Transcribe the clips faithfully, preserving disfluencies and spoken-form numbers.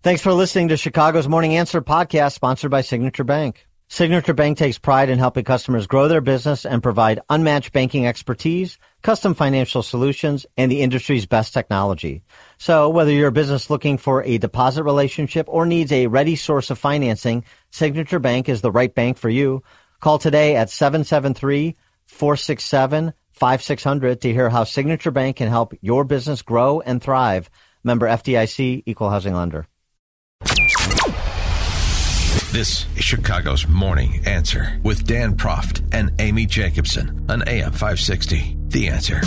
Thanks for listening to Chicago's Morning Answer podcast, sponsored by Signature Bank. Signature Bank takes pride in helping customers grow their business and provide unmatched banking expertise, custom financial solutions, and the industry's best technology. So whether you're a business looking for a deposit relationship or needs a ready source of financing, Signature Bank is the right bank for you. Call today at seven seven three, four six seven, five six zero zero to hear how Signature Bank can help your business grow and thrive. Member F D I C, Equal Housing Lender. This is Chicago's Morning Answer with Dan Proft and Amy Jacobson on A M five sixty. The Answer.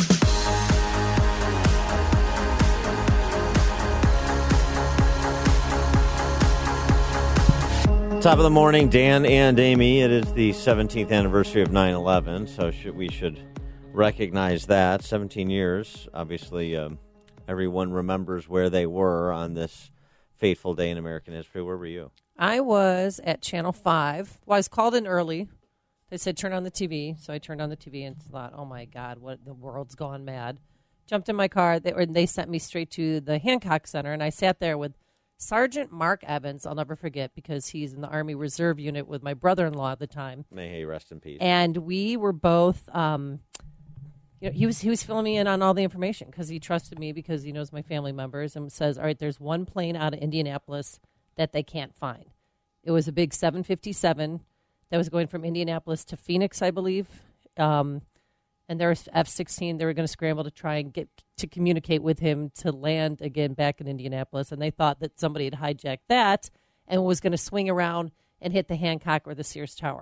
Top of the morning, Dan and Amy. It is the seventeenth anniversary of nine eleven, so should, we should recognize that. seventeen years, obviously, um, everyone remembers where they were on this fateful day in American history. Where were you? I was at Channel five. Well, I was called in early. They said, turn on the T V. So I turned on the T V and thought, oh, my God, what the world's gone mad. Jumped in my car. They, or they sent me straight to the Hancock Center, and I sat there with Sergeant Mark Evans. I'll never forget, because he's in the Army Reserve Unit with my brother-in-law at the time. May he rest in peace. And we were both, um, you know, he was he was filling me in on all the information because he trusted me because he knows my family members, and says, all right, there's one plane out of Indianapolis that they can't find. It was a big seven fifty-seven that was going from Indianapolis to Phoenix, I believe. Um, and there was F sixteen. They were going to scramble to try and get to communicate with him to land again back in Indianapolis. And they thought that somebody had hijacked that and was going to swing around and hit the Hancock or the Sears Tower.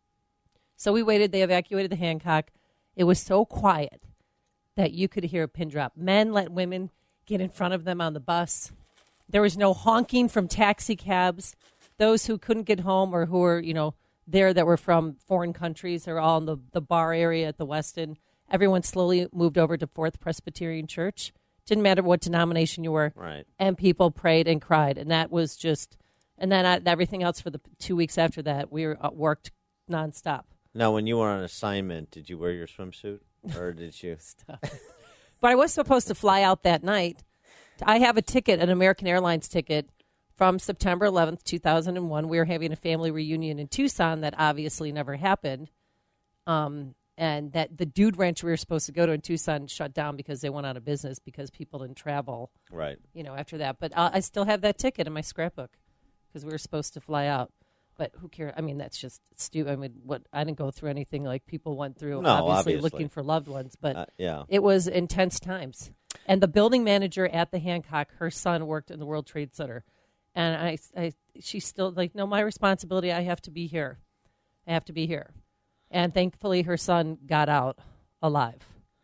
So we waited. They evacuated the Hancock. It was so quiet that you could hear a pin drop. Men let women get in front of them on the bus. There was no honking from taxi cabs. Those who couldn't get home or who were, you know, there that were from foreign countries, they're all in the, the bar area at the Westin. Everyone slowly moved over to Fourth Presbyterian Church. Didn't matter what denomination you were. Right. And people prayed and cried. And that was just, and then I, everything else for the two weeks after that, we were, uh, worked nonstop. Now, when you were on assignment, did you wear your swimsuit? Or did you? Stop. But I was supposed to fly out that night. I have a ticket, an American Airlines ticket, from September eleventh, two thousand one. We were having a family reunion in Tucson that obviously never happened. Um, and that the Dude Ranch we were supposed to go to in Tucson shut down because they went out of business because people didn't travel. Right. You know, after that. But uh, I still have that ticket in my scrapbook because we were supposed to fly out. But who cares? I mean, that's just stupid. I mean, what I didn't go through anything like people went through, no, obviously, obviously looking for loved ones. But uh, yeah. It was intense times. And the building manager at the Hancock, her son worked in the World Trade Center. And I, I, she's still like, no, my responsibility, I have to be here. I have to be here. And thankfully, her son got out alive.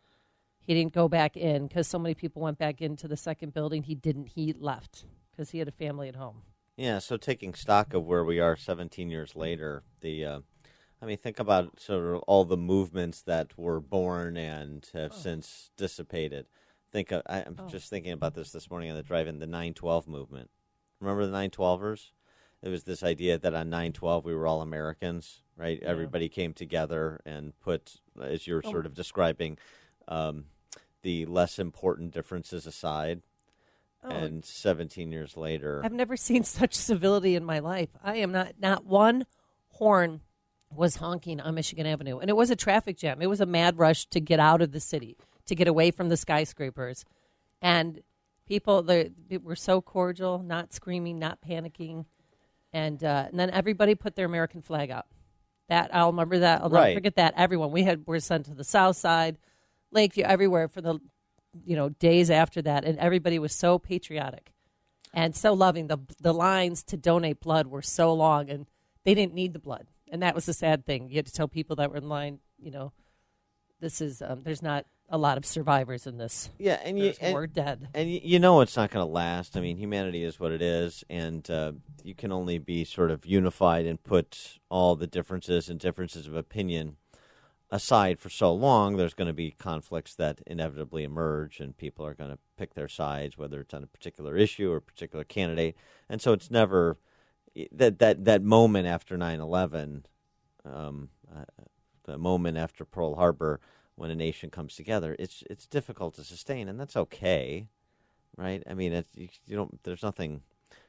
He didn't go back in because so many people went back into the second building. He didn't. He left because he had a family at home. Yeah, so taking stock of where we are seventeen years later, the, uh, I mean, think about sort of all the movements that were born and have oh. since dissipated. Think of, I, I'm oh. just thinking about this this morning on the drive-in, the nine twelve movement. Remember the nine twelvers? It was this idea that on nine twelve we were all Americans, right? Yeah. Everybody came together and put, as you're oh. sort of describing, um, the less important differences aside. Oh. And seventeen years later, I've never seen such civility in my life. I am not, not one horn was honking on Michigan Avenue. And it was a traffic jam. It was a mad rush to get out of the city, to get away from the skyscrapers. And people they were so cordial, not screaming, not panicking. And, uh, and then everybody put their American flag out. That I'll remember that. I'll right. never forget that. Everyone. We had were sent to the South Side, Lakeview, everywhere for the you know, days after that, and everybody was so patriotic and so loving. The the lines to donate blood were so long, and they didn't need the blood. And that was the sad thing. You had to tell people that were in line, you know, this is, um, there's not a lot of survivors in this. Yeah, and you, and, we're dead. And you know it's not going to last. I mean, humanity is what it is, and uh, you can only be sort of unified and put all the differences and differences of opinion aside for so long. There's going to be conflicts that inevitably emerge, and people are going to pick their sides, whether it's on a particular issue or a particular candidate. And so it's never that that, that moment after nine eleven, um, uh, the moment after Pearl Harbor, when a nation comes together, it's it's difficult to sustain, and that's okay, right? I mean, it's, you, you don't. There's nothing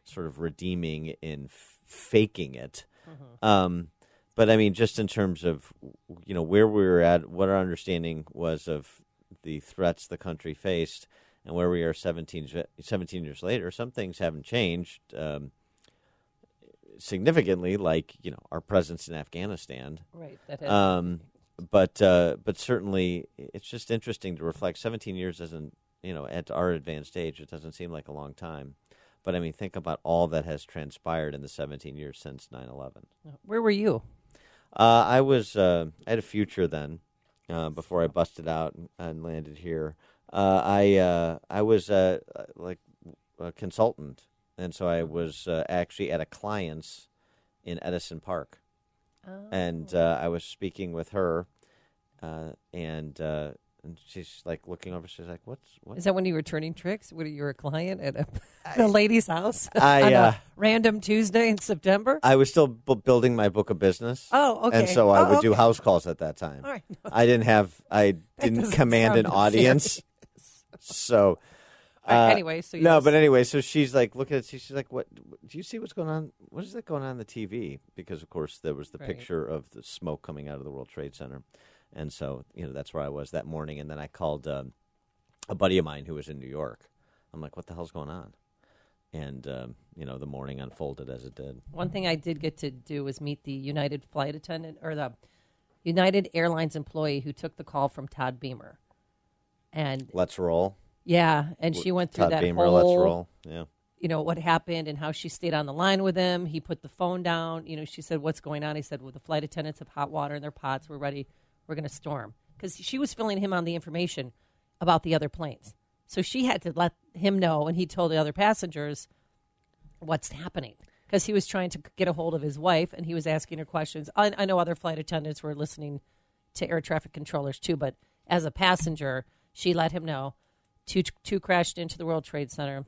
sort of redeeming in f- faking it. Mm-hmm. Um, but I mean, just in terms of, you know, where we were at, what our understanding was of the threats the country faced, and where we are seventeen, seventeen years later, some things haven't changed um, significantly, like, you know, our presence in Afghanistan. Right. That has um, but uh, but certainly, it's just interesting to reflect. seventeen years isn't, you know, at our advanced age, it doesn't seem like a long time. But I mean, think about all that has transpired in the seventeen years since nine eleven. Where were you? Uh, I was uh, I had a future then, uh, before I busted out and, and landed here. Uh, I uh, I was uh, like a consultant, and so I was uh, actually at a client's in Edison Park, oh. and uh, I was speaking with her, uh, and. Uh, And she's like looking over. She's like, "What's what?" Is that when you were turning tricks? Were you a client at a, a lady's house I, on uh, a random Tuesday in September? I was still b- building my book of business. Oh, okay. And so I oh, would okay. do house calls at that time. All right. I didn't have. I didn't doesn't command an sound audience. So. All right, Uh, anyway, so no, yes. but anyway, so she's like, look at it. She's like, what? Do you see what's going on? What is that going on on the T V? Because of course there was the Right. picture of the smoke coming out of the World Trade Center, and so you know that's where I was that morning. And then I called um, a buddy of mine who was in New York. I'm like, what the hell's going on? And um, you know, the morning unfolded as it did. One thing I did get to do was meet the United flight attendant or the United Airlines employee who took the call from Todd Beamer, and Let's roll. yeah, and she went through Todd that Beamer, whole, let's roll. Yeah. you know, what happened and how she stayed on the line with him. He put the phone down. You know, she said, what's going on? He said, well, the flight attendants have hot water in their pots. We're ready. We're going to storm. Because she was filling him on the information about the other planes. So she had to let him know, and he told the other passengers what's happening. Because he was trying to get a hold of his wife, and he was asking her questions. I, I know other flight attendants were listening to air traffic controllers, too. But as a passenger, she let him know. Two, two crashed into the World Trade Center.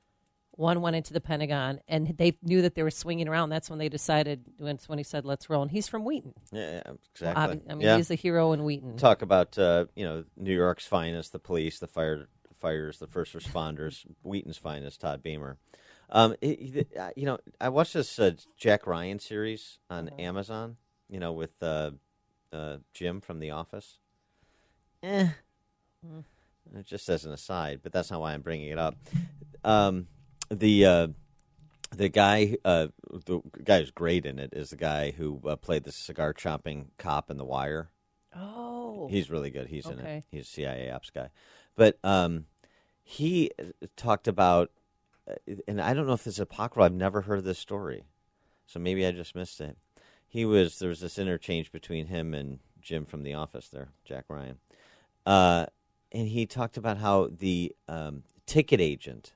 One went into the Pentagon, and they knew that they were swinging around. That's when they decided, that's when he said, let's roll. And he's from Wheaton. Yeah, yeah, exactly. Well, I mean, yeah. he's a hero in Wheaton. Talk about, uh, you know, New York's finest, the police, the fire, fires, the first responders, Wheaton's finest, Todd Beamer. Um, it, it, uh, you know, I watched this uh, Jack Ryan series on mm-hmm. Amazon, you know, with uh, uh, Jim from The Office. Eh. Mm. Just as an aside, but that's not why I'm bringing it up. Um, the uh, the guy, uh, the guy who's great in it is the guy who uh, played the cigar chomping cop in The Wire. Oh, he's really good. He's okay. in it. He's a C I A ops guy, but um, he talked about, uh, and I don't know if this is apocryphal. I've never heard this story, so maybe I just missed it. He was there was this interchange between him and Jim from The Office. There, Jack Ryan. Uh, And he talked about how the um, ticket agent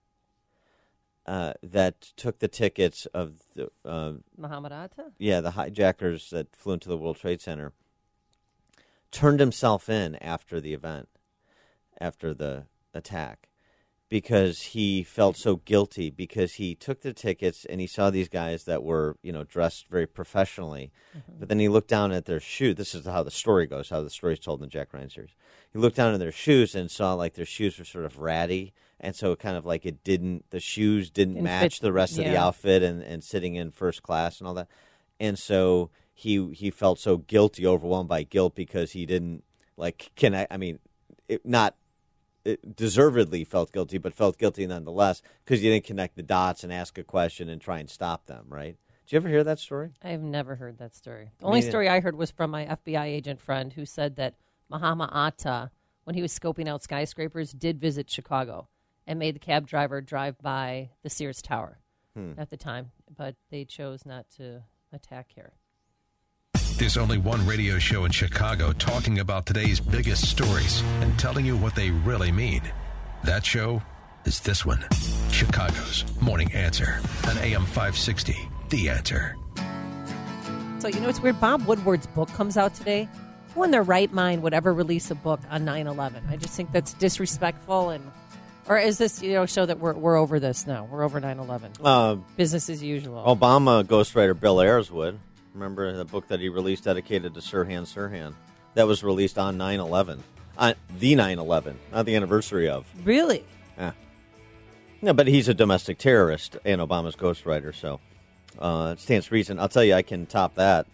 uh, that took the tickets of the uh, Muhammad Atta? Yeah, the hijackers that flew into the World Trade Center turned himself in after the event, after the attack, because he felt so guilty because he took the tickets and he saw these guys that were, you know, dressed very professionally. Mm-hmm. But then he looked down at their shoes. This is how the story goes, how the story is told in the Jack Ryan series. He looked down at their shoes and saw like their shoes were sort of ratty. And so kind of like it didn't, the shoes didn't, didn't match fit, the rest yeah. of the outfit and, and sitting in first class and all that. And so he he felt so guilty, overwhelmed by guilt because he didn't like connect. I mean, it, not it deservedly felt guilty, but felt guilty nonetheless because he didn't connect the dots and ask a question and try and stop them, right? Did you ever hear that story? I've never heard that story. The only story I heard was from my F B I agent friend who said that Muhammad Atta, when he was scoping out skyscrapers, did visit Chicago and made the cab driver drive by the Sears Tower hmm. at the time, but they chose not to attack here. There's only one radio show in Chicago talking about today's biggest stories and telling you what they really mean. That show is this one, Chicago's Morning Answer on A M five sixty, The Answer. So, you know, it's weird. Bob Woodward's book comes out today. Who in their right mind would ever release a book on nine eleven? I just think that's disrespectful. And or is this, you know, show that we're we're over this now? We're over nine eleven. Uh, Business as usual. Obama ghostwriter Bill Ayers would. Remember the book that he released dedicated to Sirhan Sirhan? That was released on nine eleven. On the nine eleven, not the anniversary of. Really? Yeah. No, but he's a domestic terrorist and Obama's ghostwriter, so uh, it stands to reason. I'll tell you, I can top that.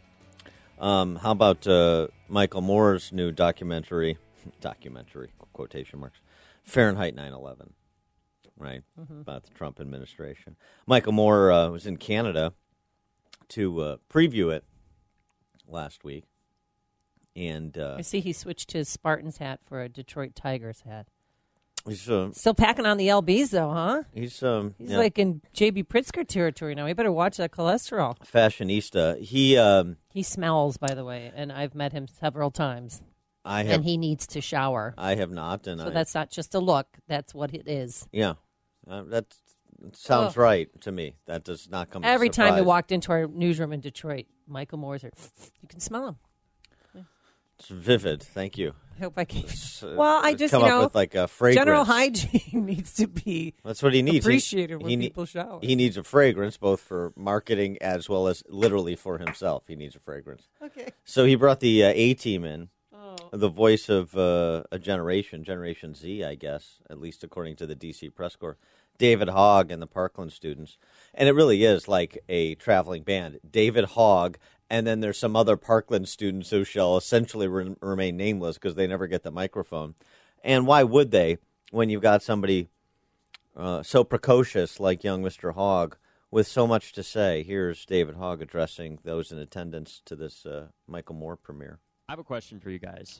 Um, how about uh, Michael Moore's new documentary, documentary, quotation marks, Fahrenheit nine eleven, right, mm-hmm. about the Trump administration. Michael Moore uh, was in Canada to uh, preview it last week. And uh, I see he switched his Spartans hat for a Detroit Tigers hat. He's uh, still packing on the L Bs, though, huh? He's um, he's yeah. like in J B. Pritzker territory now. He better watch that cholesterol. Fashionista. He um, he smells, by the way, and I've met him several times. I have, and he needs to shower. I have not, and so I, that's not just a look. That's what it is. Yeah, uh, that sounds oh. right to me. That does not come. Every as a surprise. time we walked into our newsroom in Detroit, Michael Moore's here. You can smell him. It's vivid. Thank you. I hope I can. Uh, well, I just come you up know, with like a fragrance. General hygiene needs to be. That's what he needs. Appreciated he, when he, people shower. He needs a fragrance, both for marketing as well as literally for himself. He needs a fragrance. Okay. So he brought the uh, A team in, oh. the voice of uh, a generation, Generation Z, I guess, at least according to the D C Press Corps. David Hogg and the Parkland students, and it really is like a traveling band. David Hogg. And then there's some other Parkland students who shall essentially re- remain nameless because they never get the microphone. And why would they when you've got somebody uh, so precocious like young Mister Hogg with so much to say? Here's David Hogg addressing those in attendance to this uh, Michael Moore premiere. I have a question for you guys.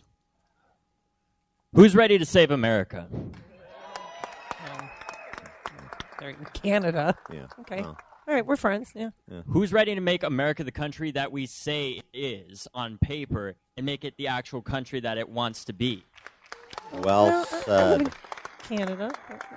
Who's ready to save America? Um, they're in Canada. Yeah. Okay. Well. All right, we're friends, yeah. yeah. Who's ready to make America the country that we say it is on paper and make it the actual country that it wants to be? Well, well said. Canada.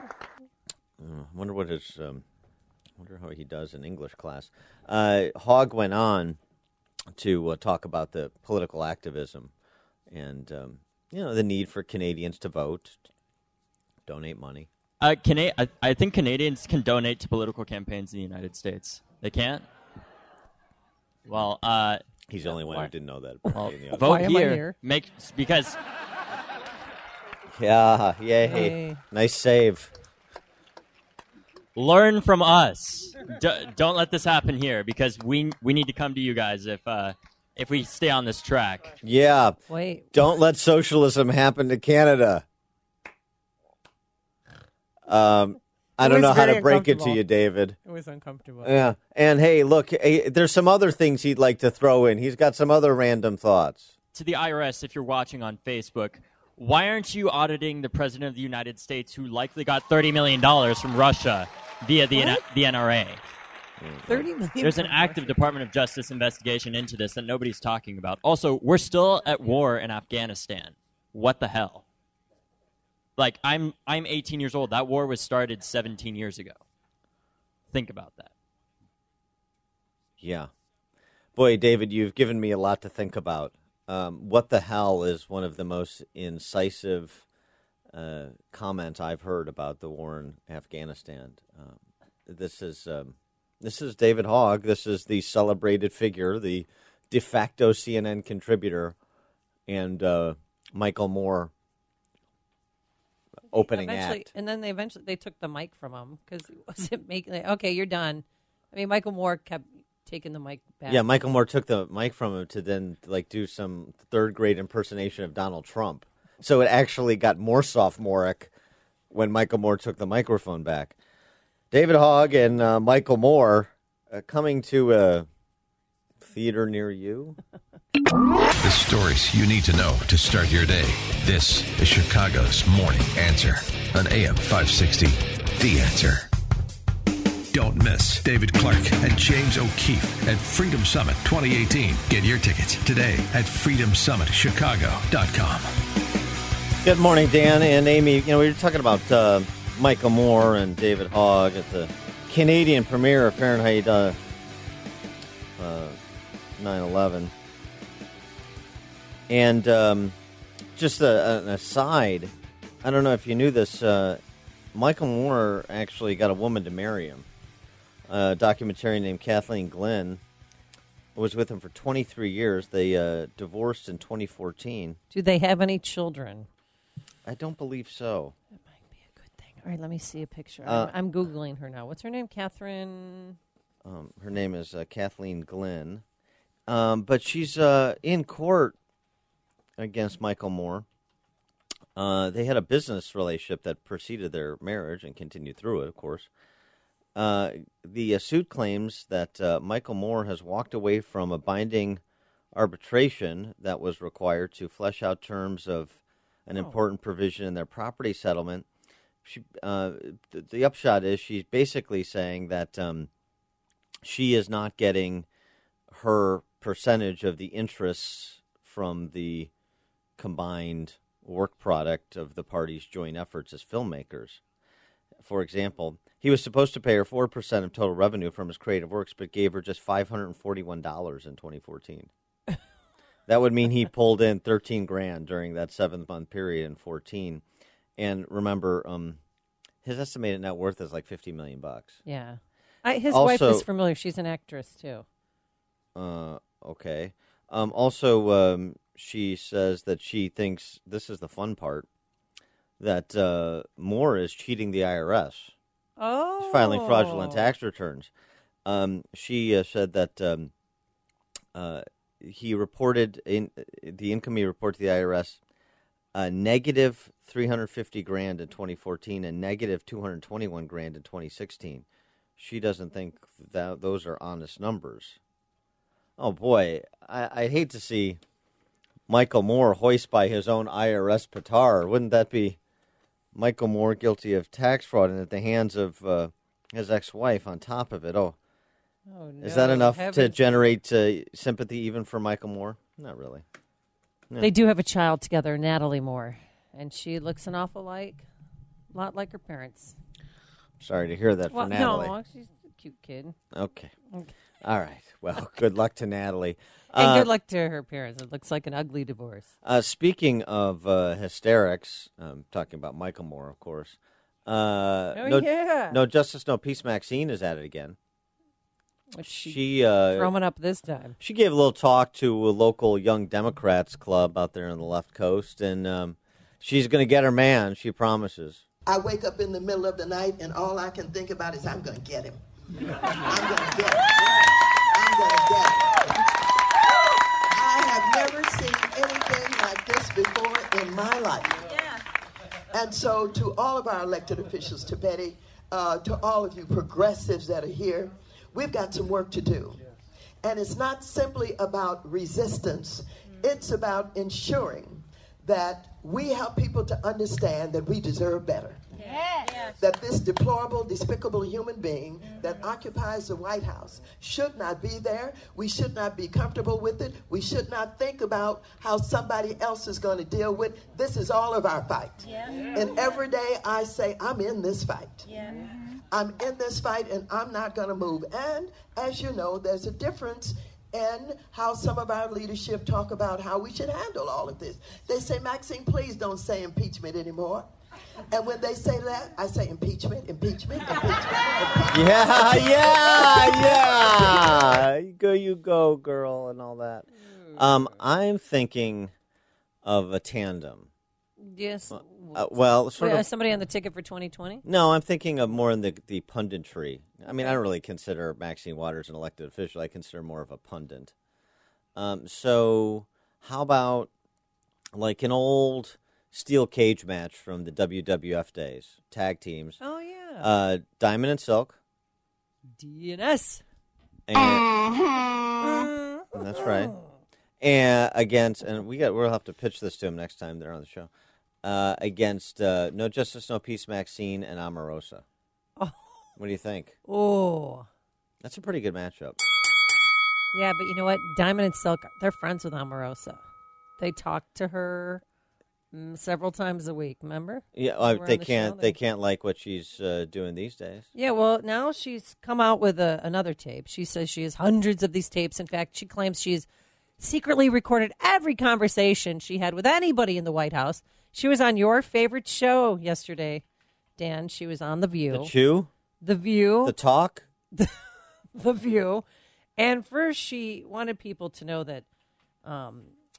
I uh, wonder what his, um, wonder how he does in English class. Uh, Hogg went on to uh, talk about the political activism and, um, you know, the need for Canadians to vote, donate money. Uh, Cana- I, I think Canadians can donate to political campaigns in the United States. They can't? Well, uh... He's the only one why? who didn't know that. Well, vote why am here. I here? Make, because... Yeah, yay. Hey. Nice save. Learn from us. D- don't let this happen here, because we we need to come to you guys if uh, if we stay on this track. Yeah. Wait. Don't let socialism happen to Canada. Um, I don't know how to break it to you, David. It was uncomfortable. Yeah. And, hey, look, hey, there's some other things he'd like to throw in. He's got some other random thoughts. To the I R S, if you're watching on Facebook, why aren't you auditing the President of the United States who likely got thirty million dollars from Russia via the, N- the N R A? thirty million dollars There's an active Department of Justice investigation into this that nobody's talking about. Also, we're still at war in Afghanistan. What the hell? Like, I'm I'm eighteen years old. That war was started seventeen years ago. Think about that. Yeah. Boy, David, you've given me a lot to think about. Um, what the hell is one of the most incisive uh, comments I've heard about the war in Afghanistan. Um, this is um, this is David Hogg. This is the celebrated figure, the de facto C N N contributor, and uh, Michael Moore. Opening eventually, act. And then they eventually they took the mic from him because it wasn't making like, okay, you're done. I mean, Michael Moore kept taking the mic back. Yeah, Michael Moore took the mic from him to then like do some third grade impersonation of Donald Trump. So it actually got more sophomoric when Michael Moore took the microphone back. David Hogg and uh, Michael Moore uh, coming to a theater near you. The stories you need to know to start your day. This is Chicago's Morning Answer on A M five sixty. The Answer. Don't miss David Clark and James O'Keefe at Freedom Summit twenty eighteen. Get your tickets today at freedom summit chicago dot com. Good morning, Dan and Amy. You know, we were talking about uh, Michael Moore and David Hogg at the Canadian premiere of Fahrenheit uh, uh, nine eleven. And um, just a, an aside, I don't know if you knew this, uh, Michael Moore actually got a woman to marry him. A documentarian named Kathleen Glynn was with him for twenty-three years. They uh, divorced in twenty fourteen. Do they have any children? I don't believe so. That might be a good thing. All right, let me see a picture. Uh, I'm, I'm Googling her now. What's her name? Catherine? Um, her name is uh, Kathleen Glynn. Um, but she's uh, in court against Michael Moore. Uh, they had a business relationship that preceded their marriage and continued through it, of course. Uh, the uh, suit claims that uh, Michael Moore has walked away from a binding arbitration that was required to flesh out terms of an Oh. important provision in their property settlement. She, uh, the, the upshot is she's basically saying that um, she is not getting her percentage of the interests from the combined work product of the parties' joint efforts as filmmakers. For example, he was supposed to pay her four percent of total revenue from his creative works, but gave her just five hundred forty-one dollars in twenty fourteen. That would mean he pulled in thirteen grand during that seven-month period in fourteen. And remember, um, his estimated net worth is like fifty million bucks. Yeah. I, his Also- wife is familiar. She's an actress, too. Uh, okay. Um, also, um, she says that she thinks, this is the fun part, that uh, Moore is cheating the I R S. Oh. He's filing fraudulent tax returns. Um, she uh, said that um, uh, he reported, in the income he reported to the I R S, uh, negative three hundred fifty grand in twenty fourteen and negative two hundred twenty-one grand in twenty sixteen. She doesn't think that those are honest numbers. Oh, boy, I, I'd hate to see Michael Moore hoist by his own I R S petard. Wouldn't that be Michael Moore guilty of tax fraud and at the hands of uh, his ex-wife on top of it? Oh, Oh, no. is that enough to Heavens. generate uh, sympathy even for Michael Moore? Not really. No. They do have a child together, Natalie Moore, and she looks an awful like, lot like her parents. Sorry to hear that Well, for Natalie. no, she's a cute kid. Okay. Okay. All right. Well, good luck to Natalie. And Uh, good luck to her parents. It looks like an ugly divorce. Uh, speaking of uh, hysterics, I'm talking about Michael Moore, of course. Uh, Oh, no, yeah. no Justice, No Peace. Maxine is at it again. What's she, She uh, throwing up this time? she gave a little talk to a local Young Democrats club out there on the left coast, and um, she's going to get her man. She promises. I wake up in the middle of the night and all I can think about is I'm going to get him. I'm going to get him. I'm going to get him. I have never seen anything like this before in my life. And so to all of our elected officials, to Betty, uh, to all of you progressives that are here, we've got some work to do. And it's not simply about resistance. It's about ensuring that we help people to understand that we deserve better. Yes. That this deplorable, despicable human being that occupies the White House should not be there. We should not be comfortable with it. We should not think about how somebody else is going to deal with. This is all of our fight. Yeah. And every day I say, I'm in this fight. Yeah. I'm in this fight and I'm not going to move. And as you know, there's a difference in how some of our leadership talk about how we should handle all of this. They say, Maxine, please don't say impeachment anymore. And when they say that, I say impeachment, impeachment, impeachment, impeachment. Yeah, yeah, yeah. You go, you go, girl, and all that. Um, I'm thinking of a tandem. Yes. Uh, well, sort Wait, of. is somebody on the ticket for twenty twenty? No, I'm thinking of more in the the punditry. I mean, I don't really consider Maxine Waters an elected official. I consider more of a pundit. Um, so how about like an old steel cage match from the W W F days, tag teams? Oh, yeah. Uh, Diamond and Silk. D N S. And, that's right. And against, and we got, we'll have to pitch this to him next time they're on the show. Uh, against uh, No Justice, No Peace, Maxine, and Omarosa. Oh. What do you think? Oh. That's a pretty good matchup. Yeah, but you know what? Diamond and Silk, they're friends with Omarosa. They talk to her mm, several times a week, remember? Yeah, When uh, we're they on the can't. show, They can't like what she's uh, doing these days. Yeah, well, now she's come out with a, another tape. She says she has hundreds of these tapes. In fact, she claims she's secretly recorded every conversation she had with anybody in the White House. She was on your favorite show yesterday, Dan. She was on The View. The Chew, The View. the Talk. The View. And first, she wanted people to know that um,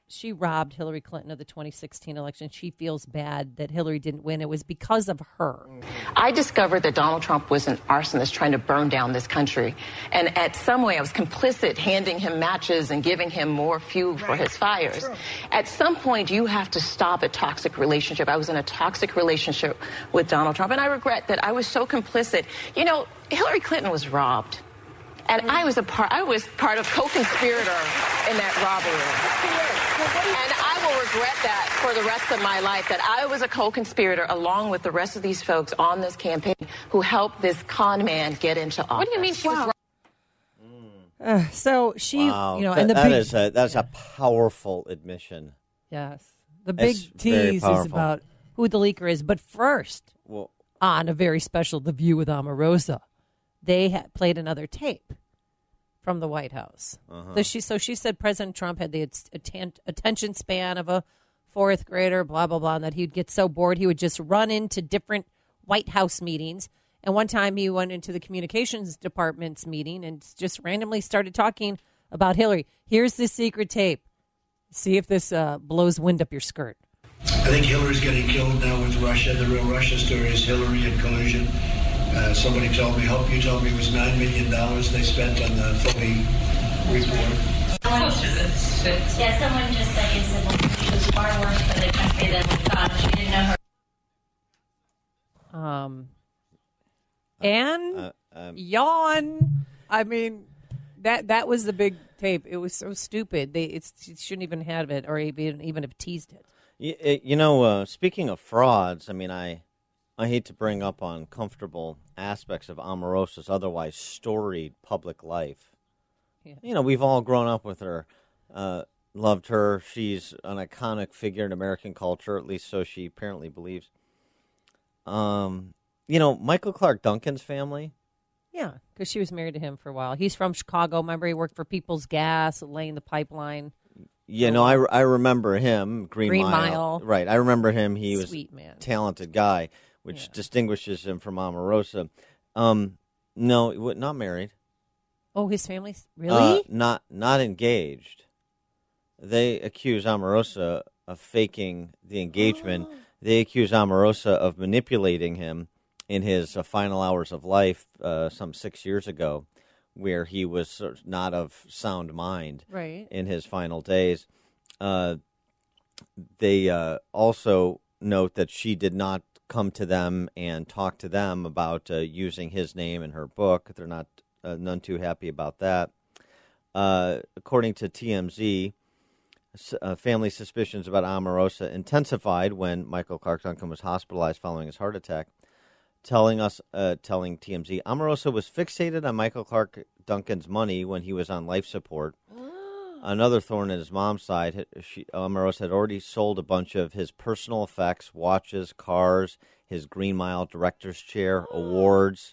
she robbed Hillary Clinton of the twenty sixteen election. She feels bad that Hillary didn't win. It was because of her. I discovered that Donald Trump was an arsonist trying to burn down this country. And at some way, I was complicit, handing him matches and giving him more fuel right. for his fires. True. At some point, you have to stop a toxic relationship. I was in a toxic relationship with Donald Trump, and I regret that I was so complicit. You know, Hillary Clinton was robbed. And I was a part, I was part of co-conspirator in that robbery. And I will regret that for the rest of my life, that I was a co-conspirator along with the rest of these folks on this campaign who helped this con man get into office. What do you mean she wow. was uh, So she, wow. you know, that, and the that big... Is a, that's yeah. a powerful admission. Yes. The big it's tease is about who the leaker is. But first, well, on a very special The View with Omarosa, they had played another tape from the White House. Uh-huh. So she so she said President Trump had the atten- attention span of a fourth grader, blah, blah, blah, and that he'd get so bored he would just run into different White House meetings. And one time he went into the communications department's meeting and just randomly started talking about Hillary. Here's the secret tape. See if this uh, blows wind up your skirt. I think Hillary's getting killed now with Russia. The real Russia story is Hillary and collusion. Uh, somebody told me, hope you told me it was nine million dollars they spent on the phony report. Yeah, someone just said it she was far worse for the country than we thought. She didn't know her. Um, and uh, um, yawn. I mean, that that was the big tape. It was so stupid. They it's, it shouldn't even have it or even, even have teased it. You, you know, uh, speaking of frauds, I mean, I... I hate to bring up uncomfortable aspects of Omarosa's otherwise storied public life. Yeah. You know, we've all grown up with her, uh, loved her. She's an iconic figure in American culture, at least so she apparently believes. Um, you know, Michael Clark Duncan's family. Yeah, because she was married to him for a while. He's from Chicago. Remember, he worked for People's Gas, laying the pipeline. Yeah, no, I, I remember him. Green, Green Mile. Mile. Right, I remember him. He was Sweet man. A talented guy, which yeah. distinguishes him from Omarosa. Um, no, not married. Oh, his family's really uh, not not engaged. They accuse Omarosa of faking the engagement. Oh. They accuse Omarosa of manipulating him in his uh, final hours of life, uh, some six years ago, where he was sort of not of sound mind right. in his final days. Uh, they uh, also note that she did not come to them and talk to them about uh, using his name in her book. They're not uh, none too happy about that. Uh, according to T M Z, uh, family suspicions about Omarosa intensified when Michael Clark Duncan was hospitalized following his heart attack. Telling us, uh, telling T M Z, Omarosa was fixated on Michael Clark Duncan's money when he was on life support. Another thorn in his mom's side, she, Omarosa had already sold a bunch of his personal effects, watches, cars, his Green Mile director's chair, awards.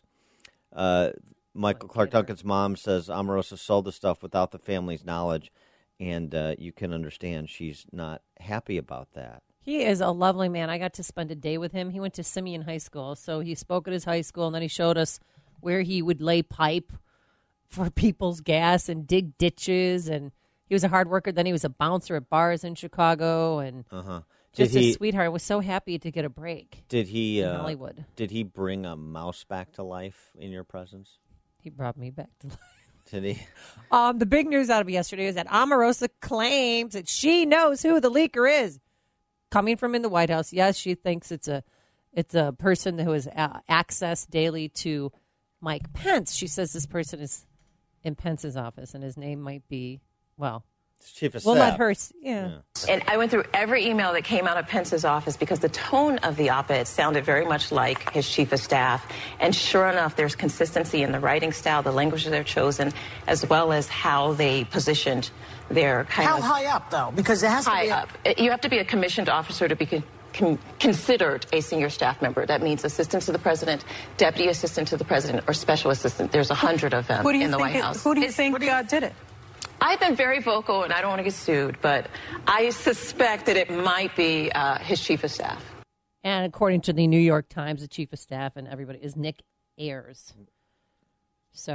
Uh, Michael Clark Duncan's mom says Omarosa sold the stuff without the family's knowledge, and uh, you can understand she's not happy about that. He is a lovely man. I got to spend a day with him. He went to Simeon High School, so he spoke at his high school, and then he showed us where he would lay pipe for People's Gas and dig ditches, and he was a hard worker. Then he was a bouncer at bars in Chicago, and uh-huh. just he, a sweetheart. I was so happy to get a break. Did he in uh, Hollywood? Did he bring a mouse back to life in your presence? He brought me back to life. Did he? Um, the big news out of yesterday is that Omarosa claims that she knows who the leaker is. Coming from in the White House, yes, she thinks it's a it's a person who has uh, access daily to Mike Pence. She says this person is in Pence's office, and his name might be, well, Chief of we'll Staff. let her, yeah. yeah. And I went through every email that came out of Pence's office because the tone of the op-ed sounded very much like his chief of staff. And sure enough, there's consistency in the writing style, the language they're chosen, as well as how they positioned their kind how of... How high up, though? Because it has to high be... High up. You have to be a commissioned officer to be con- con- considered a senior staff member. That means assistant to the president, deputy assistant to the president, or special assistant. There's a hundred of them in the White it, House. Who do you it's, think uh, did it? I've been very vocal, and I don't want to get sued, but I suspect that it might be uh, his chief of staff. And according to the New York Times, the chief of staff and everybody is Nick Ayers. So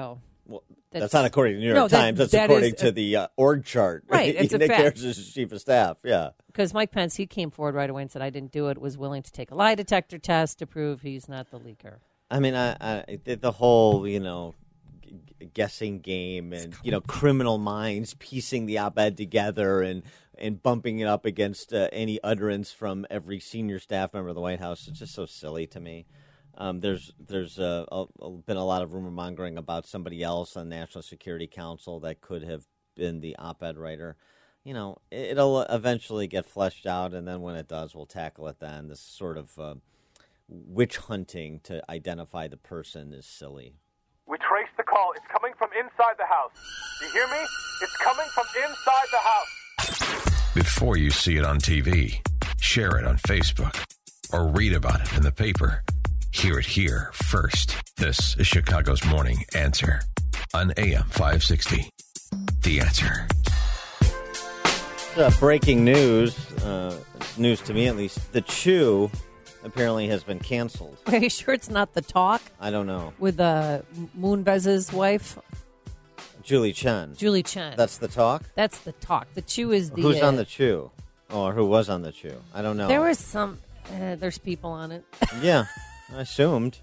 Well, That's, that's, not according to the New York no, that- Times. That's that according is to a- the uh, org chart. Right, it's a Nick fact. Ayers is chief of staff. Yeah. Because Mike Pence, he came forward right away and said, I didn't do it, was willing to take a lie detector test to prove he's not the leaker. I mean, I, I the, the whole, you know, g- guessing game and, you know, criminal minds piecing the op-ed together and, and bumping it up against uh, any utterance from every senior staff member of the White House. It's just so silly to me. Um, there's there's uh, a, a, been a lot of rumor mongering about somebody else on National Security Council that could have been the op-ed writer. You know, it, it'll eventually get fleshed out, and then when it does, we'll tackle it then. This sort of uh, witch hunting to identify the person is silly. We traced the call. It's coming from inside the house. You hear me? It's coming from inside the house. Before you see it on T V, share it on Facebook, or read about it in the paper. Hear it here first. This is Chicago's Morning Answer on A M five sixty. The Answer. Uh, breaking news, uh, news to me at least. The Chew apparently has been canceled. Are you sure it's not the talk I don't know. with uh, Moonvez's wife, Julie Chen. Julie Chen? That's the talk? That's the talk. The Chew is the. Who's uh, on the Chew? Oh, or who was on the Chew? I don't know. There was some. Uh, there's people on it. Yeah, I assumed.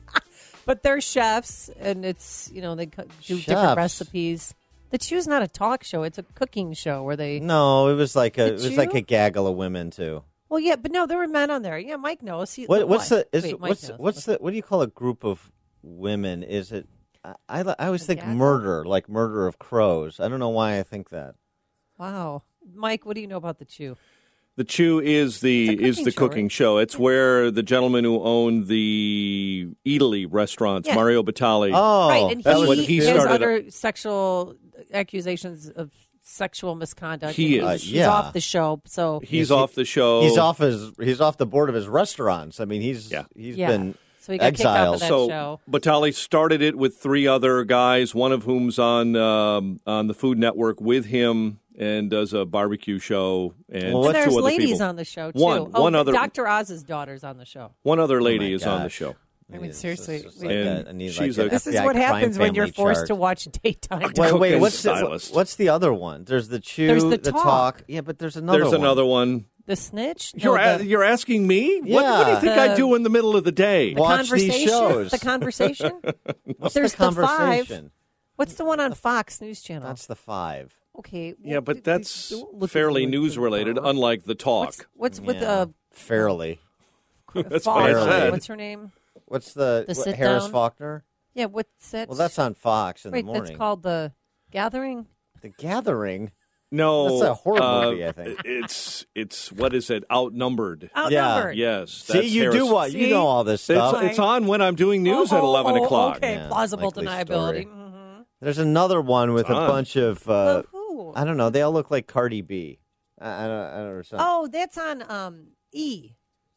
But they're chefs, and it's, you know, they co- do Chefs. different recipes. The Chew's not a talk show; it's a cooking show where they. No, it was like a The it was like Chew? a gaggle of women too. Well, yeah, but no, there were men on there. Yeah, Mike knows. He, What, what's what? the is Wait, Mike what's knows. what's the what do you call a group of women? Is it? I I, I always A think gaggle? murder, like murder of crows. I don't know why I think that. Wow, Mike, what do you know about the Chew? The Chew is the It's a is the cooking show, cooking right? show. It's where the gentleman who owned the Italy restaurants, Yeah. Mario Batali. Oh, right, and that's he, what he has started. other sexual accusations of sexual misconduct. He and is. he's, Uh, yeah. he's off the show. So He's off the show. He's off his he's off the board of his restaurants. I mean, he's Yeah. he's Yeah. been So he got kicked off exiled. of that so show. Batali started it with three other guys, one of whom's on um, on the Food Network with him and does a barbecue show, and Well, And there's two other ladies people. on the show too. One, oh, one other, Doctor Oz's daughter's on the show. one other Oh lady my is on the gosh. show. I mean, It's- seriously, it's just we- like And a- I need she's like a- an This is F B I what crime happens when you're family forced chart. to watch daytime. Wait, wait, Cooking what's the, stylist. what's the other one? There's the Chew, There's the Talk. Yeah, but there's another There's one. another one. The snitch? No, You're a, the, you're asking me? What, what do you Yeah. think The- I do in the middle of the day? the Watch these conversation. shows. The conversation. What's There's the the five. conversation? What's the one on Fox News Channel? That's the five. okay. Yeah, well, but d- that's don't look at fairly me like news related, that. unlike the talk. What's, what's with Yeah, uh, fairly. That's Faulkner? what I said. What's her name? What's the, The what, sit Harris down? Faulkner? Yeah, what's that? Well, that's on Fox in Wait, the morning. that's called The Gathering? The Gathering. No, That's a horror uh, movie, I think. It's it's what is it? Outnumbered. Outnumbered. Yes. See, that's you Harris. do what? You See? know all this It's, stuff. it's on when I'm doing news Oh, at eleven oh, o'clock. Okay, Yeah, plausible likely deniability. story. Mm-hmm. There's another one with It's a on. bunch of, uh, Well, who? I don't know, they all look like Cardi B. I, I don't, I don't know. Something. Oh, that's on um E.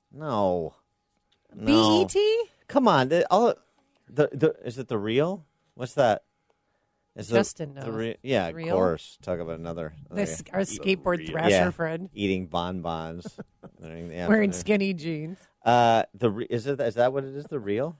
No. B No. E T? Come on. The, all, the, the, is it The Real? What's that? Is Justin the, knows. the re- Yeah, The of Real? course. Talk about another. This okay. our skateboard Real. thrasher Yeah. friend Eating bonbons. during the wearing afternoon. skinny jeans. Uh, the re- is it is that what it is? The Real?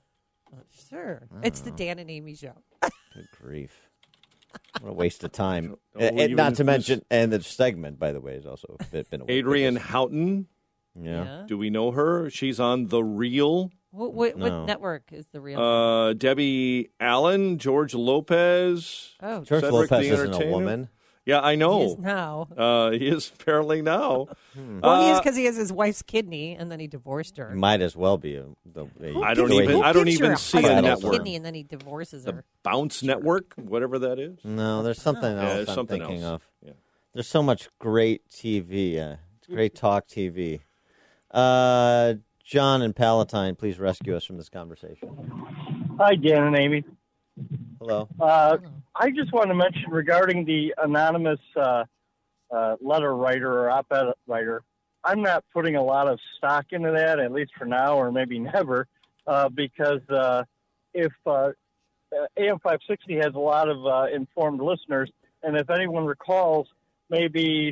Sure, it's the Dan and Amy show. Good grief! What a waste of time. Don't And- and believe not in to this. mention, and the segment, by the way, is also a bit, been a Adrian Houghton. Yeah. Do we know her? She's on The Real. What, what, No. what network is the real? Uh, Debbie Allen, George Lopez. oh, George Cedric Lopez the isn't a Entertainer? woman. Yeah, I he know. is now. Uh, he is apparently now. Well, he is Uh, because he has his wife's kidney, and then he divorced her. It might as well be a, the, a, I don't the way even- he- I don't gives even your see a husband network. kidney, and then he divorces The her. Bounce Network, whatever that is. No, there's something Yeah, else there's I'm something thinking else. of. Yeah. There's so much great T V. Uh, it's great talk T V. Uh, John and Palatine, please rescue us from this conversation. Hi, Dan and Amy. Hello. Uh, I just want to mention regarding the anonymous uh, uh, letter writer or op-ed writer, I'm not putting a lot of stock into that, at least for now or maybe never, uh, because uh, if uh, A M five sixty has a lot of uh, informed listeners, and if anyone recalls, maybe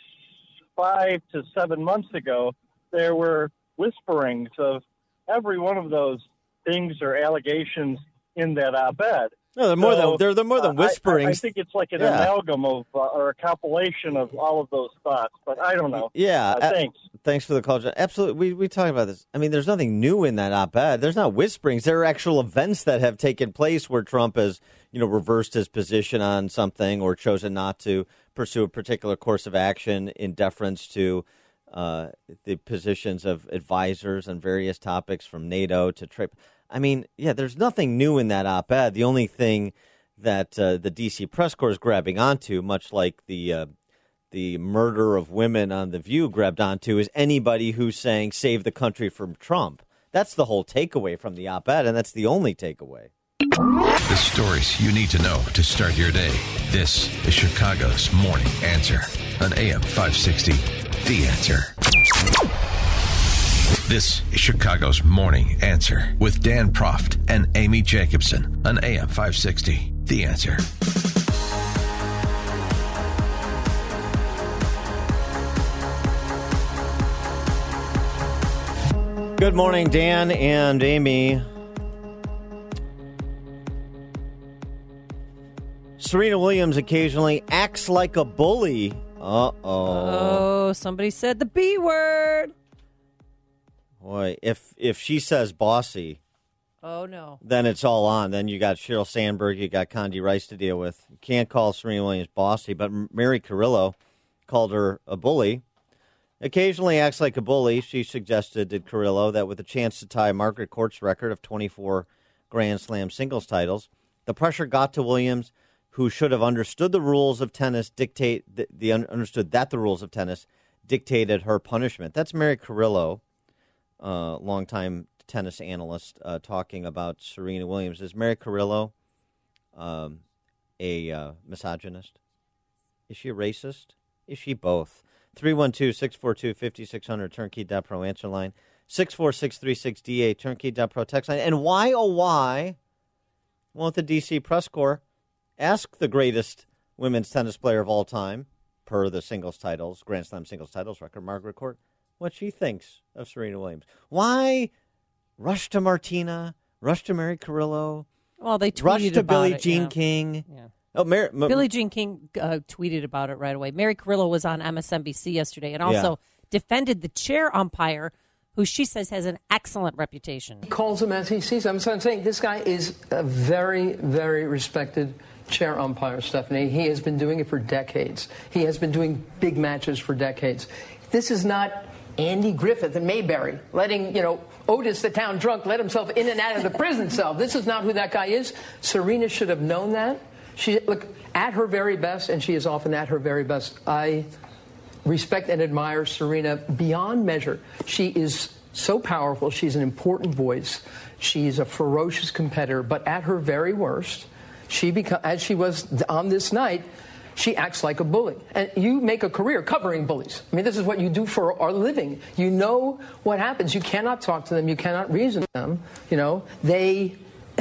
five to seven months ago, there were whisperings of every one of those things or allegations in that op-ed. No, they're more So, than they're, they're more than uh, I- whisperings. I, I think it's like an Yeah. amalgam of uh, or a compilation of all of those thoughts. But I don't know. Yeah, Uh, uh, thanks. Thanks for the call, John. Absolutely. We we talked about this. I mean, there's nothing new in that op-ed. There's not whisperings. There are actual events that have taken place where Trump has, you know, reversed his position on something or chosen not to pursue a particular course of action in deference to uh, the positions of advisors on various topics from NATO to trade. I mean, yeah, there's nothing new in that op-ed. The only thing that uh, the D C press corps is grabbing onto, much like the uh, the murder of women on The View grabbed onto, is anybody who's saying save the country from Trump. That's the whole takeaway from the op-ed, and that's the only takeaway. The stories you need to know to start your day. This is Chicago's Morning Answer on A M five sixty, The Answer. This is Chicago's Morning Answer with Dan Proft and Amy Jacobson on A M five sixty, The Answer. Good morning, Dan and Amy. Serena Williams occasionally acts like a bully. Uh-oh. Oh, somebody said the B word. Boy, if if she says bossy, Oh, no. then it's all on. Then you got Sheryl Sandberg, you got Condi Rice to deal with. You can't call Serena Williams bossy, but Mary Carrillo called her a bully. Occasionally acts like a bully, she suggested, did Carrillo, that with a chance to tie Margaret Court's record of twenty-four Grand Slam singles titles, the pressure got to Williams, who should have understood the rules of tennis, dictate the, the understood that the rules of tennis dictated her punishment. That's Mary Carrillo, uh, longtime tennis analyst, uh, talking about Serena Williams. Is Mary Carrillo um, a uh, misogynist? Is she a racist? Is she both? three one two, six four two, five six zero zero, turnkey dot pro answer line, six four six three six D eight, turnkey dot pro text line. And why, oh, why won't the D C press corps ask the greatest women's tennis player of all time, per the singles titles, Grand Slam singles titles record, Margaret Court, what she thinks of Serena Williams? Why rush to Martina, rush to Mary Carrillo, Well, they tweeted rush to about Billie it, Jean yeah. King? Yeah. Oh, Mary, M- Billie Jean King uh, tweeted about it right away. Mary Carrillo was on M S N B C yesterday and also Yeah. defended the chair umpire, who she says has an excellent reputation. He calls him as he sees him. So I'm saying this guy is a very, very respected chair umpire, Stephanie. He has been doing it for decades. He has been doing big matches for decades. This is not Andy Griffith and Mayberry letting, you know, Otis, the town drunk, let himself in and out of the prison cell. This is not who that guy is. Serena should have known that. She, look, at her very best, and she is often at her very best, I respect and admire Serena beyond measure. She is so powerful. She's an important voice. She's a ferocious competitor. But at her very worst, she beca- as she was on this night, she acts like a bully. And you make a career covering bullies. I mean, this is what you do for our living. You know what happens. You cannot talk to them. You cannot reason with them. You know, they...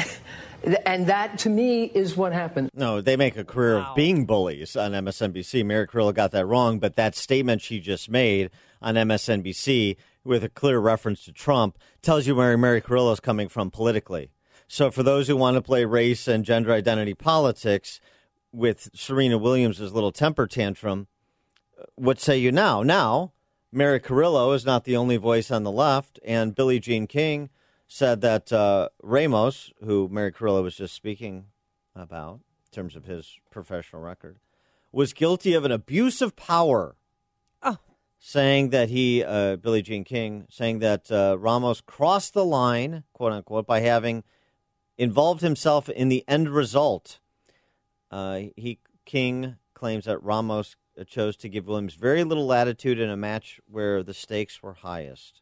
And that, to me, is what happened. No, they make a career Wow. of being bullies on M S N B C. Mary Carrillo got that wrong, but that statement she just made on M S N B C with a clear reference to Trump tells you where Mary Carrillo is coming from politically. So for those who want to play race and gender identity politics with Serena Williams' little temper tantrum, what say you now? Now, Mary Carrillo is not the only voice on the left, and Billie Jean King said that uh, Ramos, who Mary Carrillo was just speaking about in terms of his professional record, was guilty of an abuse of power. Oh. Saying that he, uh, Billie Jean King, saying that uh, Ramos crossed the line, quote unquote, by having involved himself in the end result. Uh, he King claims that Ramos chose to give Williams very little latitude in a match where the stakes were highest.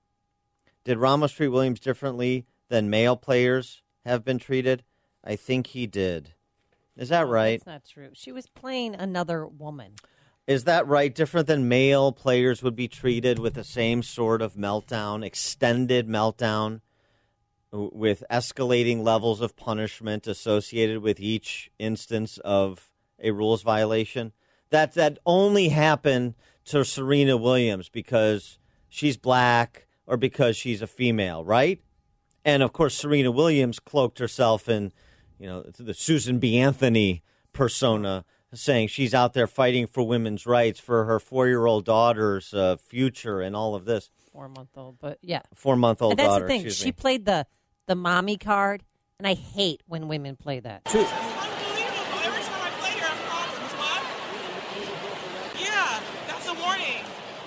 Did Ramos treat Williams differently than male players have been treated? I think he did. Is that No, right? That's not true. She was playing another woman. Is that right? Different than male players would be treated with the same sort of meltdown, extended meltdown, w- with escalating levels of punishment associated with each instance of a rules violation? That that only happened to Serena Williams because she's black or because she's a female, right? And, of course, Serena Williams cloaked herself in, you know, the Susan B. Anthony persona, saying she's out there fighting for women's rights, for her four-year-old daughter's uh, future and all of this. Four-month-old, but yeah. Four-month-old and that's daughter, the thing. excuse She me. played the, the mommy card, and I hate when women play that. True. Unbelievable. Every time I play here, I have problems. What? Yeah, that's a warning.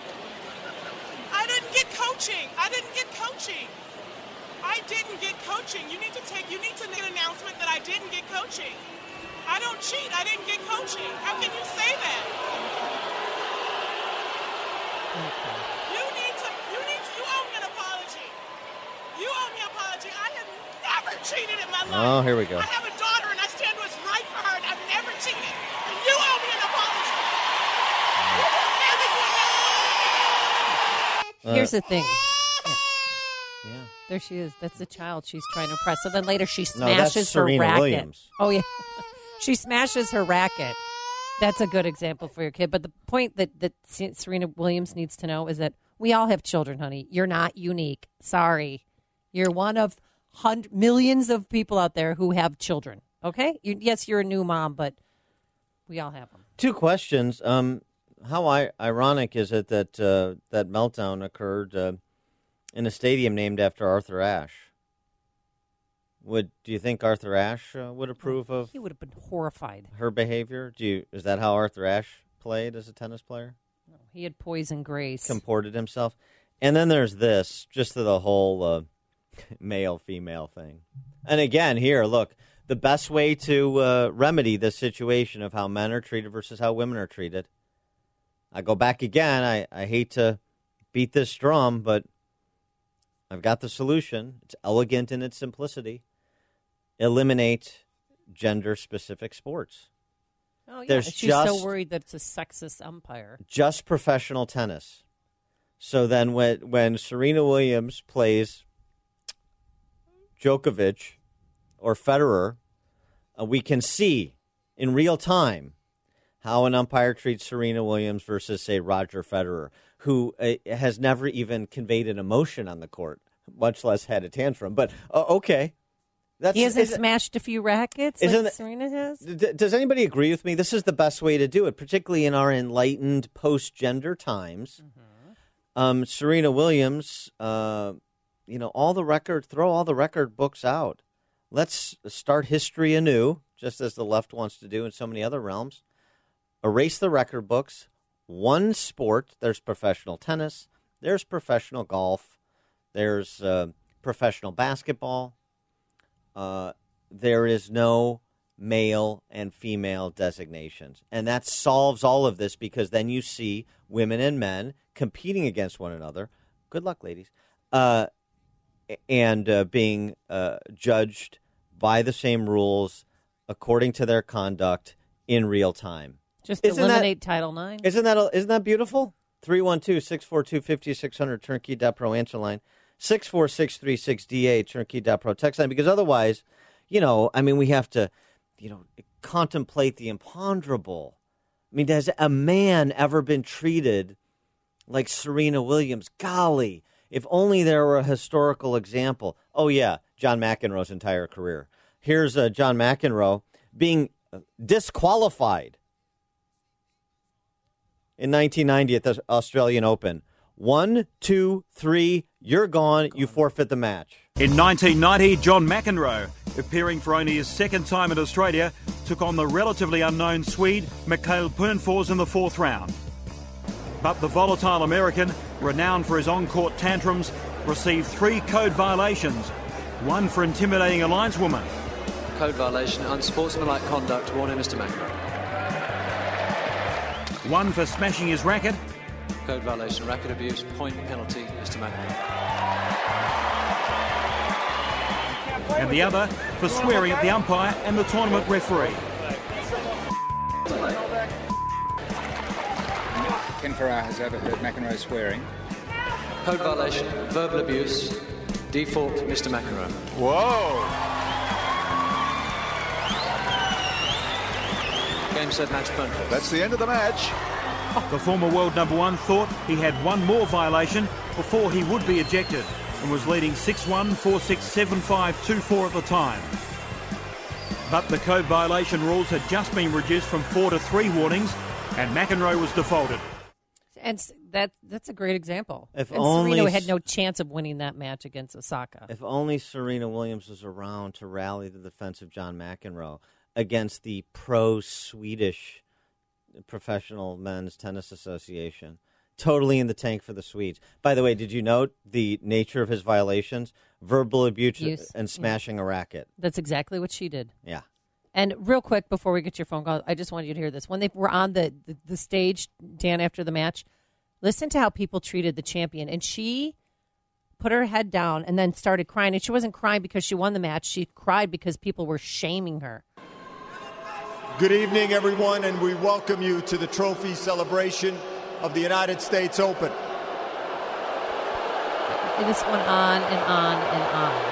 I didn't get coaching. I didn't get coaching. I didn't get coaching. You need to take, you need to make an announcement that I didn't get coaching. I don't cheat. I didn't get coaching. How can you say that? You need to, you need to, you owe me an apology. You owe me an apology. I have never cheated in my life. Oh, here we go. I have a daughter and I stand what's right for her and I've never cheated. And you owe me an apology. You will never do that. Here's the thing. Yeah. There she is. That's the child she's trying to impress. So then later she No, that's smashes her Serena racket. Williams. Oh, yeah. She smashes her racket. That's a good example for your kid. But the point that, that Serena Williams needs to know is that we all have children, honey. You're not unique. Sorry. You're one of hundred, millions of people out there who have children. Okay? You, yes, you're a new mom, but we all have them. Two questions. Um, how I- ironic is it that uh, that meltdown occurred uh, in a stadium named after Arthur Ashe? Would do you think Arthur Ashe uh, would approve of? He would have been horrified. Her behavior. Do you? Is that how Arthur Ashe played as a tennis player? No, he had poison grace. Comported himself. And then there's this, just to the whole uh, male-female thing. And again, here, look, the best way to uh, remedy this situation of how men are treated versus how women are treated. I go back again. I, I hate to beat this drum, but I've got the solution. It's elegant in its simplicity. Eliminate gender-specific sports. Oh, yeah. There's She's just, so worried that it's a sexist umpire. Just professional tennis. So then when, when Serena Williams plays Djokovic or Federer, uh, we can see in real time how an umpire treats Serena Williams versus, say, Roger Federer, who uh, has never even conveyed an emotion on the court, much less had a tantrum. But, uh, okay. That's, he hasn't is, smashed a few rackets isn't like it, Serena has? D- does anybody agree with me? This is the best way to do it, particularly in our enlightened post-gender times. Mm-hmm. Um, Serena Williams, uh, you know, all the record, throw all the record books out. Let's start history anew, just as the left wants to do in so many other realms. Erase the record books. One sport. There's professional tennis. There's professional golf. There's uh, professional basketball. Uh, there is no male and female designations. And that solves all of this because then you see women and men competing against one another. Good luck, ladies. Uh, and uh, being uh, judged by the same rules according to their conduct in real time. Just isn't eliminate that, Title nine. Isn't that, isn't that beautiful? three one two, six four two, five six zero zero, turnkey dot pro answer line. six four six three six D A, turnkey dot pro text line, because otherwise, you know, I mean, we have to, you know, contemplate the imponderable. I mean, has a man ever been treated like Serena Williams? Golly, if only there were a historical example. Oh, yeah, John McEnroe's entire career. Here's uh, John McEnroe being disqualified in nineteen ninety at the Australian Open. One, two, three, you're gone. You forfeit the match. In nineteen ninety, John McEnroe, appearing for only his second time in Australia, took on the relatively unknown Swede Mikael Pernfors in the fourth round. But the volatile American, renowned for his on-court tantrums, received three code violations, one for intimidating a lineswoman. Code violation, unsportsmanlike conduct, warning Mister McEnroe. One for smashing his racket. Code violation, racket abuse, point penalty, Mister McEnroe. And the other for swearing at the umpire and the tournament referee. Ken Farrar has overheard McEnroe swearing. Code violation, verbal abuse, default, Mister McEnroe. Whoa! Game, set, match, point. That's the end of the match. The former world number one thought he had one more violation before he would be ejected and was leading six one, four six, seven five, two four at the time. But the code violation rules had just been reduced from four to three warnings, and McEnroe was defaulted. And that that's a great example. If and only Serena had no chance of winning that match against Osaka. If only Serena Williams was around to rally the defense of John McEnroe against the pro-Swedish Professional Men's Tennis Association. Totally in the tank for the Swedes. By the way, did you note the nature of his violations? Verbal abuse, Abuse. and smashing Yeah. a racket. That's exactly what she did. Yeah. And real quick, before we get your phone call, I just wanted you to hear this. When they were on the, the, the stage, Dan, after the match, listen to how people treated the champion. And she put her head down and then started crying. And she wasn't crying because she won the match. She cried because people were shaming her. Good evening, everyone, and we welcome you to the trophy celebration of the United States Open. And this went on and on and on.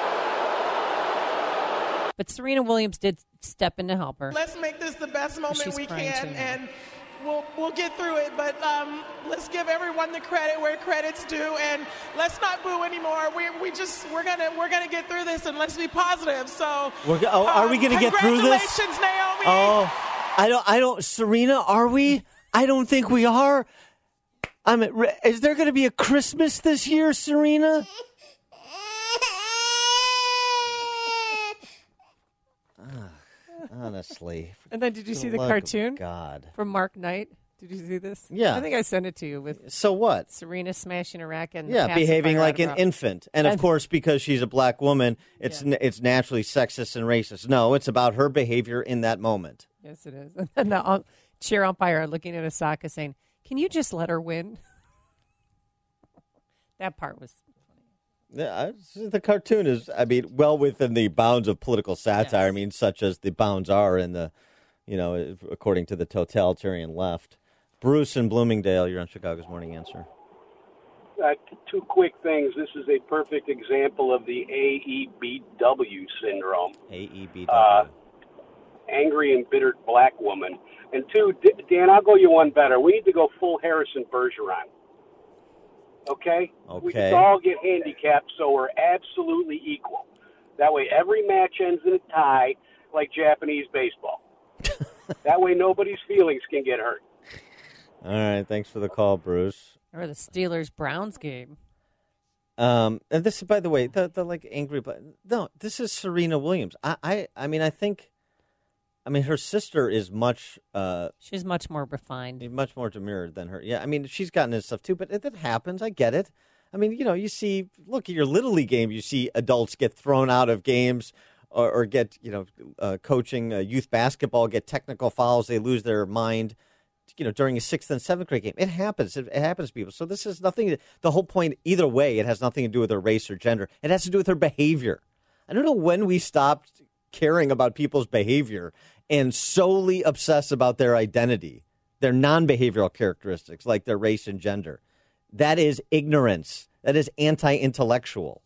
But Serena Williams did step in to help her. Let's make this the best moment She's we crying can, too now. and we'll we'll get through it. But um, let's give everyone the credit where credit's due, and let's not boo anymore. We we just we're gonna we're gonna get through this, and let's be positive. So, We're go- oh, are we um, going to get through this? Congratulations, Naomi. Oh, I don't. I don't. Serena, are we? I don't think we are. I'm. At, is there going to be a Christmas this year, Serena? Ah, honestly. And then did you for see the love of cartoon? God. From Mark Knight? Did you see this? Yeah. I think I sent it to you with So what? Serena smashing a racket. And the Yeah, behaving pacifier like out of an her- infant. And, of And- course, because she's a black woman, it's n- it's naturally sexist and racist. No, it's about her behavior in that moment. Yes, it is. And then the um, cheer umpire looking at Osaka saying, "Can you just let her win?" That part was. Yeah, I- the cartoon is, I mean, well within the bounds of political satire. I mean, such as the bounds are in the, you know, according to the totalitarian left. Bruce in Bloomingdale, you're on Chicago's Morning Answer. Uh, two quick things. This is a perfect example of the A E B W syndrome. A E B W. Uh, angry and bitter black woman. And two, D- Dan, I'll go you one better. We need to go full Harrison Bergeron. Okay? We Okay. can all get handicapped, so we're absolutely equal. That way every match ends in a tie like Japanese baseball. That way nobody's feelings can get hurt. All right, thanks for the call, Bruce. Or the Steelers Browns game. Um, and this, by the way, the, the like angry, but no, this is Serena Williams. I, I, I mean, I think, I mean, her sister is much, uh, She's much more refined. much more demure than her. Yeah, I mean, she's gotten into stuff too, but it, it happens. I get it. I mean, you know, you see, look at your Little League game, you see adults get thrown out of games or, or get, you know, uh, coaching uh, youth basketball, get technical fouls, they lose their mind. You know, during a sixth and seventh grade game, it happens. It, it happens to people. So this is nothing. The whole point, either way, it has nothing to do with their race or gender. It has to do with their behavior. I don't know when we stopped caring about people's behavior and solely obsess about their identity, their non-behavioral characteristics like their race and gender. That is ignorance. That is anti-intellectual.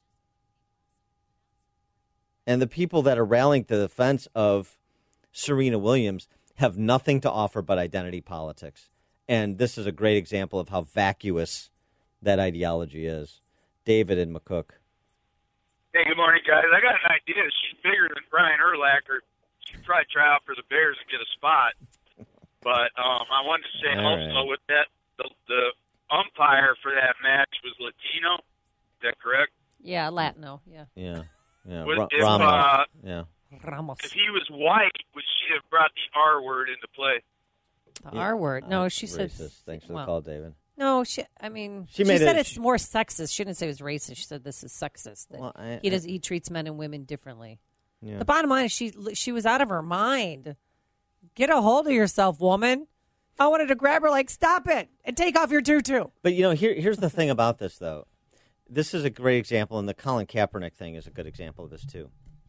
And the people that are rallying to the defense of Serena Williams have nothing to offer but identity politics. And this is a great example of how vacuous that ideology is. David in McCook. Hey, good morning, guys. I got an idea. She's bigger than Brian Urlacher. She could probably try out for the Bears and get a spot. But um, I wanted to say All also right. with that, the, the umpire for that match was Latino. Is that correct? Yeah, Latino. Yeah. Yeah. Yeah. Was- Ra- if, Ramos. uh, yeah. Ramos. If he was white, would she have brought the R word into play? The R word. No, Uh, she said. racist. Thanks for well, the call, David. No, she. I mean, She she, made said it- it's more sexist. She didn't say it was racist. She said this is sexist. That Well, I- he does. He treats men and women differently. Yeah. The bottom line is she. She was out of her mind. Get a hold of yourself, woman. I wanted to grab her, like, stop it and take off your tutu. But, you know, here, here's the thing about this, though. This is a great example, and the Colin Kaepernick thing is a good example of this, too.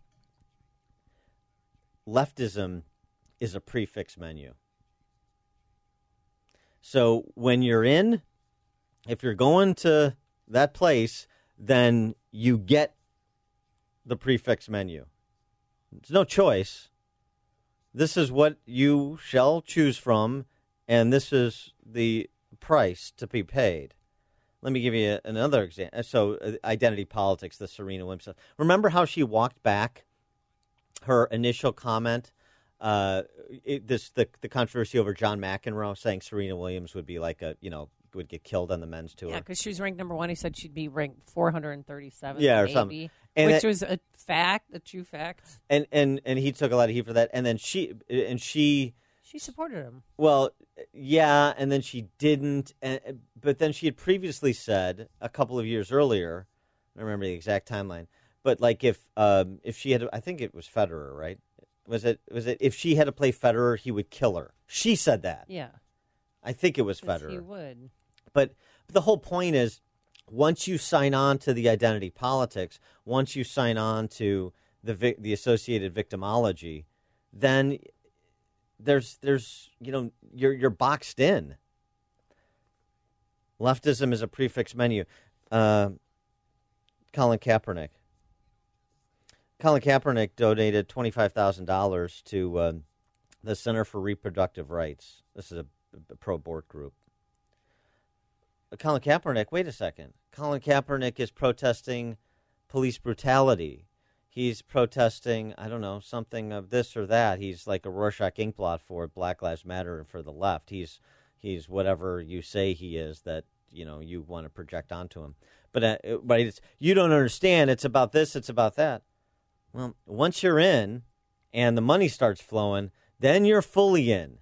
Leftism is a prefix menu. So when you're in, if you're going to that place, then you get the prefix menu. There's no choice. This is what you shall choose from, and this is the price to be paid. Let me give you another example. So, uh, identity politics, the Serena Williams stuff. Remember how she walked back her initial comment, uh, it, this the the controversy over John McEnroe saying Serena Williams would be like a you know would get killed on the men's tour. Yeah, because she was ranked number one. He said she'd be ranked four hundred thirty-seven. Yeah, or maybe, something. And which it, was a fact, a true fact. And and and he took a lot of heat for that. And then she and she she supported him. Well, yeah, and then she didn't. And, but then she had previously said a couple of years earlier. I don't remember the exact timeline. But like if um, if she had, I think it was Federer, right? Was it was it if she had to play Federer, he would kill her. She said that. Yeah, I think it was Federer. He would. But the whole point is, once you sign on to the identity politics, once you sign on to the vi- the associated victimology, then there's there's you know you're you're boxed in. Leftism is a prefix menu. Uh, Colin Kaepernick. Colin Kaepernick donated twenty-five thousand dollars to uh, the Center for Reproductive Rights. This is a, a pro-abort group. Colin Kaepernick, wait a second. Colin Kaepernick is protesting police brutality. He's protesting, I don't know, something of this or that. He's like a Rorschach inkblot for Black Lives Matter and for the left. He's he's whatever you say he is that, you know, you want to project onto him. But uh, but it's, you don't understand. It's about this. It's about that. Well, once you're in and the money starts flowing, then you're fully in.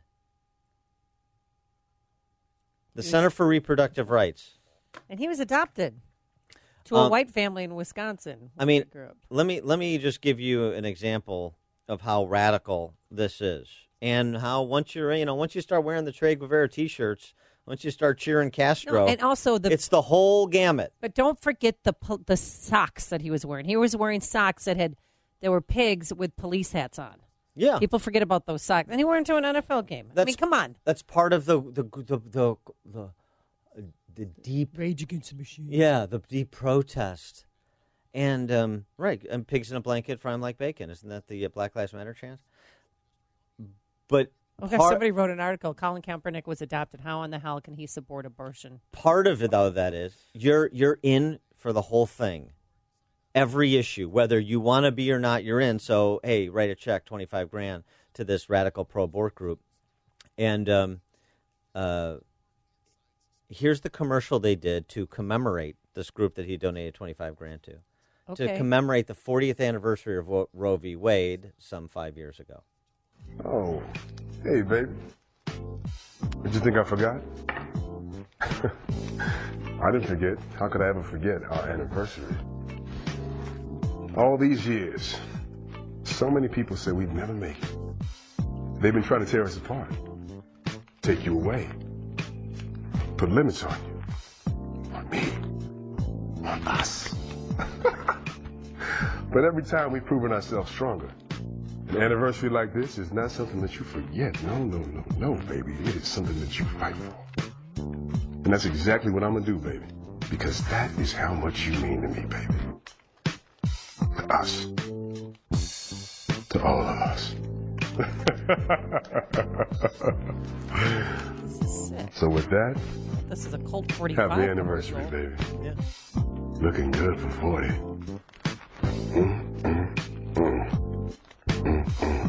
The Center for Reproductive Rights. And he was adopted to a um, white family in Wisconsin. I mean, let me let me just give you an example of how radical this is, and how once you're you know once you start wearing the Che Guevara T-shirts, once you start cheering Castro, No, and also the it's the whole gamut. But don't forget the pol- the socks that he was wearing. He was wearing socks that had there were pigs with police hats on. Yeah, people forget about those socks, and he wore into an N F L game. That's, I mean, come on. That's part of the the the the, the, the deep Rage Against the Machine. Yeah, the deep protest, and um, right, and pigs in a blanket frying like bacon. Isn't that the uh, Black Lives Matter chant? But Okay, part, somebody wrote an article. Colin Kaepernick was adopted. How in the hell can he support abortion? Part of it, though, that is you're you're in for the whole thing. Every issue, whether you want to be or not, you're in. So, hey, write a check, twenty-five grand, to this radical pro-abort group. And um, uh, here's the commercial they did to commemorate this group that he donated twenty-five grand to. Okay. To commemorate the fortieth anniversary of Roe v. Wade some five years ago. Oh, hey, baby. Did you think I forgot? I didn't forget. How could I ever forget our anniversary? All these years, so many people said we'd never make it. They've been trying to tear us apart, take you away, put limits on you, on me, on us. But every time we've proven ourselves stronger. An anniversary like this is not something that you forget. No, no, no, no, baby. It is something that you fight for. And that's exactly what I'm going to do, baby. Because that is how much you mean to me, baby. To us. To all of us. This is sick. So with that, This is a Colt forty-five happy anniversary, commercial. baby. Yeah. Looking good for forty. Mm, mm, mm. Mm,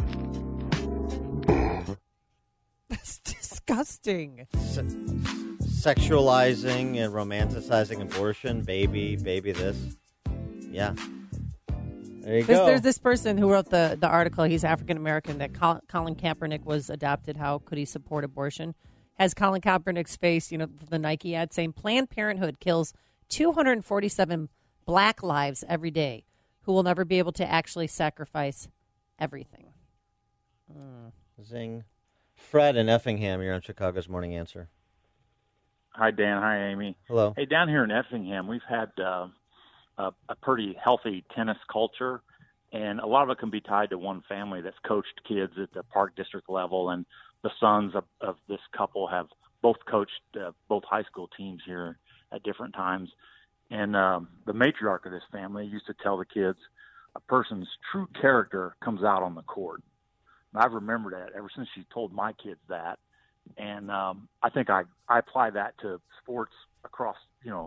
mm. That's disgusting. Se- sexualizing and romanticizing abortion, baby, baby this. Yeah. There you This, go. there's this person who wrote the, the article. He's African American. That Col- Colin Kaepernick was adopted. How could he support abortion? Has Colin Kaepernick's face, you know, the Nike ad saying Planned Parenthood kills two hundred forty-seven black lives every day, who will never be able to actually sacrifice everything. Mm. Zing. Fred in Effingham, you're on Chicago's Morning Answer. Hi, Dan. Hi, Amy. Hello. Hey, down here in Effingham, we've had uh, a, a pretty healthy tennis culture, and a lot of it can be tied to one family that's coached kids at the Park District level, and the sons of, of this couple have both coached uh, both high school teams here at different times. And um, the matriarch of this family used to tell the kids, a person's true character comes out on the court. And I've remembered that ever since she told my kids that. And um, I think I, I apply that to sports across, you know,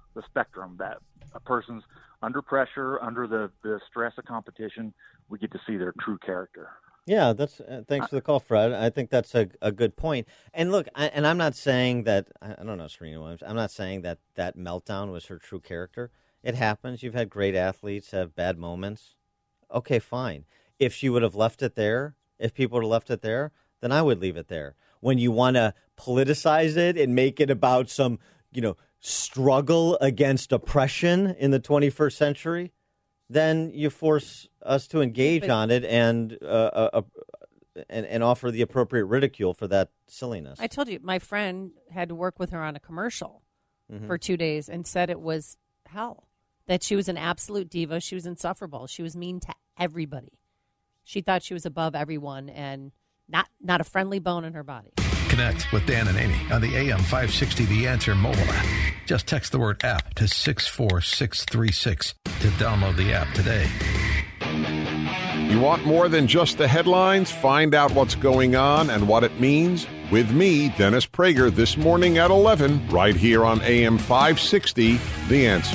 the spectrum, that a person's under pressure, under the, the stress of competition, we get to see their true character. Yeah, that's. Uh, thanks for the call, Fred. I think that's a, a good point. And look, I, and I'm not saying that. I, I don't know, Serena Williams. I'm not saying that that meltdown was her true character. It happens. You've had great athletes have bad moments. Okay, fine. If she would have left it there, if people would have left it there, then I would leave it there. When you want to politicize it and make it about some, you know, struggle against oppression in the twenty-first century, then you force us to engage but, on it and, uh, uh, uh, and and offer the appropriate ridicule for that silliness. I told you, my friend had to work with her on a commercial mm-hmm. for two days and said it was hell, that she was an absolute diva. She was insufferable. She was mean to everybody. She thought she was above everyone and not, not a friendly bone in her body. Connect with Dan and Amy on the A M five sixty The Answer mobile app. Just text the word app to six four six three six to download the app today. You want more than just the headlines? Find out what's going on and what it means with me, Dennis Prager, this morning at eleven, right here on A M five sixty The Answer.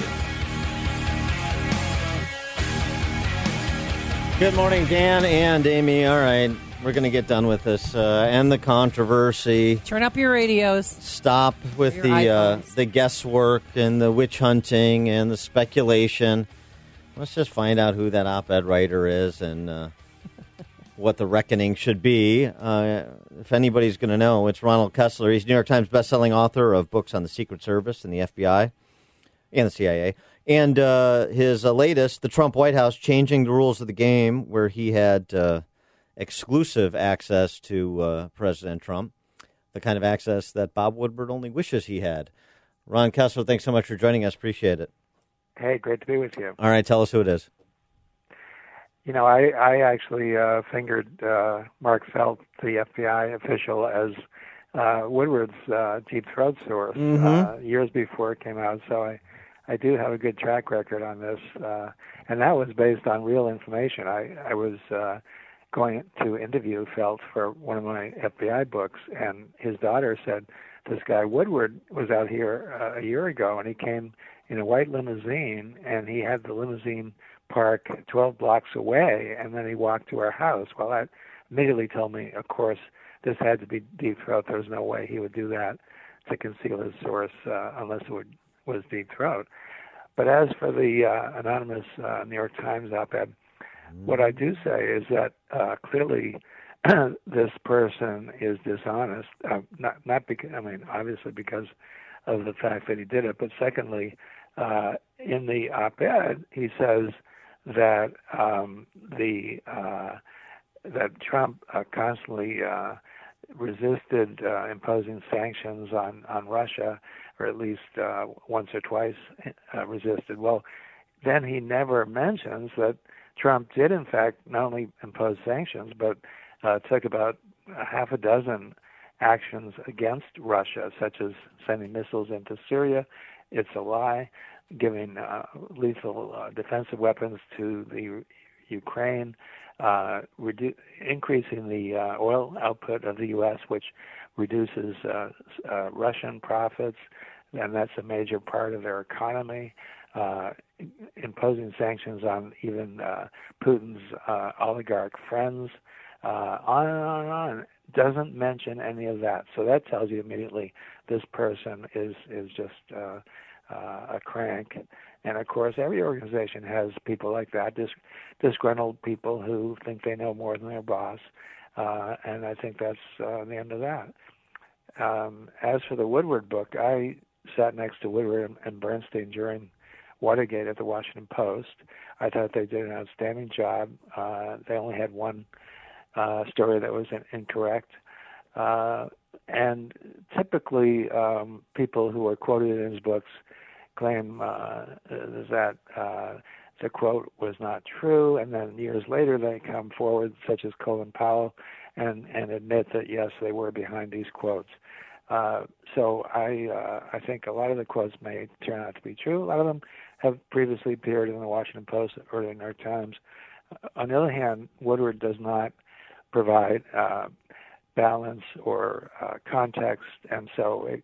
Good morning, Dan and Amy. All right. We're going to get done with this uh, and the controversy. Turn up your radios. Stop with the uh, the guesswork and the witch hunting and the speculation. Let's just find out who that op-ed writer is and uh, what the reckoning should be. Uh, if anybody's going to know, it's Ronald Kessler. He's New York Times bestselling author of books on the Secret Service and the F B I and the C I A. And uh, his uh, latest, The Trump White House, Changing the Rules of the Game, where he had... Uh, exclusive access to uh, President Trump, the kind of access that Bob Woodward only wishes he had. Ron Kessler, thanks so much for joining us. Appreciate it. Hey, great to be with you. All right, tell us who it is. You know, I, I actually uh, fingered uh, Mark Felt, the F B I official, as uh, Woodward's uh, deep throat source mm-hmm. uh, years before it came out, so I, I do have a good track record on this, uh, and that was based on real information. I, I was... Uh, going to interview Felt for one of my F B I books, and his daughter said, this guy Woodward was out here uh, a year ago, and he came in a white limousine, and he had the limousine park twelve blocks away, and then he walked to our house. Well, that immediately told me, of course, this had to be Deep Throat. There was no way he would do that to conceal his source uh, unless it would, was Deep Throat. But as for the uh, anonymous uh, New York Times op-ed, what I do say is that uh, clearly this person is dishonest, uh, not not because, I mean, obviously because of the fact that he did it, but secondly, uh, in the op-ed, he says that um, the uh, that Trump uh, constantly uh, resisted uh, imposing sanctions on, on Russia, or at least uh, once or twice uh, resisted. Well, then he never mentions that Trump did, in fact, not only impose sanctions, but uh, took about a half a dozen actions against Russia, such as sending missiles into Syria. It's a lie. Giving uh, lethal uh, defensive weapons to the U- Ukraine, uh, redu- increasing the uh, oil output of the U S, which reduces uh, uh, Russian profits, and that's a major part of their economy. Uh, imposing sanctions on even uh, Putin's uh, oligarch friends, uh, on and on and on. Doesn't mention any of that. So that tells you immediately this person is, is just uh, uh, a crank. And, of course, every organization has people like that, dis- disgruntled people who think they know more than their boss. Uh, and I think that's uh, the end of that. Um, as for the Woodward book, I sat next to Woodward and Bernstein during Watergate at the Washington Post. I thought they did an outstanding job. Uh, they only had one uh, story that was in- incorrect. Uh, and typically, um, people who are quoted in his books claim uh, that uh, the quote was not true, and then years later they come forward, such as Colin Powell, and, and admit that, yes, they were behind these quotes. Uh, so I uh, I think a lot of the quotes may turn out to be true. A lot of them have previously appeared in the Washington Post or the New York Times. Uh, on the other hand, Woodward does not provide uh, balance or uh, context, and so it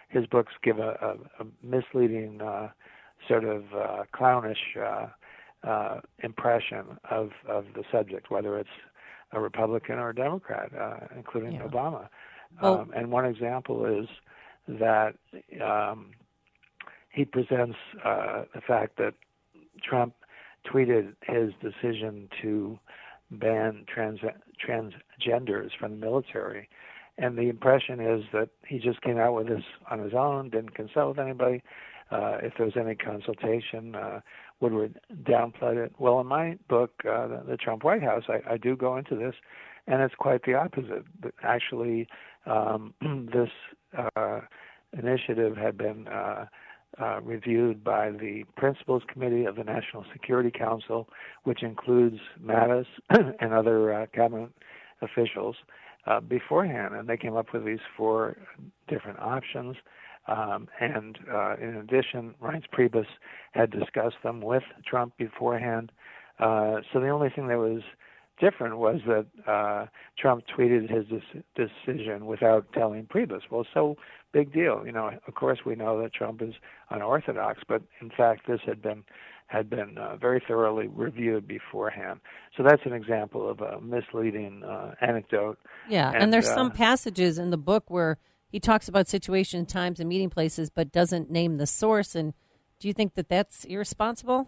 his books give a, a, a misleading, uh, sort of uh, clownish uh, uh, impression of, of the subject, whether it's a Republican or a Democrat, uh, including Yeah. Obama. Well- Um, and one example is that um, he presents uh, the fact that Trump tweeted his decision to ban trans transgenders from the military, and the impression is that he just came out with this on his own, didn't consult with anybody. Uh, if there was any consultation, uh, Woodward downplayed it. Well, in my book, uh, the, the Trump White House, I, I do go into this, and it's quite the opposite. But actually, um, this uh, initiative had been uh, uh, reviewed by the Principals Committee of the National Security Council, which includes Mattis and other uh, cabinet officials uh, beforehand, and they came up with these four different options. Um, and uh, in addition, Reince Priebus had discussed them with Trump beforehand. Uh, so the only thing that was different was that uh, Trump tweeted his des- decision without telling Priebus. Well, so big deal. You know, of course we know that Trump is unorthodox, but in fact this had been had been uh, very thoroughly reviewed beforehand. So that's an example of a misleading uh, anecdote. Yeah, and, and there's uh, some passages in the book where he talks about situation, times, and meeting places, but doesn't name the source. And do you think that that's irresponsible?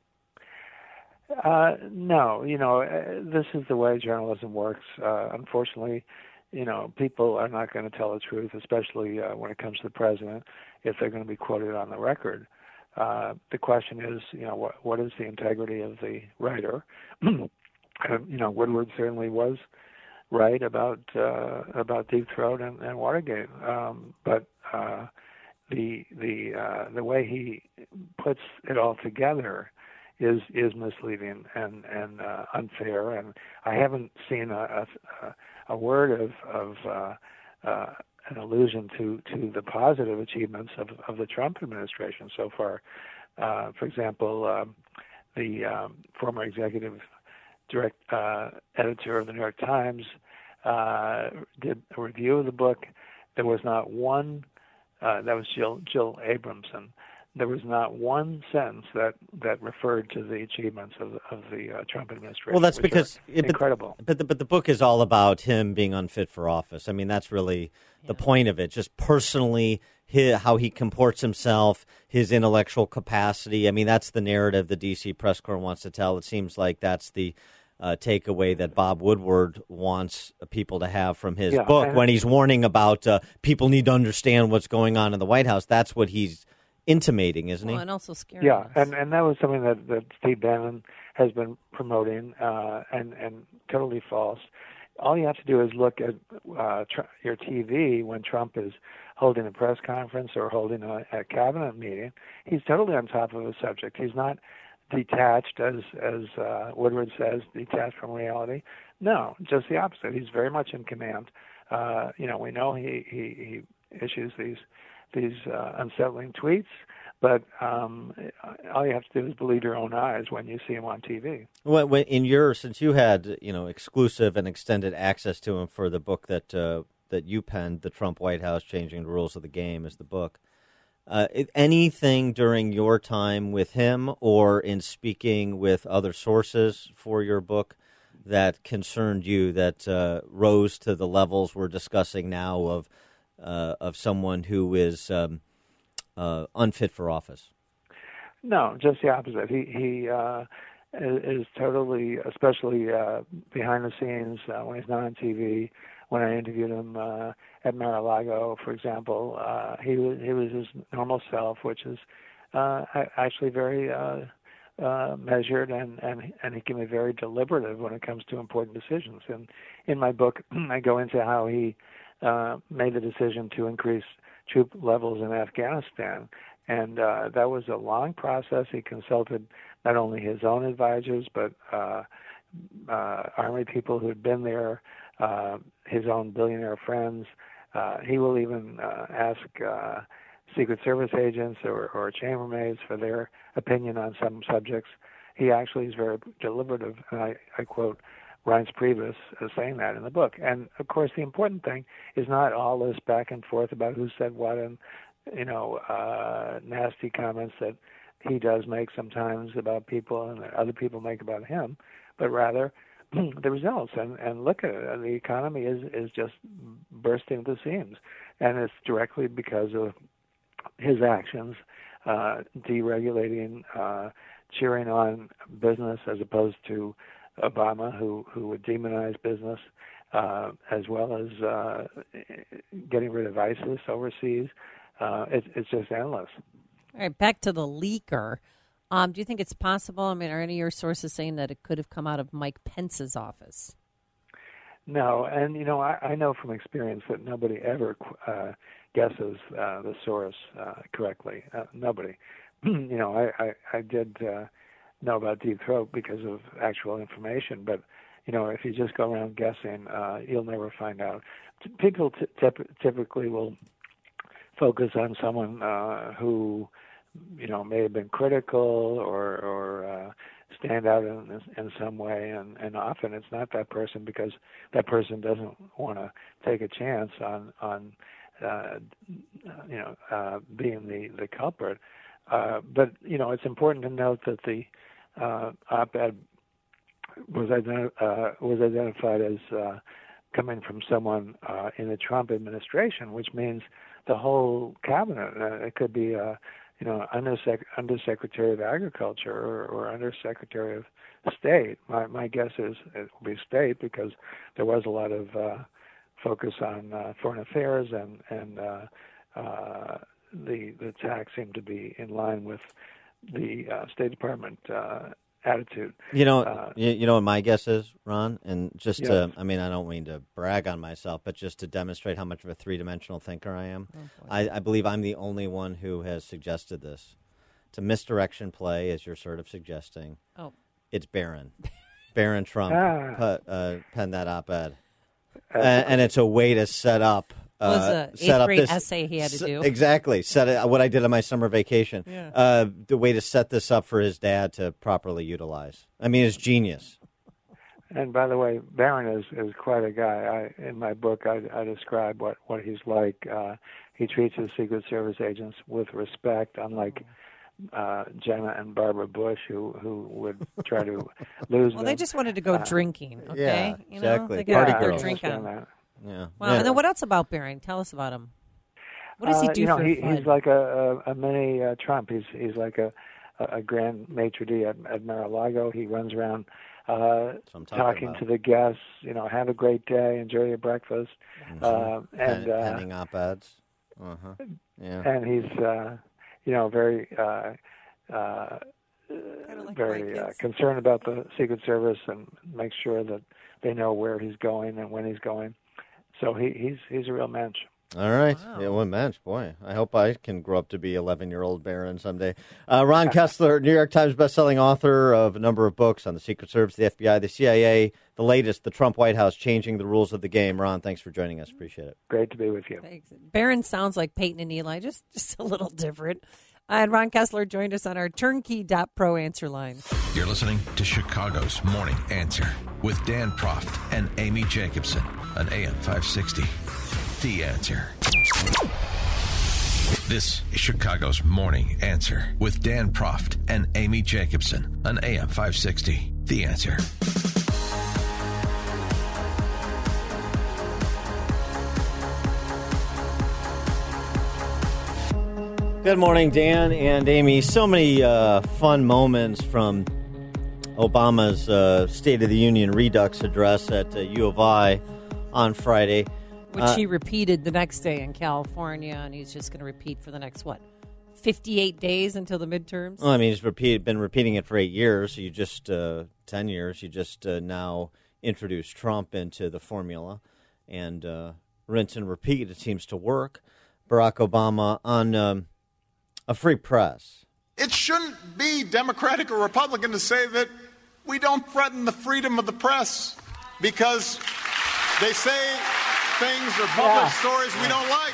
Uh, no, you know, uh, this is the way journalism works. Uh, unfortunately, you know, people are not going to tell the truth, especially uh, when it comes to the president, if they're going to be quoted on the record. Uh, the question is, you know, what, what is the integrity of the writer? uh, you know, Woodward certainly was right about uh, about Deep Throat and, and Watergate, um, but uh, the the uh, the way he puts it all together is is misleading and and uh, unfair. And I haven't seen a a, a word of of uh, uh, an allusion to to the positive achievements of of the Trump administration so far. Uh, for example, um, the um, former executive direct uh, editor of the New York Times uh, did a review of the book. There was not one. Uh, that was Jill Jill Abramson. There was not one sentence that, that referred to the achievements of of the uh, Trump administration. Well, that's which because are it, incredible. But, but the, but the book is all about him being unfit for office. I mean, that's really the point of it. Just personally, his, how he comports himself, his intellectual capacity. I mean, that's the narrative the D C press corps wants to tell. It seems like that's the uh, takeaway that Bob Woodward wants people to have from his Yeah, book and- when he's warning about uh, people need to understand what's going on in the White House. That's what he's intimating, isn't he? Well, and also scary. Yeah, and, and that was something that, that Steve Bannon has been promoting, uh, and and totally false. All you have to do is look at uh, tr- your T V when Trump is holding a press conference or holding a, a cabinet meeting. He's totally on top of the subject. He's not detached, as as uh, Woodward says, detached from reality. No, just the opposite. He's very much in command. Uh, you know, we know he he, he issues these these uh, unsettling tweets, but um, all you have to do is believe your own eyes when you see him on T V. Well, when, in your, since you had, you know, exclusive and extended access to him for the book that uh, that you penned, The Trump White House, Changing the Rules of the Game, is the book. Uh, if anything during your time with him or in speaking with other sources for your book that concerned you, that uh, rose to the levels we're discussing now of uh, of someone who is um, uh, unfit for office? No, just the opposite. He he uh, is, is totally, especially uh, behind the scenes uh, when he's not on T V. When I interviewed him uh, at Mar-a-Lago, for example, uh, he was he was his normal self, which is uh, actually very uh, uh, measured, and, and and he can be very deliberative when it comes to important decisions. And in my book, I go into how he uh, made the decision to increase troop levels in Afghanistan. And uh, that was a long process. He consulted not only his own advisors, but uh, uh, Army people who had been there, uh, his own billionaire friends. Uh, he will even uh, ask uh, Secret Service agents or, or chambermaids for their opinion on some subjects. He actually is very deliberative, and I, I quote Reince Priebus as saying that in the book. And, of course, the important thing is not all this back and forth about who said what and you know, uh, nasty comments that he does make sometimes about people and that other people make about him, but rather the results. And, and look at it. The economy is, is just bursting at the seams. And it's directly because of his actions, uh, deregulating, uh, cheering on business as opposed to Obama, who, who would demonize business, uh, as well as uh, getting rid of ISIS overseas. Uh, it, it's just endless. All right, back to the leaker. Um, do you think it's possible? I mean, are any of your sources saying that it could have come out of Mike Pence's office? No, and, you know, I, I know from experience that nobody ever uh, guesses uh, the source uh, correctly. Uh, nobody. you know, I, I, I did uh, know about Deep Throat because of actual information, but, you know, if you just go around guessing, uh, you'll never find out. T- people t- typ- typically will focus on someone uh, who, you know, may have been critical or, or uh, stand out in, in some way, and, and often it's not that person because that person doesn't want to take a chance on, on uh, you know, uh, being the, the culprit. Uh, but, you know, it's important to note that the uh, op-ed was, identi- uh, was identified as uh, coming from someone uh, in the Trump administration, which means the whole cabinet. Uh, it could be, uh, you know, undersec- undersecretary of agriculture or, or undersecretary of state. My, my guess is it will be state because there was a lot of uh, focus on uh, foreign affairs, and and uh, uh, the the attack seemed to be in line with the uh, State Department uh, attitude. You know, uh, you, you know what my guess is, Ron? And just yes. to, I mean, I don't mean to brag on myself, but just to demonstrate how much of a three-dimensional thinker I am, oh, I, I believe I'm the only one who has suggested this. It's a misdirection play, as you're sort of suggesting. Oh. It's Barron. Barron Trump ah. put, uh, penned that op-ed. Uh, and, and it's a way to set up It was Uh, an set eighth up grade this, essay he had to do. Exactly. Set it, what I did on my summer vacation. Yeah. Uh, the way to set this up for his dad to properly utilize. I mean, it's genius. And by the way, Barron is, is quite a guy. I, in my book, I, I describe what, what he's like. Uh, he treats his Secret Service agents with respect, unlike uh, Jenna and Barbara Bush, who, who would try to lose Well, them. they just wanted to go Uh, drinking, okay? Yeah, you know? exactly. They got Party their girls. drink I on. understand that. Yeah. Wow. Yeah. And then what else about Barron? Tell us about him. What does he Uh, do you know, for he, fun? he's like a, a, a mini uh, Trump. He's he's like a, a grand maitre d' at, at Mar-a-Lago. He runs around uh, talking talking about. to the guests. You know, have a great day, enjoy your breakfast, Mm-hmm. uh, and Pen, uh, penning op-eds. Uh-huh. Yeah. and he's uh, you know very uh, uh, very uh, concerned about the Secret Service and makes sure that they know where he's going and when he's going. So he, he's he's a real mensch. All right. Wow. Yeah, one match. Boy, I hope I can grow up to be eleven-year-old Barron someday. Uh, Ron Kessler, New York Times bestselling author of a number of books on the Secret Service, the F B I, the C I A, the latest, the Trump White House, changing the rules of the game. Ron, thanks for joining us. Appreciate it. Great to be with you. Thanks. Barron sounds like Peyton and Eli, just, just a little different. And Ron Kessler joined us on our turnkey dot pro answer line. You're listening to Chicago's Morning Answer with Dan Proft and Amy Jacobson on A M five sixty. The Answer. This is Chicago's Morning Answer with Dan Proft and Amy Jacobson on A M five sixty. The Answer. Good morning, Dan and Amy. So many uh, fun moments from Obama's uh, State of the Union Redux address at uh, U of I on Friday. Which Uh, he repeated the next day in California, and he's just going to repeat for the next, what, fifty-eight days until the midterms? Well, I mean, he's repeat, been repeating it for eight years. You just, uh, ten years, you just uh, now introduced Trump into the formula. And uh, rinse and repeat, it seems to work. Barack Obama on um, a free press. It shouldn't be Democratic or Republican to say that we don't threaten the freedom of the press because they say things or publish Yeah. stories we don't like.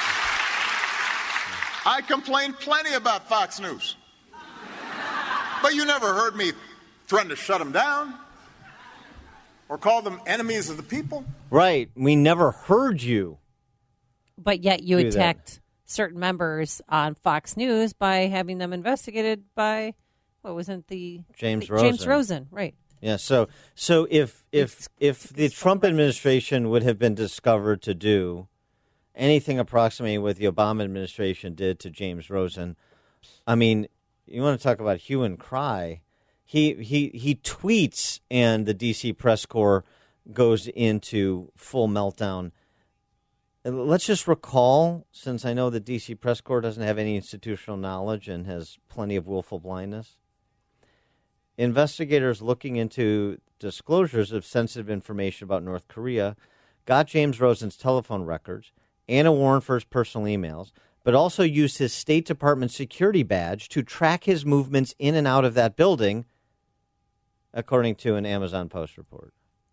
I complain plenty about Fox News. But you never heard me threaten to shut them down or call them enemies of the people. Right. We never heard you. But yet you Do that. attacked certain members on Fox News by having them investigated by, what wasn't the James the, Rosen. James Rosen, right? Yeah. So so if if it's, if the Trump administration would have been discovered to do anything approximating what the Obama administration did to James Rosen, I mean, you want to talk about hue and cry. He he he tweets, and the D C press corps goes into full meltdown. Let's just recall, since I know the D C press corps doesn't have any institutional knowledge and has plenty of willful blindness, investigators looking into disclosures of sensitive information about North Korea got James Rosen's telephone records and a warrant for his personal emails, but also used his State Department security badge to track his movements in and out of that building, according to an Amazon Post report.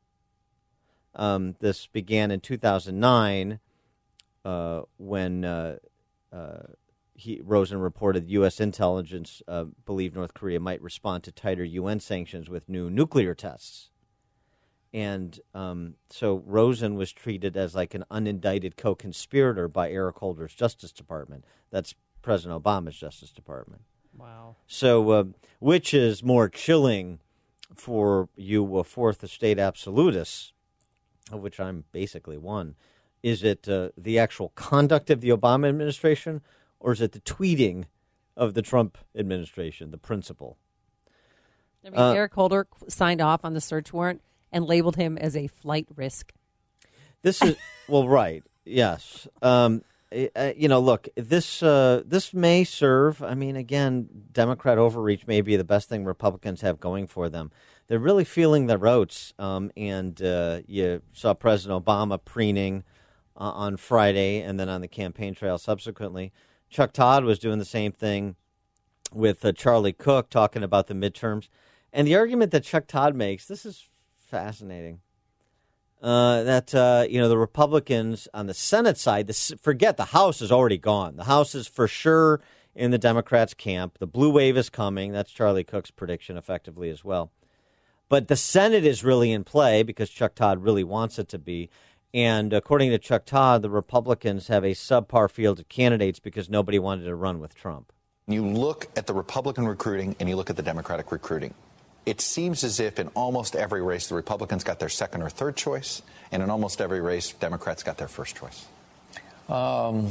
Um, this began in two thousand nine uh, when uh, uh, he, Rosen reported U S intelligence uh, believed North Korea might respond to tighter U N sanctions with new nuclear tests. And um, so Rosen was treated as like an unindicted co-conspirator by Eric Holder's Justice Department. That's President Obama's Justice Department. Wow. So uh, which is more chilling for you, uh, fourth estate absolutists, of which I'm basically one? Is it uh, the actual conduct of the Obama administration, or is it the tweeting of the Trump administration, the principle? I mean, Uh, Eric Holder signed off on the search warrant and labeled him as a flight risk. This is, well, right, yes. Um, uh, you know, look, this uh, this may serve, I mean, again, Democrat overreach may be the best thing Republicans have going for them. They're really feeling their oats, um, and uh, you saw President Obama preening uh, on Friday and then on the campaign trail subsequently. Chuck Todd was doing the same thing with uh, Charlie Cook, talking about the midterms. And the argument that Chuck Todd makes, this is fascinating, uh, that, uh, you know, the Republicans on the Senate side, the, forget the House is already gone. The House is for sure in the Democrats' camp. The blue wave is coming. That's Charlie Cook's prediction effectively as well. But the Senate is really in play because Chuck Todd really wants it to be. And according to Chuck Todd, the Republicans have a subpar field of candidates because nobody wanted to run with Trump. You look at the Republican recruiting and you look at the Democratic recruiting. It seems as if in almost every race, the Republicans got their second or third choice, and in almost every race, Democrats got their first choice. Um,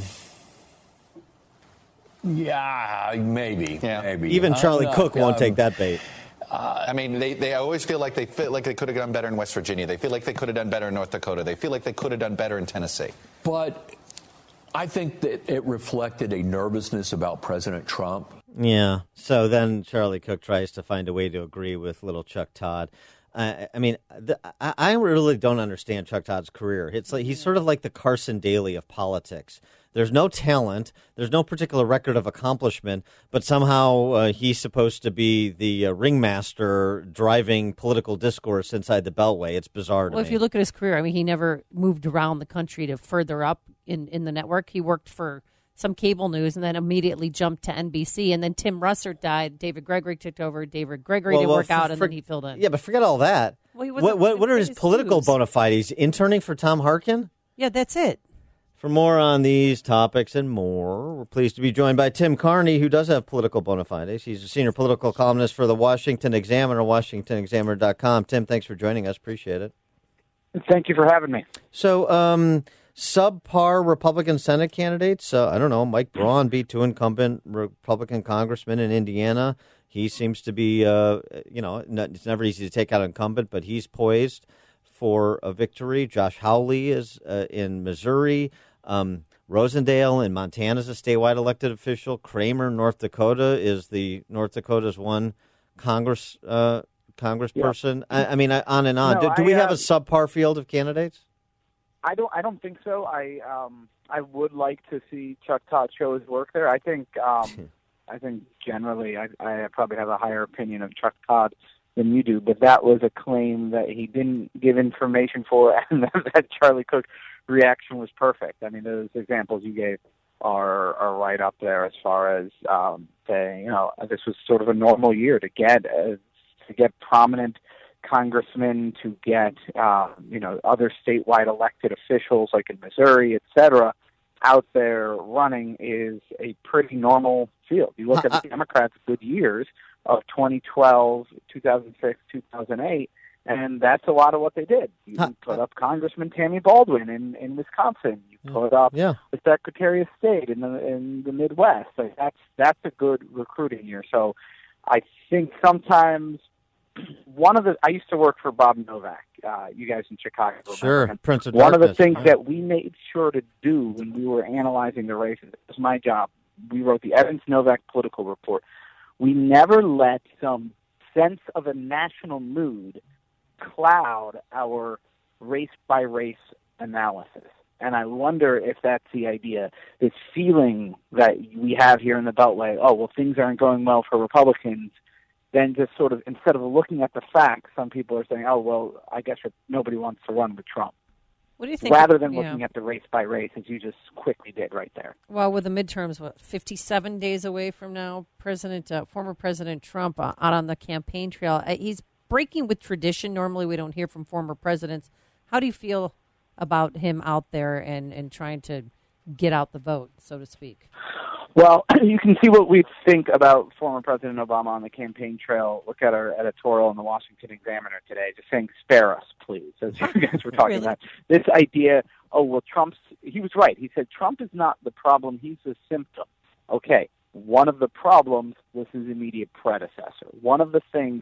yeah, maybe, Yeah. maybe. Even Charlie I'm Cook not, won't um, take that bait. Uh, I mean, they, they always feel like they feel like they could have done better in West Virginia. They feel like they could have done better in North Dakota. They feel like they could have done better in Tennessee. But I think that it reflected a nervousness about President Trump. Yeah. So then Charlie Cook tries to find a way to agree with little Chuck Todd. Uh, I mean, the, I, I really don't understand Chuck Todd's career. It's like he's sort of like the Carson Daly of politics. There's no talent. There's no particular record of accomplishment, but somehow uh, he's supposed to be the uh, ringmaster driving political discourse inside the Beltway. It's bizarre to Well, me. if you look at his career, I mean, he never moved around the country to further up in, in the network. He worked for some cable news and then immediately jumped to N B C. And then Tim Russert died. David Gregory took over. David Gregory Well, didn't well, work for- out, and for- then he filled in. Yeah, but forget all that. Well, he wasn't what what, what are his his political news. bona fides? Interning for Tom Harkin? Yeah, that's it. For more on these topics and more, we're pleased to be joined by Tim Carney, who does have political bona fides. He's a senior political columnist for the Washington Examiner, washington examiner dot com. Tim, thanks for joining us. Appreciate it. Thank you for having me. So, um, subpar Republican Senate candidates. Uh, I don't know. Mike Braun beat two incumbent Republican congressmen in Indiana. He seems to be, uh, you know, not, it's never easy to take out an incumbent, but he's poised for a victory. Josh Hawley is uh, in Missouri. Um, Rosendale in Montana is a statewide elected official. Kramer, North Dakota, is the North Dakota's one Congress uh, congressperson. I, I mean, I, on and on. No, do do I, we have uh, a subpar field of candidates? I don't. I don't think so. I um. I would like to see Chuck Todd show his work there. I think. Um. I think generally, I, I probably have a higher opinion of Chuck Todd than you do. But that was a claim that he didn't give information for, and that Charlie Cook reaction was perfect. I mean, those examples you gave are are right up there as far as um, saying, you know, this was sort of a normal year to get uh, to get prominent congressmen, to get uh, you know, other statewide elected officials like in Missouri, et cetera, out there running is a pretty normal field. You look at the Democrats' good years of twenty twelve, two thousand six, two thousand eight, and that's a lot of what they did. You huh. put up Congressman Tammy Baldwin in, in Wisconsin. You put up yeah. the Secretary of State in the in the Midwest. Like that's that's a good recruiting year. So I think sometimes one of the I used to work for Bob Novak. Uh, you guys in Chicago. Sure, Prince of One Darkness. of the things that we made sure to do when we were analyzing the races, it was my job. We wrote the Evans Novak political report. We never let some sense of a national mood cloud our race-by-race analysis. And I wonder if that's the idea, this feeling that we have here in the Beltway, oh, well, things aren't going well for Republicans, then just sort of, instead of looking at the facts, some people are saying, oh, well, I guess nobody wants to run with Trump. What do you think? Rather than yeah. looking at the race-by-race, as you just quickly did right there. Well, with the midterms, what, fifty-seven days away from now, President, uh, former President Trump uh, out on the campaign trail. Uh, he's breaking with tradition. Normally we don't hear from former presidents. How do you feel about him out there and, and trying to get out the vote, so to speak? Well, you can see what we think about former President Obama on the campaign trail. Look at our editorial in the Washington Examiner today, just saying, spare us, please, as you guys were talking really? about. This idea, oh, well, Trump's, he was right. He said, Trump is not the problem, he's the symptom. Okay, one of the problems was his immediate predecessor. One of the things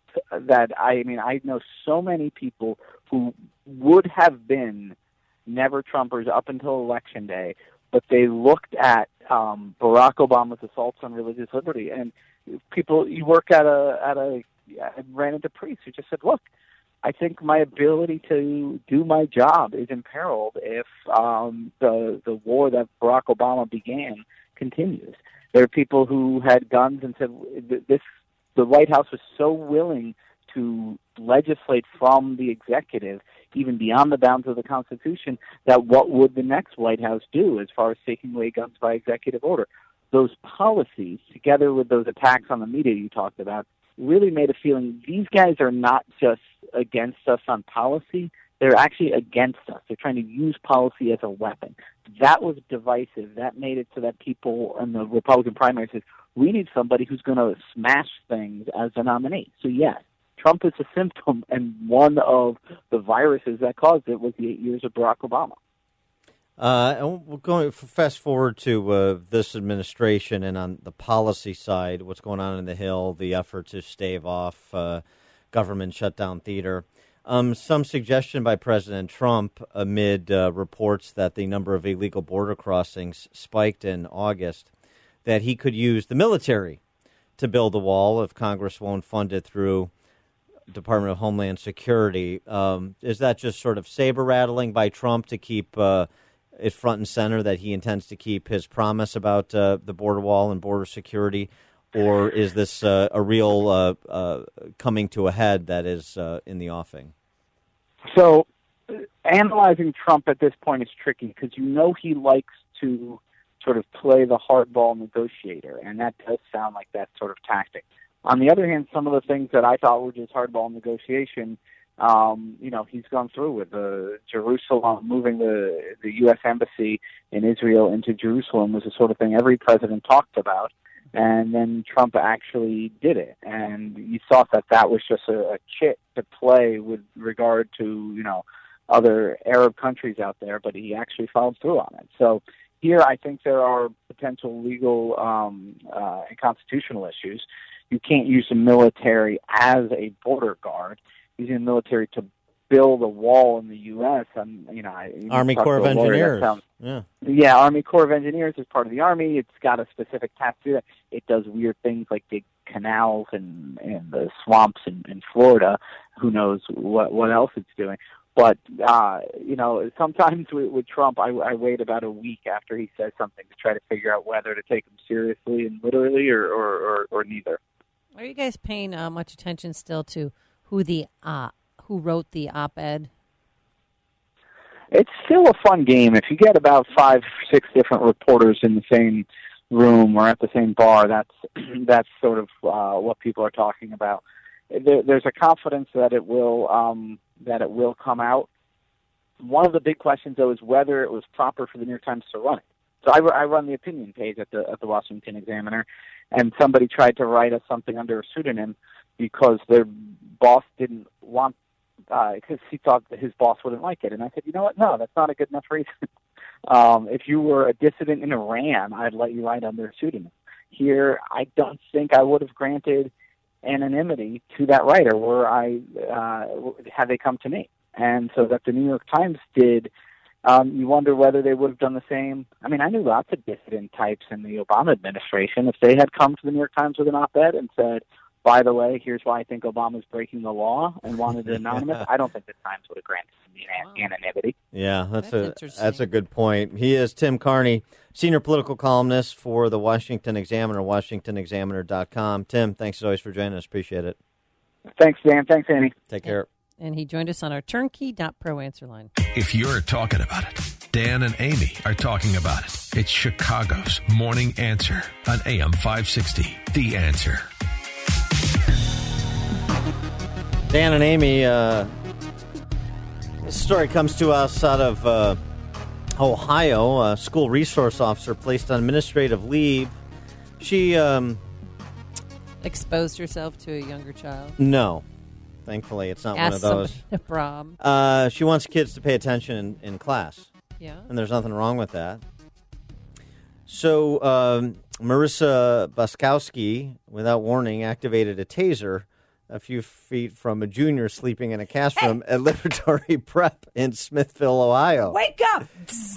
that, I mean, I know so many people who would have been never Trumpers up until Election Day, but they looked at um, Barack Obama's assaults on religious liberty, and people. You work at a at a I ran into priests who just said, "Look, I think my ability to do my job is imperiled if um, the the war that Barack Obama began continues." There are people who had guns and said, "This." The White House was so willing to legislate from the executive, even beyond the bounds of the Constitution, that what would the next White House do as far as taking away guns by executive order? Those policies, together with those attacks on the media you talked about, really made a feeling these guys are not just against us on policy, they're actually against us. They're trying to use policy as a weapon. That was divisive. That made it so that people in the Republican primary said, we need somebody who's going to smash things as a nominee. So, yes, Trump is a symptom, and one of the viruses that caused it was the eight years of Barack Obama. Uh, and we're going to fast forward to uh, this administration, and on the policy side, what's going on in the Hill, the effort to stave off uh, government shutdown theater. Um, some suggestion by President Trump amid uh, reports that the number of illegal border crossings spiked in August, that he could use the military to build a wall if Congress won't fund it through Department of Homeland Security. Um, is that just sort of saber-rattling by Trump to keep uh, it front and center that he intends to keep his promise about uh, the border wall and border security? Or is this uh, a real uh, uh, coming to a head that is uh, in the offing? So analyzing Trump at this point is tricky because you know he likes to sort of play the hardball negotiator, and that does sound like that sort of tactic. On the other hand, some of the things that I thought were just hardball negotiation, um, you know, he's gone through with the Jerusalem, moving the the U S embassy in Israel into Jerusalem was the sort of thing every president talked about, and then Trump actually did it. And you thought that that was just a, a chit to play with regard to, you know, other Arab countries out there, but he actually followed through on it. So here, I think there are potential legal um, uh, and constitutional issues. You can't use the military as a border guard. Using the military to build a wall in the U S And you know, Army Corps of Engineers. Sounds, yeah, yeah, Army Corps of Engineers is part of the Army. It's got a specific task to do that. It does weird things like dig canals and and the swamps in, in Florida. Who knows what what else it's doing? But, uh, you know, sometimes with, with Trump, I, I wait about a week after he says something to try to figure out whether to take him seriously and literally or, or, or, or neither. Are you guys paying uh, much attention still to who the uh, who wrote the op-ed? It's still a fun game. If you get about five, six different reporters in the same room or at the same bar, that's that's sort of uh, what people are talking about. There, there's a confidence that it will um, that it will come out. One of the big questions, though, is whether it was proper for the New York Times to run it. So I, I run the opinion page at the at the Washington Examiner, and somebody tried to write us something under a pseudonym because their boss didn't want, because uh, he thought that his boss wouldn't like it. And I said, you know what? No, that's not a good enough reason. um, if you were a dissident in Iran, I'd let you write under a pseudonym. Here, I don't think I would have granted anonymity to that writer were I uh, had they come to me. And so that the New York Times did, um, you wonder whether they would have done the same. I mean, I knew lots of dissident types in the Obama administration. If they had come to the New York Times with an op-ed and said, by the way, here's why I think Obama's breaking the law and wanted it anonymous, I don't think the Times would have granted me an- anonymity. Yeah, that's, That's a interesting. that's a good point. He is Tim Carney, senior political columnist for the Washington Examiner, washington examiner dot com. Tim, thanks as always for joining us. Appreciate it. Thanks, Dan. Thanks, Annie. Take care. And he joined us on our turnkey dot pro answer line. If you're talking about it, Dan and Amy are talking about it. It's Chicago's Morning Answer on A M five sixty. The Answer. Dan and Amy, uh, this story comes to us out of uh, Ohio. A school resource officer placed on administrative leave. She, um, Exposed herself to a younger child. no, thankfully it's not Asked one of those. somebody to prom. Uh, she wants kids to pay attention in, in class. Yeah. And there's nothing wrong with that. So um, Marissa Baskowski, without warning, activated a taser a few feet from a junior sleeping in a classroom hey. at Liberatory Prep in Smithville, Ohio. Wake up!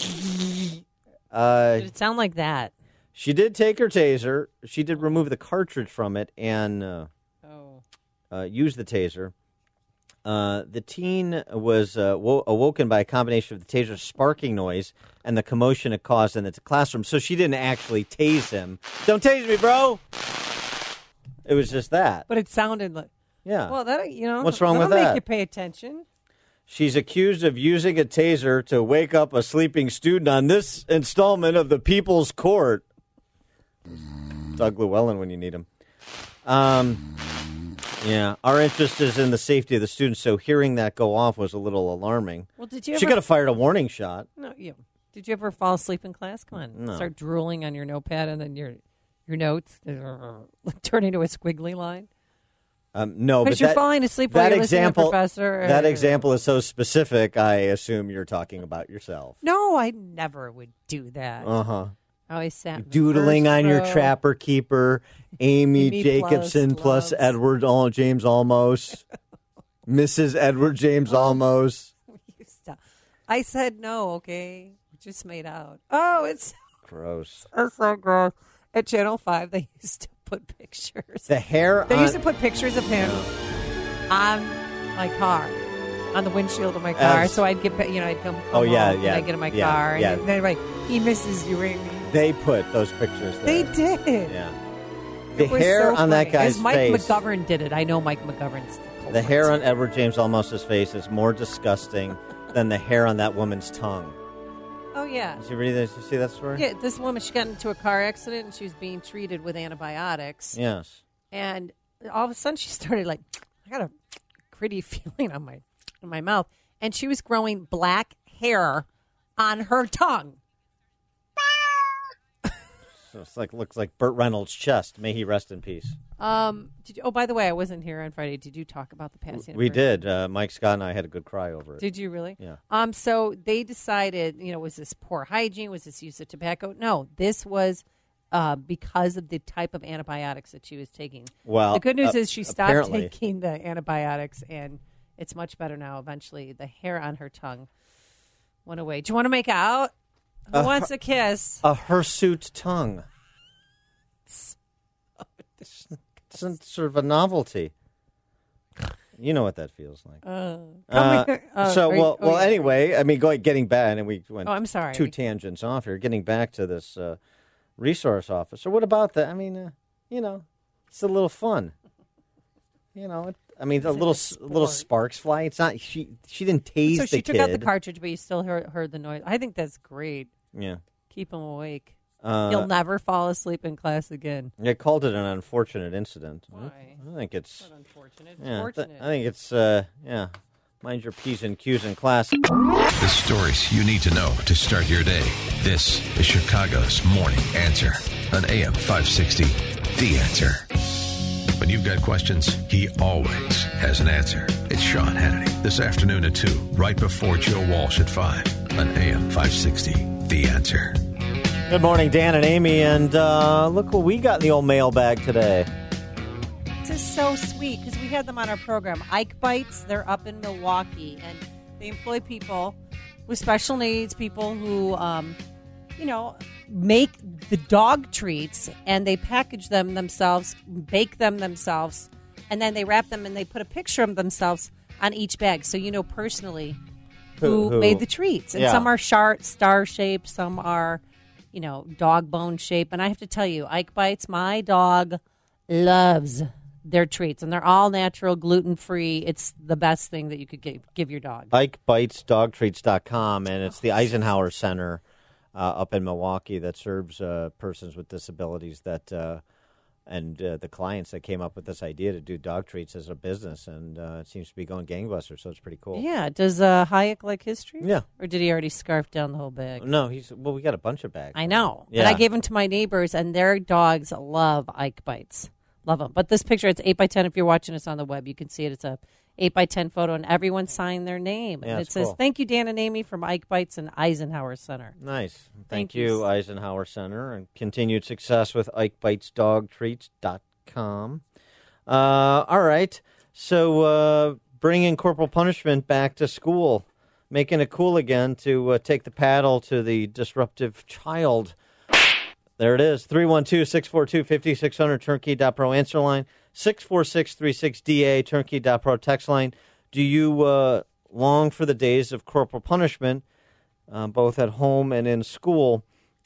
Uh, Did it sound like that? She did take her taser. She did remove the cartridge from it and uh, oh. uh, use the taser. Uh, the teen was uh, wo- awoken by a combination of the taser's sparking noise and the commotion it caused in its classroom. So she didn't actually tase him. Don't tase me, bro! It was just that. But it sounded like... Yeah. Well, that, you know... What's wrong that'll with make that? you pay attention. She's accused of using a taser to wake up a sleeping student on this installment of the People's Court. Doug Llewellyn when you need him. Um, yeah, our interest is in the safety of the students, so hearing that go off was a little alarming. Well, did you ever... She could have fired a warning shot. No, you... Did you ever fall asleep in class? Come on. No. Start drooling on your notepad and then your your notes turn into a squiggly line? Um, no, but Because you're that, falling asleep while that you're listening to example, the professor. That or- example is so specific, I assume you're talking about yourself. No, I never would do that. Uh-huh. I always sat in the Doodling first on your row. Trapper Keeper, Amy, Amy Jacobson plus plus Edward Al- James Olmos, Missus Edward James Olmos. Used to- I said no, okay? Just made out. Oh, it's Gross. so, so gross. At Channel five, they used to put pictures. The hair They on- used to put pictures of him on my car, on the windshield of my car. As- so I'd get, you know, I'd come, come Oh, yeah, home yeah, and I'd get in my yeah, car. yeah. And then like, he misses you, Amy. They put those pictures there. They did. Yeah. The It was hair so on that funny. guy's As Mike face. McGovern did it. I know Mike McGovern's the The hair on Edward James Olmos' face is more disgusting than the hair on that woman's tongue. Oh, yeah. Did you read this? Did you see that story? Yeah, this woman, she got into a car accident and she was being treated with antibiotics. Yes. And all of a sudden she started like, I got a gritty feeling on my in my mouth. And she was growing black hair on her tongue. So it's like looks like Burt Reynolds' chest. May he rest in peace. Um. Did you, oh, by the way, I wasn't here on Friday. Did you talk about the passing? We of her? did. Uh, Mike Scott and I had a good cry over it. Did you really? Yeah. Um. So they decided, you know, was this poor hygiene? Was this use of tobacco? No, this was uh, because of the type of antibiotics that she was taking. Well, the good news uh, is she stopped apparently. taking the antibiotics, and it's much better now. Eventually, the hair on her tongue went away. Do you want to make out? Who Uh, wants a kiss? A hirsute tongue. It's a, sort of a novelty. You know what that feels like. Uh, Uh, come here. Uh, so are you- well, oh, well. yeah. Anyway, I mean, going getting back, and we went. Oh, I'm sorry. Two tangents off here. Getting back to this uh, resource officer. What about that? I mean, uh, you know, it's a little fun. You know, it, I mean, a It's little a s- little sparks fly. It's not. She she didn't tase So the she took kid. out the cartridge, but you still heard, heard the noise. I think that's great. Yeah. Keep him awake. Uh, You'll never fall asleep in class again. They called it an unfortunate incident. Why? I think it's Not unfortunate. It's yeah, th- fortunate. I think it's uh, yeah. Mind your P's and Q's in class. The stories you need to know to start your day. This is Chicago's Morning Answer on A M five sixty, The Answer. When you've got questions, he always has an answer. It's Sean Hannity this afternoon at two, right before Joe Walsh at five on A M five sixty, The Answer. Good morning, Dan and Amy, and uh, look what we got in the old mailbag today. This is so sweet because we had them on our program. Ike Bites, they're up in Milwaukee, and they employ people with special needs, people who, um, you know, make the dog treats, and they package them themselves, bake them themselves, and then they wrap them and they put a picture of themselves on each bag, so you know personally who, Who- who- made the treats. And yeah. some are star, star shaped, some are, you know, dog bone shaped. And I have to tell you, Ike Bites, my dog loves their treats, and they're all natural, gluten free. It's the best thing that you could give, give your dog. Ike Bites Dog Treats dot com, and it's the Eisenhower Center uh, up in Milwaukee that serves uh, persons with disabilities that uh, and uh, the clients that came up with this idea to do dog treats as a business, and uh, it seems to be going gangbusters, so it's pretty cool. Yeah. Does uh, Hayek like his treats? Yeah. Or did he already scarf down the whole bag? No, he's well. We got a bunch of bags. I know. Yeah. And I gave them to my neighbors, and their dogs love Ike Bites. Love them. But this picture, it's eight by ten. If you're watching us on the web, you can see it. It's a eight by ten photo, and everyone signed their name. Yeah, and it it's says, cool. thank you, Dan and Amy from Ike Bites and Eisenhower Center. Nice. Thank, Thank you, you. Eisenhower Center, and continued success with Ike Bites Dog Treats dot com. Uh, all right. So uh, bringing corporal punishment back to school, making it cool again to uh, take the paddle to the disruptive child. There it is, three one two, six four two, five six zero zero, turnkey dot pro answer line, six four six three six D A, turnkey dot pro text line. Do you uh, long for the days of corporal punishment, uh, both at home and in school?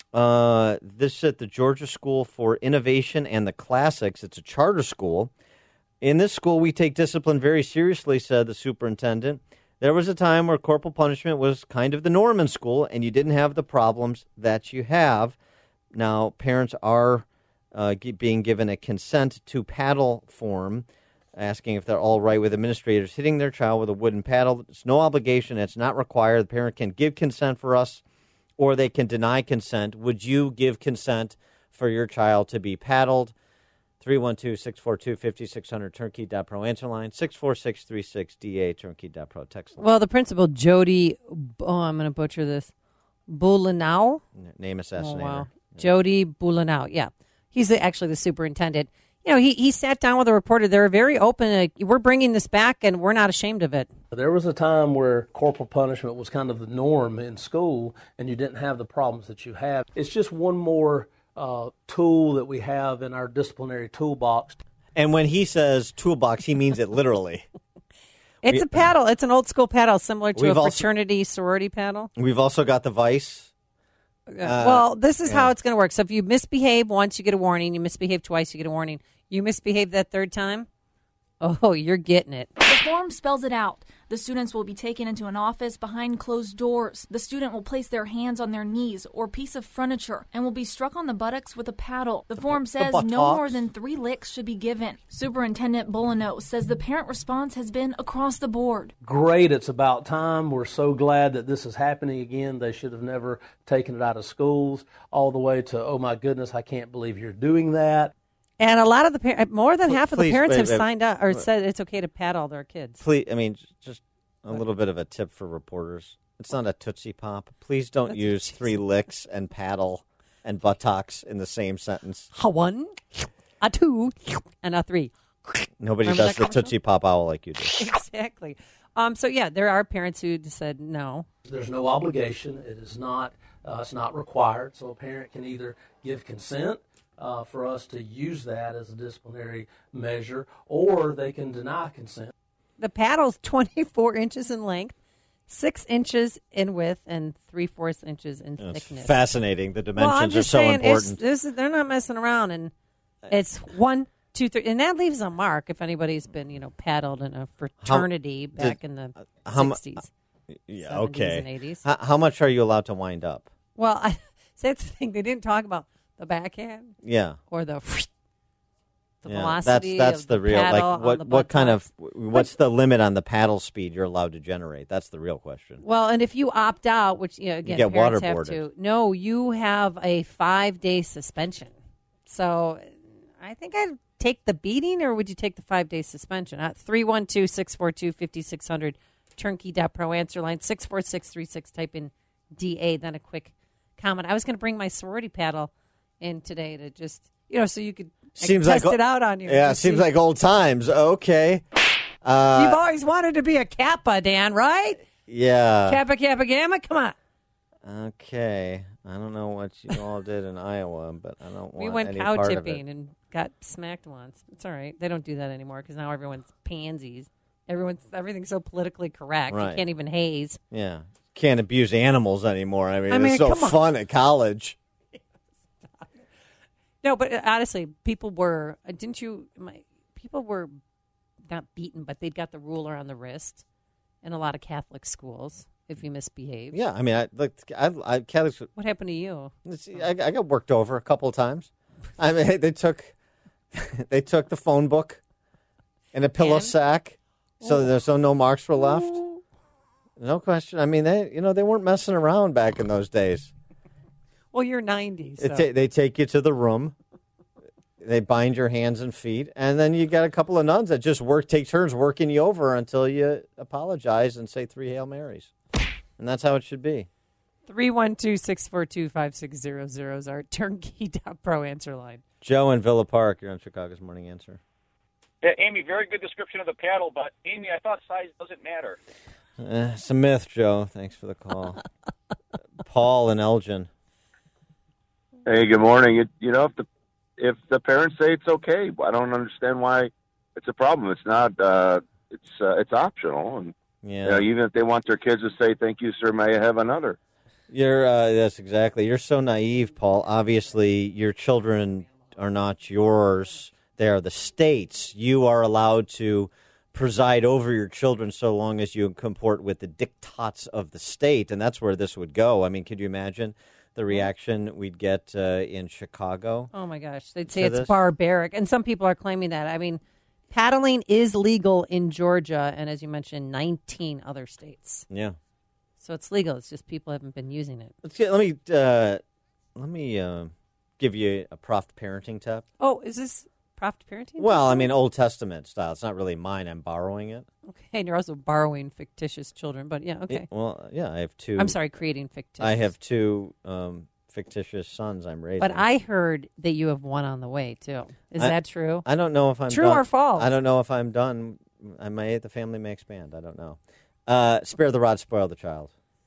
Uh, this is at the Georgia School for Innovation and the Classics. It's a charter school. In this school, we take discipline very seriously, said the superintendent. There was a time where corporal punishment was kind of the norm in school, and you didn't have the problems that you have. Now, parents are uh, g- being given a consent to paddle form, asking if they're all right with administrators hitting their child with a wooden paddle. It's no obligation. It's not required. The parent can give consent for us, or they can deny consent. Would you give consent for your child to be paddled? three one two, six four two, five six zero zero, turnkey dot pro answer line, six four six three six D A, turnkey dot pro text line. Well, the principal, Jody, oh, I'm going to butcher this, Bulanau? Name assassinator. Oh, wow. Jody Bulanau, yeah. He's the, actually the superintendent. You know, he, he sat down with a reporter. They were very open. Like, we're bringing this back, and we're not ashamed of it. There was a time where corporal punishment was kind of the norm in school, and you didn't have the problems that you have. It's just one more uh, tool that we have in our disciplinary toolbox. And when he says toolbox, he means it literally. It's we, a paddle. It's an old school paddle, similar to a also, fraternity sorority paddle. We've also got the vice. Uh, well, this is yeah. how it's going to work. So if you misbehave once, you get a warning. You misbehave twice, you get a warning. You misbehave that third time, oh, you're getting it. The form spells it out. The students will be taken into an office behind closed doors. The student will place their hands on their knees or piece of furniture and will be struck on the buttocks with a paddle. The form says no more than three licks should be given. Superintendent Bolano says the parent response has been across the board. Great. It's about time. We're so glad that this is happening again. They should have never taken it out of schools, all the way to, oh, my goodness, I can't believe you're doing that. And a lot of the par- more than half of the Please, parents wait, have wait, signed up or wait. said it's okay to paddle their kids. Please, I mean, just a little bit of a tip for reporters. It's not a Tootsie Pop. Please don't That's use three licks and paddle and buttocks in the same sentence. A one, a two, and a three. Nobody Remember does that the Tootsie Pop owl like you do. Exactly. Um, so, yeah, there are parents who said no. There's no obligation. It is not, uh, it's not required. So a parent can either give consent uh, for us to use that as a disciplinary measure, or they can deny consent. The paddle's twenty-four inches in length, six inches in width, and three-fourths inches in It's thickness. fascinating. The dimensions well, I'm just are so saying, important. It's, this is, they're not messing around, and it's one, two, three, and that leaves a mark if anybody's been, you know, paddled in a fraternity How- back did- in the how mu- sixties. Yeah, seventies okay. and eighties. How, how much are you allowed to wind up? Well, I, so that's the thing. They didn't talk about the backhand. Yeah. Or the the yeah, velocity. That's that's of the, the real paddle like on what the what kind butt of what's the limit on the paddle speed you're allowed to generate? That's the real question. Well, and if you opt out, which you know, again, you get parents have waterboarded. to. No, you have a five day suspension. So, I think I'd take the beating, or would you take the five day suspension? At three one two, six four two, five six zero zero, turnkey dot pro answer line six four six three six. Type in D A. Then a quick comment. I was going to bring my sorority paddle in today to just you know so you could. Seems test like it out on you. Yeah, seems see. like old times. Okay. Uh, You've always wanted to be a Kappa, Dan, right? yeah. Kappa, Kappa, Gamma, come on. Okay. I don't know what you all did in Iowa, but I don't want We went any cow part of it. tipping and got smacked once. It's all right. They don't do that anymore because now everyone's pansies. Everyone's everything's so politically correct. Right. You can't even haze. Yeah. Can't abuse animals anymore. I mean, I mean, it's so come on. fun at college. No, but uh, honestly, people were. Uh, didn't you? My people were not beaten, but they'd got the ruler on the wrist in a lot of Catholic schools if you misbehaved. Yeah, I mean, I like I, I Catholics. What happened to you? I, I got worked over a couple of times. I mean, they took they took the phone book and a pillow And? sack, so Oh. there's so no marks were left. No question. I mean, they you know they weren't messing around back in those days. Well, you're ninety. So. It ta- they take you to the room. They bind your hands and feet, and then you got a couple of nuns that just work, take turns working you over until you apologize and say three Hail Marys, and that's how it should be. three one two, six four two, five six zero zero is our turnkey dot pro answer line. Joe in Villa Park, you're on Chicago's Morning Answer. Yeah, Amy, very good description of the paddle, but Amy, I thought size doesn't matter. Uh, it's a myth, Joe. Thanks for the call. Paul and Elgin. Hey, good morning. It, you know, if the if the parents say it's okay, I don't understand why it's a problem. It's not. Uh, it's uh, it's optional, and Yeah. you know, even if they want their kids to say "Thank you, sir, may I have another." You're uh, that's exactly. You're so naive, Paul. Obviously, your children are not yours. They are the state's. You are allowed to preside over your children so long as you comport with the diktats of the state, and that's where this would go. I mean, could you imagine the reaction we'd get uh, in Chicago? Oh, my gosh. They'd say to it's this? barbaric. And some people are claiming that. I mean, paddling is legal in Georgia and, as you mentioned, nineteen other states. Yeah. So it's legal. It's just people haven't been using it. Let's get, let me uh, let me uh, give you a Proft parenting tip. Oh, is this Proft parenting? Well, I mean, Old Testament style. It's not really mine. I'm borrowing it. Okay, and you're also borrowing fictitious children, but yeah, okay. Yeah, well, yeah, I have two. I'm sorry, creating fictitious. I have two um, fictitious sons I'm raising. But I heard that you have one on the way, too. Is I- that true? I don't know if I'm True done. or false? I don't know if I'm done. I may. The family may expand. I don't know. Uh, spare the rod, spoil the child.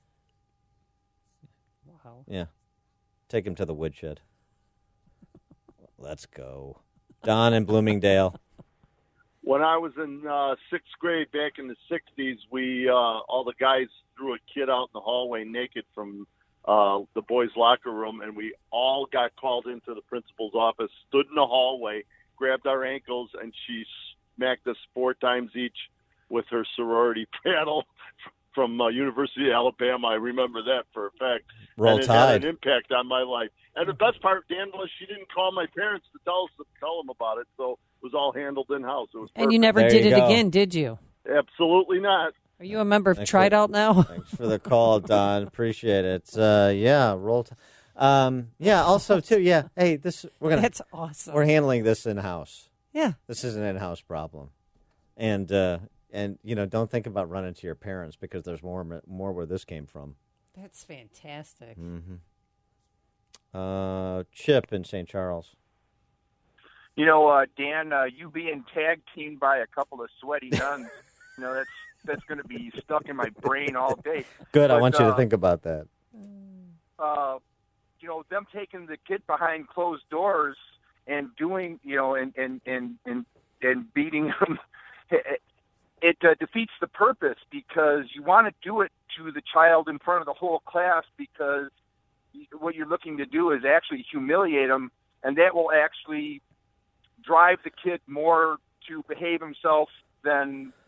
Wow. Yeah. Take him to the woodshed. Let's go. Don in Bloomingdale. When I was in uh, sixth grade back in the sixties, we uh, all the guys threw a kid out in the hallway naked from uh, the boys' locker room, and we all got called into the principal's office, stood in the hallway, grabbed our ankles, and she smacked us four times each with her sorority paddle from uh, University of Alabama. I remember that for a fact. Roll and it Tide. had an impact on my life. And the best part, Dan, was she didn't call my parents to tell us to tell them about it, so it was all handled in-house. It was And you perfect. never There did you it go. again, did you? Absolutely not. Are you a member of Thanks for- Tridalt now? Thanks for the call, Don. Appreciate it. Uh, yeah, roll. T- um, yeah. Also, too. Yeah. Hey, this we're gonna. That's awesome. We're handling this in house. Yeah. This is an in-house problem, and uh, and you know, don't think about running to your parents because there's more more where this came from. That's fantastic. Mm-hmm. Uh, Chip in Saint Charles. You know, uh, Dan, uh, you being tag teamed by a couple of sweaty nuns, you know, that's that's going to be stuck in my brain all day. Good. I But, want you to uh, think about that. Uh, you know, them taking the kid behind closed doors and doing, you know, and and and and, and beating him, it, it uh, defeats the purpose because you want to do it to the child in front of the whole class because what you're looking to do is actually humiliate him, and that will actually drive the kid more to behave himself than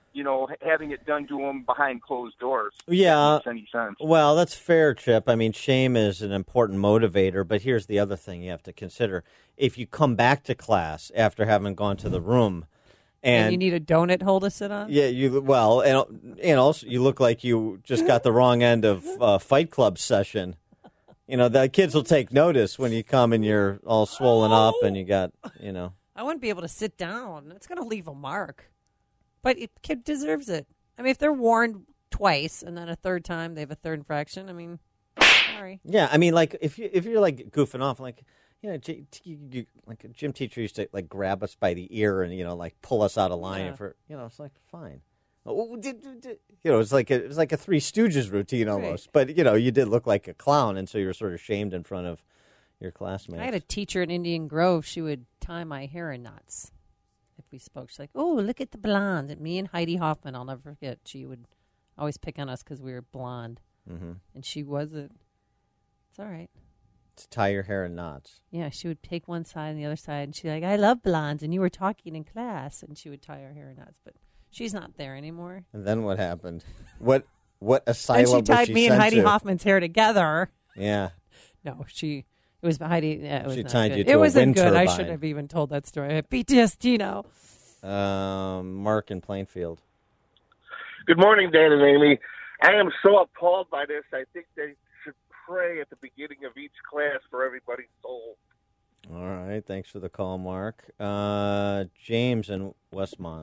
you know, having it done to them behind closed doors. Yeah. If that makes any sense. Well, that's fair, Chip. I mean, shame is an important motivator, but here's the other thing you have to consider. If you come back to class after having gone to the room and, And you need a donut hole to sit on? yeah, you well, and and also you look like you just got the wrong end of uh, Fight Club session. You know, the kids will take notice when you come and you're all swollen up and you got, you know. I wouldn't be able to sit down. It's going to leave a mark. But the kid deserves it. I mean, if they're warned twice and then a third time they have a third infraction, I mean, sorry. Yeah, I mean, like if you if you're like goofing off, like you know, G, T, you, like a gym teacher used to like grab us by the ear and you know like pull us out of line Yeah. for you know it's like fine. You know, it's like a, it was like a Three Stooges routine almost. Right. But you know, you did look like a clown, and so you were sort of shamed in front of your classmates. I had a teacher in Indian Grove. She would tie my hair in knots if we spoke. She's like, "Oh, look at the blonde." And me and Heidi Hoffman, I'll never forget. She would always pick on us because we were blonde, mm-hmm. and she wasn't. It's all right. To tie your hair in knots. Yeah, she would take one side and the other side, and she's like, "I love blondes," and you were talking in class, and she would tie her hair in knots, but she's not there anymore. And then what happened? What what asylum And she was tied she me and sent Heidi to? Hoffman's hair together. Yeah. No, she. It was Heidi. Yeah, it was She not tied good. you to it a wasn't wind good. I turbine. should have even told that story. I have P T S D now. Um, Mark in Plainfield. Good morning, Dan and Amy. I am so appalled by this. I think they should pray at the beginning of each class for everybody's soul. All right. Thanks for the call, Mark. Uh, James in Westmont.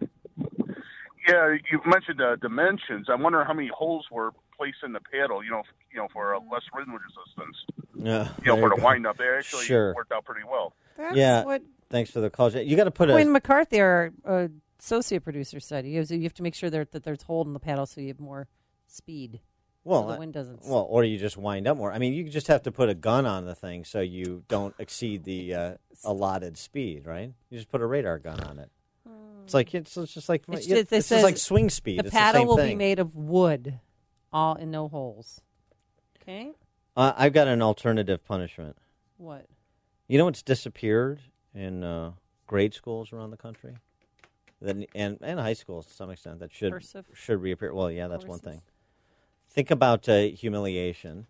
Yeah, you mentioned uh, dimensions. I wonder how many holes were placed in the paddle, you know, f- you know, for uh, less wind resistance. Yeah, You know, there for the go. wind up. They actually Sure. worked out pretty well. That's yeah. what Thanks for the call. You got to put Quinn a. McCarthy, our uh, associate producer, said he goes, you have to make sure there, that there's hold in the paddle so you have more speed. Well, so the I- wind doesn't. Well, or you just wind up more. I mean, you just have to put a gun on the thing so you don't exceed the uh, allotted speed, right? You just put a radar gun on it. It's like it's, it's just like It's yeah, just, it it's says just like swing speed. The It's paddle the same will thing. be made of wood, all in no holes. Okay. Uh, I've got an alternative punishment. What? You know what's disappeared in uh, grade schools around the country, then and and high schools to some extent that should Cursive? should reappear. Well, yeah, that's one Courses? thing. Think about uh, humiliation.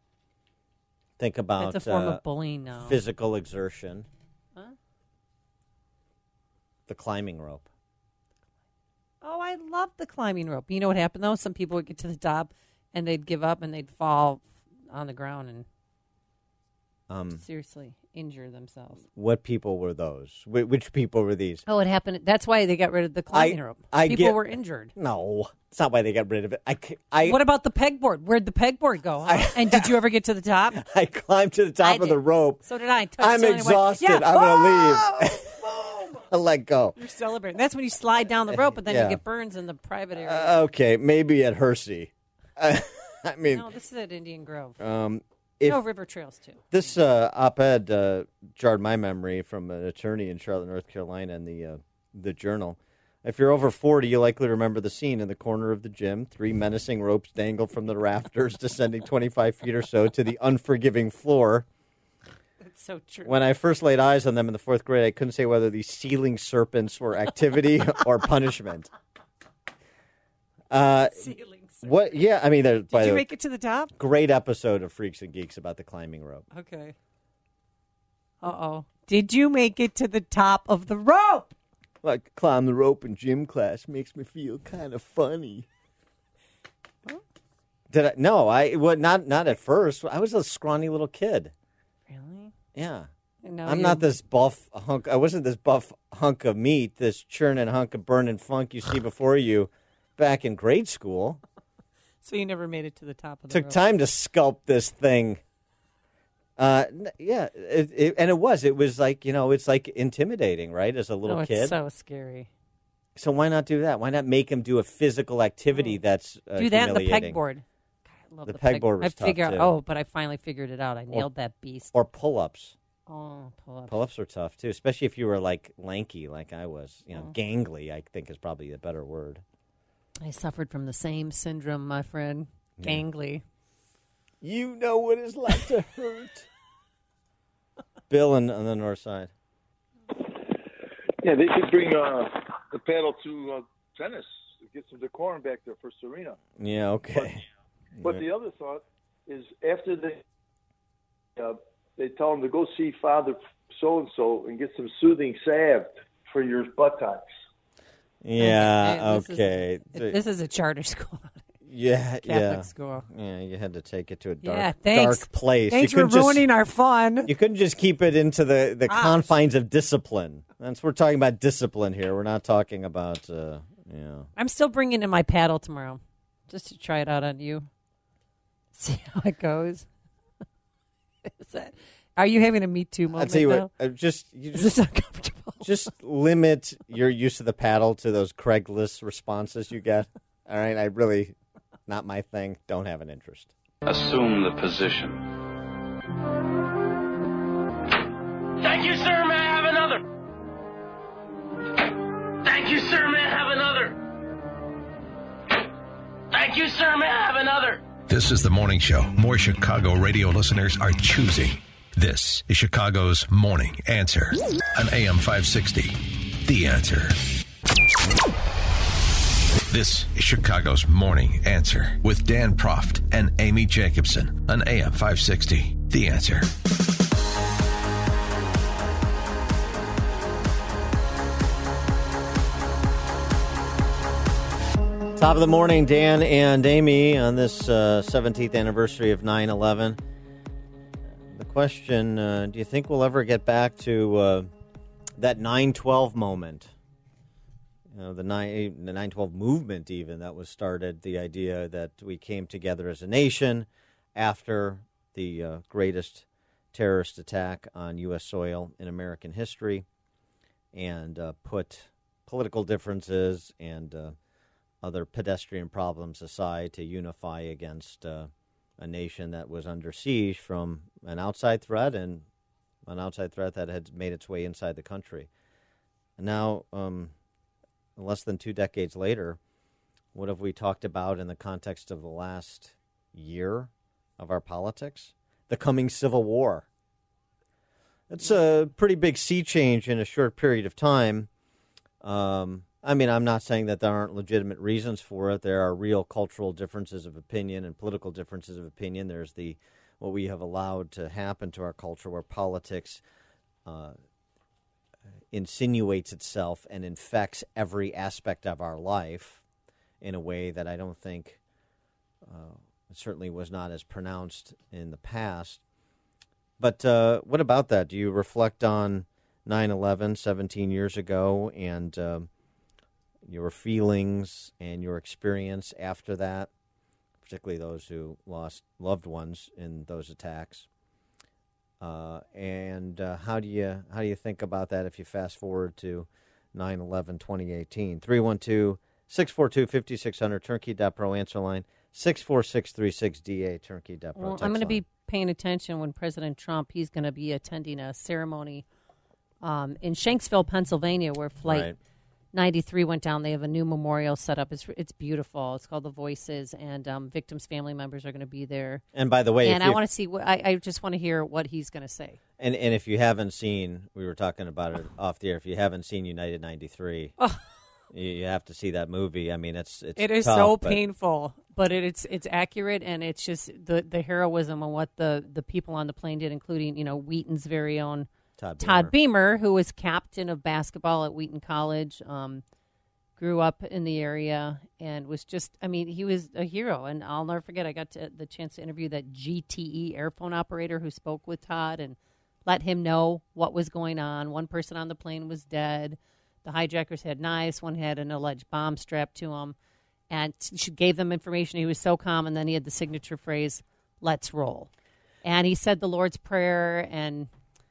Think about That's a form uh, of bullying now. physical exertion. Huh? The climbing rope. Oh, I love the climbing rope. You know what happened though? Some people would get to the top and they'd give up and they'd fall on the ground and Um, seriously injure themselves. what people were those? Wh- which people were these? Oh, it happened. That's why they got rid of the climbing rope. I People get- were injured. No, it's not why they got rid of it. I, c- I, What about the pegboard? Where'd the pegboard go? Huh? and did you ever get to the top? I climbed to the top I of the did. rope. So did I. Touched I'm it and I went, exhausted. yeah. I'm going to Oh! leave. I let go. You're celebrating. That's when you slide down the rope, and then Yeah. you get burns in the private area. Uh, okay, maybe at Hersey. I mean, no, this is at Indian Grove. um, if no, River Trails, too. this uh, op-ed uh, jarred my memory from an attorney in Charlotte, North Carolina, in the uh, the Journal. If you're over forty, you likely remember the scene in the corner of the gym. Three menacing ropes dangle from the rafters, descending twenty-five feet or so to the unforgiving floor. That's so true. When I first laid eyes on them in the fourth grade, I couldn't say whether these ceiling serpents were activity or punishment. Uh, Ceiling what? Yeah, I mean, they're, by Did you the make it to the top? great episode of Freaks and Geeks about the climbing rope. Okay. Uh-oh. Did you make it to the top of the rope? Like climb the rope in gym class makes me feel kind of funny. Did I? No, I well, not not at first. I was a scrawny little kid. Really? Yeah. And now I'm you- not this buff hunk. I wasn't this buff hunk of meat, this churning hunk of burning funk you see before you back in grade school. So you never made it to the top of the Took rope. time to sculpt this thing. Uh, n- yeah, it, it, and it was. It was like, you know, it's like intimidating, right? As a little Oh, it's kid. so scary. So why not do that? Why not make him do a physical activity that's uh, Do that in the humiliating? pegboard. God, I love The the, pegboard was I tough, figure out, too. Oh, but I finally figured it out. I nailed that beast. Or pull-ups. Oh, pull-ups. Pull-ups are tough too, especially if you were like lanky, like I was. You know, Oh. gangly. I think is probably a better word. I suffered from the same syndrome, my friend. Yeah. Gangly. You know what it's like to hurt. Bill in, on the north side. Yeah, they should bring uh, the paddle to uh, tennis. get some decorum back there for Serena. Yeah, okay. But, but the other thought is after they uh, they tell them to go see Father so-and-so and get some soothing salve for your buttocks. Yeah, This okay. Is, this is a charter school. Yeah, Catholic yeah. school. Yeah, you had to take it to a dark, Yeah, thanks. dark place. Thanks you for couldn't ruining just, our fun. You couldn't just keep it into the, the Gosh. confines of discipline. That's we're talking about discipline here. We're not talking about, uh, you know. I'm still bringing in my paddle tomorrow, just to try it out on you. See how it goes. Is that, are you having a Me Too moment I'll tell you now? what. Uh, just you Is just this uncomfortable? Just limit your use of the paddle to those Craigslist responses you get. All right, I really. Not my thing. Don't have an interest. Assume the position. Thank you, sir. May I have another? Thank you, sir. May I have another? Thank you, sir. May I have another? This is the morning show more Chicago radio listeners are choosing. This is Chicago's Morning Answer on A M five sixty. The Answer. This is Chicago's Morning Answer with Dan Proft and Amy Jacobson on A M five sixty. The Answer. Top of the morning, Dan and Amy, on this uh, seventeenth anniversary of nine eleven. The question, uh, do you think we'll ever get back to uh, that nine twelve moment? You know, the nine the nine twelve movement, even, that was started, the idea that we came together as a nation after the uh, greatest terrorist attack on U S soil in American history, and uh, put political differences and uh, other pedestrian problems aside to unify against uh, a nation that was under siege from an outside threat, and an outside threat that had made its way inside the country. And now, um, less than two decades later, what have we talked about in the context of the last year of our politics? The coming Civil War. It's a pretty big sea change in a short period of time. Um, I mean, I'm not saying that there aren't legitimate reasons for it. There are real cultural differences of opinion and political differences of opinion. There's the what we have allowed to happen to our culture, where politics uh, insinuates itself and infects every aspect of our life in a way that I don't think uh, certainly was not as pronounced in the past. But uh, what about that? Do you reflect on nine eleven, seventeen years ago, and uh, your feelings and your experience after that, particularly those who lost loved ones in those attacks? Uh, and uh, how do you how do you think about that if you fast forward to nine eleven twenty eighteen? three one two, six four two, five six zero zero, turnkey dot pro answer line, six four six three six D A, turnkey dot pro. Well, I'm going to be paying attention when President Trump, he's going to be attending a ceremony um, in Shanksville, Pennsylvania, where Flight right. ninety-three went down. They have a new memorial set up. It's it's beautiful. It's called The Voices, and um, victims' family members are going to be there. And by the way, and I want to see. What, I, I just want to hear what he's going to say. And and if you haven't seen, we were talking about it off the air. If you haven't seen United ninety-three, oh. you, you have to see that movie. I mean, it's it's it is tough, so but painful, but it, it's it's accurate, and it's just the the heroism and what the the people on the plane did, including you know Wheaton's very own Todd Beamer, Todd Beamer who was captain of basketball at Wheaton College. Um, grew up in the area and was just, I mean, he was a hero. And I'll never forget, I got to, the chance to interview that G T E airphone operator who spoke with Todd and let him know what was going on. One person on the plane was dead. The hijackers had knives. One had an alleged bomb strapped to him. And she gave them information. He was so calm. And then he had the signature phrase, "Let's roll." And he said the Lord's Prayer and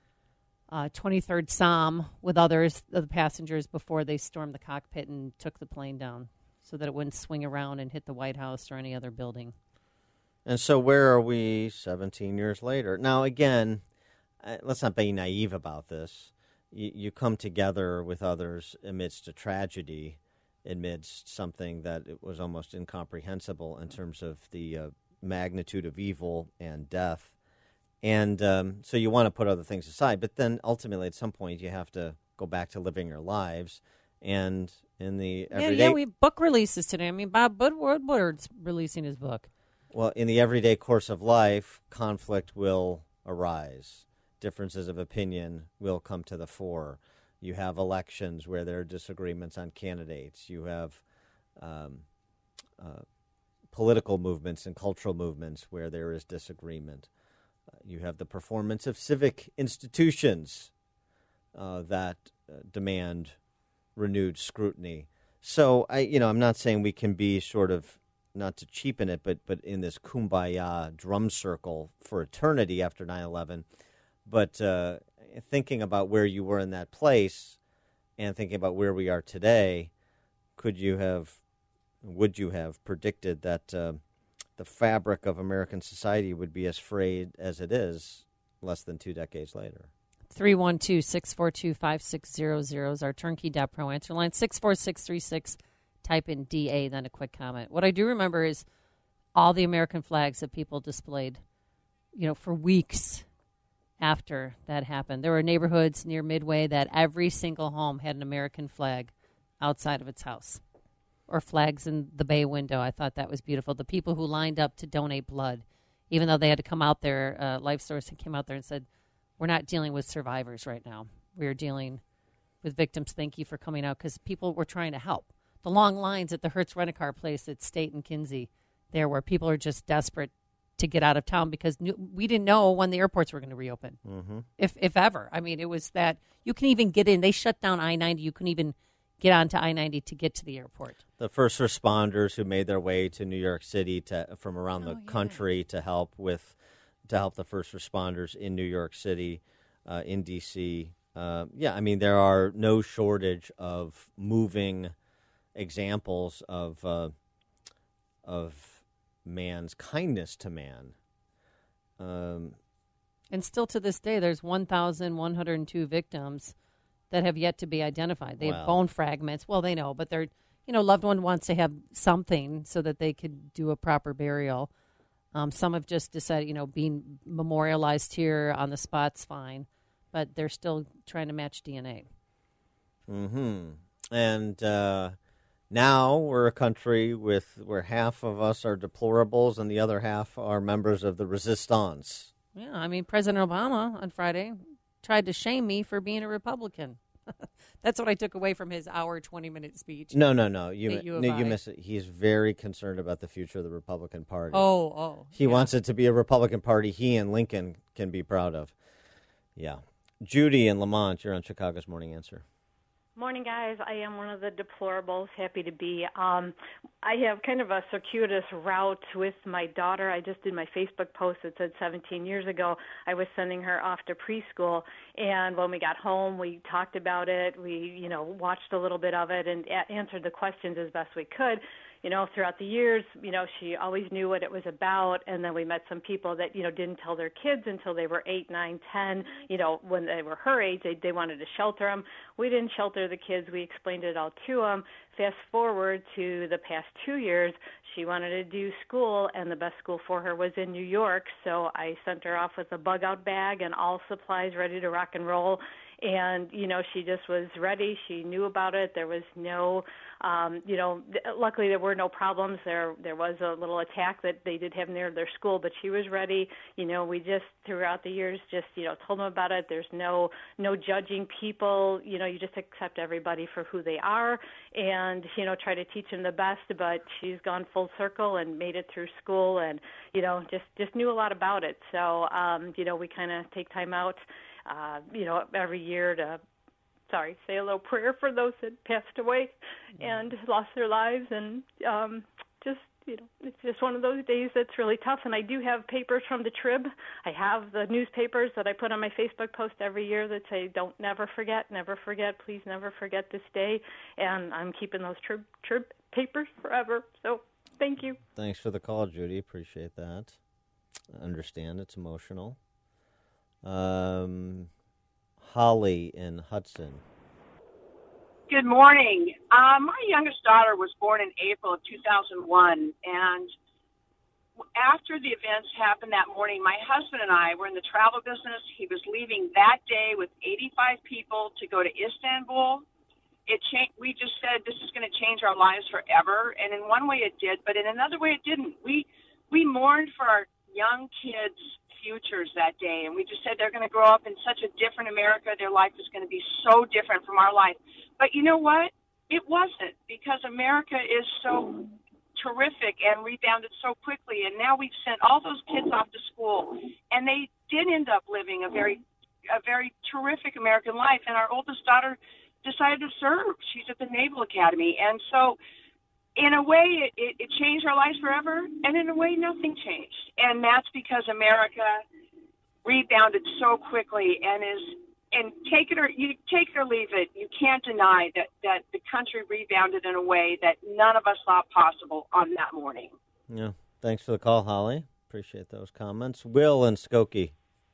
Uh, twenty-third Psalm with others of the passengers before they stormed the cockpit and took the plane down so that it wouldn't swing around and hit the White House or any other building. And so where are we seventeen years later? Now, again, uh, let's not be naive about this. You, you come together with others amidst a tragedy, amidst something that it was almost incomprehensible in terms of the uh, magnitude of evil and death. And um, so you want to put other things aside, but then ultimately at some point you have to go back to living your lives And in the Yeah, everyday, yeah, we have book releases today. I mean, Bob Woodward's releasing his book. well, in the everyday course of life, conflict will arise. Differences of opinion will come to the fore. You have elections where there are disagreements on candidates. You have um, uh, political movements and cultural movements where there is disagreement. Uh, you have the performance of civic institutions uh, that uh, demand renewed scrutiny. So, I, you know, I'm not saying we can be sort of, not to cheapen it, but but in this kumbaya drum circle for eternity after nine eleven. But uh, thinking about where you were in that place and thinking about where we are today, could you have, would you have predicted that uh, the fabric of American society would be as frayed as it is less than two decades later? three one two, six four two, five six zero zero is our turnkey dot pro answer line. six four six three six, type in D A, then a quick comment. What I do remember is all the American flags that people displayed, you know, for weeks after that happened. There were neighborhoods near Midway that every single home had an American flag outside of its house, or flags in the bay window. I thought that was beautiful. The people who lined up to donate blood, even though they had to come out there, uh, Life Source came out there and said, we're not dealing with survivors right now. We're dealing with victims. Thank you for coming out, because people were trying to help. The long lines at the Hertz Rent-A-Car place at State and Kinsey there, where people are just desperate to get out of town because new, we didn't know when the airports were going to reopen, mm-hmm. if if ever. I mean, it was that you can even get in. They shut down I ninety. You couldn't even get onto I ninety to get to the airport. The first responders who made their way to New York City to from around oh, the yeah. country to help with to help the first responders in New York City, uh, in D C. Uh, yeah, I mean, there are no shortage of moving examples of uh, of man's kindness to man. Um, and still to this day, there's one thousand one hundred two victims that have yet to be identified. They wow. have bone fragments. Well, they know, but their you know loved one wants to have something so that they could do a proper burial. Um, some have just decided, you know, being memorialized here on the spot's fine, but they're still trying to match D N A. Mm-hmm. And uh, now we're a country with where half of us are deplorables and the other half are members of the resistance. Yeah, I mean, President Obama on Friday tried to shame me for being a Republican. That's what I took away from his hour, twenty-minute speech. No, no, no. You, you, no, you miss it. He's very concerned about the future of the Republican Party. Oh, oh. He yeah. wants it to be a Republican Party he and Lincoln can be proud of. Yeah. Judy in Lamont, you're on Chicago's Morning Answer. Morning, guys. I am one of the deplorables. Happy to be. Um, I have kind of a circuitous route with my daughter. I just did my Facebook post that said seventeen years ago I was sending her off to preschool, and when we got home, we talked about it. We, you know, watched a little bit of it and a- answered the questions as best we could. You know, throughout the years, you know, she always knew what it was about, and then we met some people that, you know, didn't tell their kids until they were eight, nine, ten. You know, when they were her age, they, they wanted to shelter them. We didn't shelter the kids. We explained it all to them. Fast forward to the past two years, she wanted to do school, and the best school for her was in New York, so I sent her off with a bug-out bag and all supplies ready to rock and roll. And, you know, she just was ready. She knew about it. There was no, um, you know, luckily there were no problems. There there was a little attack that they did have near their school, but she was ready. You know, we just, throughout the years, just, you know, told them about it. There's no no judging people. You know, you just accept everybody for who they are and, you know, try to teach them the best. But she's gone full circle and made it through school and, you know, just, just knew a lot about it. So, um, you know, we kind of take time out. Uh, you know, every year to, sorry, say a little prayer for those that passed away and lost their lives. And um, just, you know, it's just one of those days that's really tough. And I do have papers from the Trib. I have the newspapers that I put on my Facebook post every year that say, don't never forget, never forget, please never forget this day. And I'm keeping those Trib, Trib papers forever. So thank you. Thanks for the call, Judy. Appreciate that. I understand it's emotional. Um, Holly in Hudson. Good morning. Uh, my youngest daughter was born in April of two thousand one, and after the events happened that morning, my husband and I were in the travel business. He was leaving that day with eighty-five people to go to Istanbul, it changed. We just said this is going to change our lives forever, and in one way it did, but in another way it didn't. We we mourned for our young kids' futures that day, and we just said they're going to grow up in such a different America. Their life is going to be so different from our life. But you know what? It wasn't, because America is so terrific and rebounded so quickly, and now we've sent all those kids off to school, and they did end up living a very a very terrific American life. And our oldest daughter decided to serve. She's at the Naval Academy. And so in a way, it, it, it changed our lives forever, and in a way, nothing changed. And that's because America rebounded so quickly and is, and take it or you take it or leave it, you can't deny that, that the country rebounded in a way that none of us thought possible on that morning. Yeah. Thanks for the call, Holly. Appreciate those comments. Will and Skokie.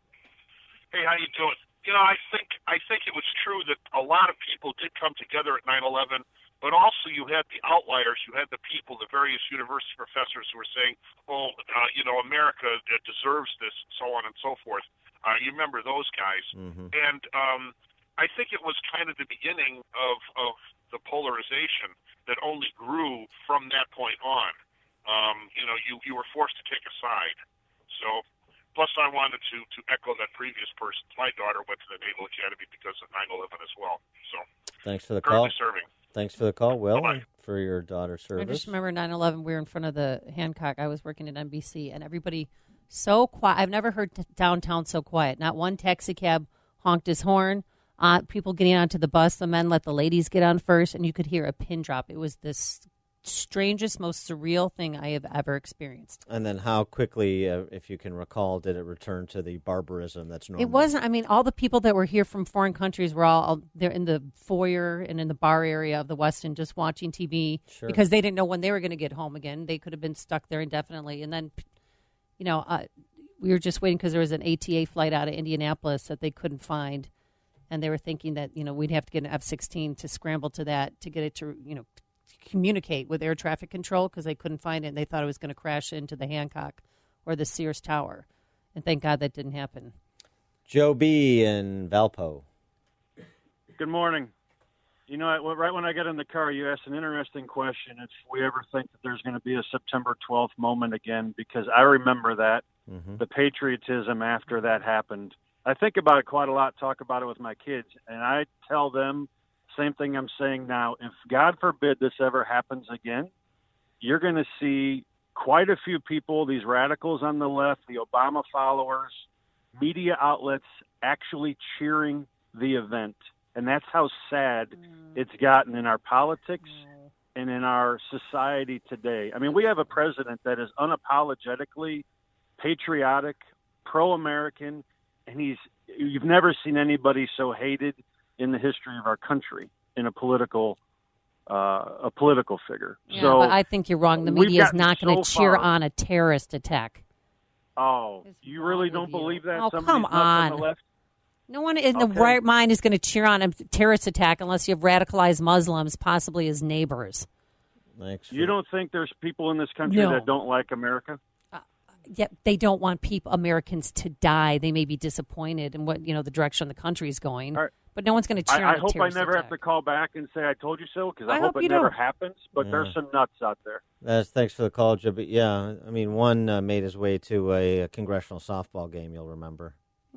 Hey, how you doing? You know, I think I think it was true that a lot of people did come together at nine eleven, but also you had the outliers. You had the people, the various university professors who were saying, "Oh, uh, you know, America uh, deserves this," and so on and so forth. Uh, you remember those guys, mm-hmm. and um, I think it was kind of the beginning of of the polarization that only grew from that point on. Um, you know, you you were forced to take a side. So. Plus, I wanted to, to echo that previous person. My daughter went to the Naval Academy because of nine eleven as well. So, thanks for the call. Serving. Thanks for the call, Will, and for your daughter's service. I just remember nine eleven. We were in front of the Hancock. I was working at N B C, and everybody so quiet. I've never heard t- downtown so quiet. Not one taxi cab honked his horn. Uh, people getting onto the bus. The men let the ladies get on first, and you could hear a pin drop. It was this strangest, most surreal thing I have ever experienced. And then how quickly, uh, if you can recall, did it return to the barbarism that's normal? It wasn't. I mean, all the people that were here from foreign countries were all they're in the foyer and in the bar area of the Westin just watching T V sure. because they didn't know when they were going to get home again. They could have been stuck there indefinitely. And then, you know, uh, we were just waiting because there was an A T A flight out of Indianapolis that they couldn't find. And they were thinking that, you know, we'd have to get an F sixteen to scramble to that to get it to, you know, communicate with air traffic control because they couldn't find it, and they thought it was going to crash into the Hancock or the Sears Tower. And thank God that didn't happen. Joe B. in Valpo. Good morning. You know, right when I got in the car, you asked an interesting question. If we ever think that there's going to be a September twelfth moment again, because I remember that, mm-hmm. the patriotism after that happened. I think about it quite a lot, talk about it with my kids, and I tell them same thing I'm saying now. If, God forbid, this ever happens again, you're going to see quite a few people, these radicals on the left, the Obama followers, media outlets actually cheering the event. And that's how sad mm. it's gotten in our politics mm. and in our society today. I mean, we have a president that is unapologetically patriotic, pro-American, and he's you've never seen anybody so hated in the history of our country in a political uh, a political figure. Yeah, so but I think you're wrong. The media is not going to so cheer far. on a terrorist attack. Oh, you really don't believe that? Oh, Somebody's come nuts on. on the left? No one in Okay. the right mind is going to cheer on a terrorist attack unless you have radicalized Muslims, possibly as neighbors. Thanks. You don't think there's people in this country No. that don't like America? Yet they don't want people, Americans, to die. They may be disappointed in what you know the direction the country is going, Right. but no one's going to cheer I, on I a hope I terrorist never attack. have to call back and say I told you so, because I, I hope, hope it you never don't. happens. But Yeah. there's some nuts out there. That's, thanks for the call, Joe. But yeah, I mean, one uh, made his way to a, a congressional softball game, you'll remember.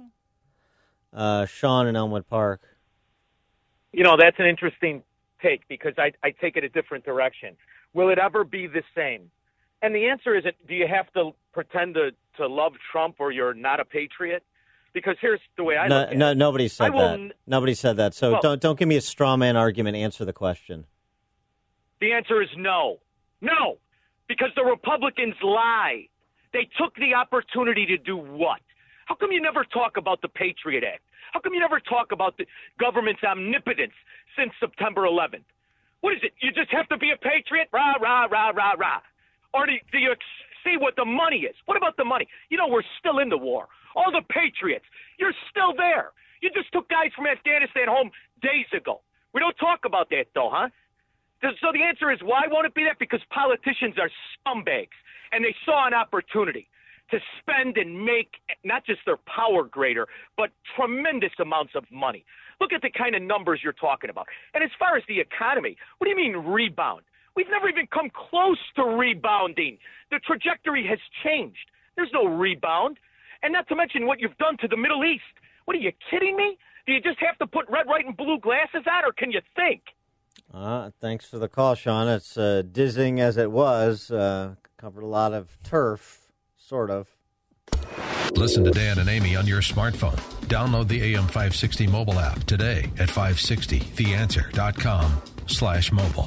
Uh, Sean in Elmwood Park. You know, that's an interesting take because I, I take it a different direction. Will it ever be the same? And the answer isn't, do you have to pretend to, to love Trump or you're not a patriot? Because here's the way I No, look at no, it. nobody I said will that. n- Nobody said that. So Well- don't don't give me a straw man argument. Answer the question. The answer is no. No, because the Republicans lie. They took the opportunity to do what? How come you never talk about the Patriot Act? How come you never talk about the government's omnipotence since September eleventh? What is it? You just have to be a patriot? Rah, rah, rah, rah, rah. Or do you, do you ex- see what the money is? What about the money? You know, we're still in the war. All the patriots, you're still there. You just took guys from Afghanistan home days ago. We don't talk about that, though, huh? So the answer is, why won't it be that? Because politicians are scumbags, and they saw an opportunity. to spend and make not just their power greater, but tremendous amounts of money. Look at the kind of numbers you're talking about. And as far as the economy, what do you mean rebound? We've never even come close to rebounding. The trajectory has changed. There's no rebound. And not to mention what you've done to the Middle East. What, are you kidding me? Do you just have to put red, white, and blue glasses on, or can you think? Uh, thanks for the call, Sean. It's uh, dizzying as it was. Uh, covered a lot of turf, sort of. Listen to Dan and Amy on your smartphone. Download the A M five sixty mobile app today at five sixty the answer dot com slash mobile.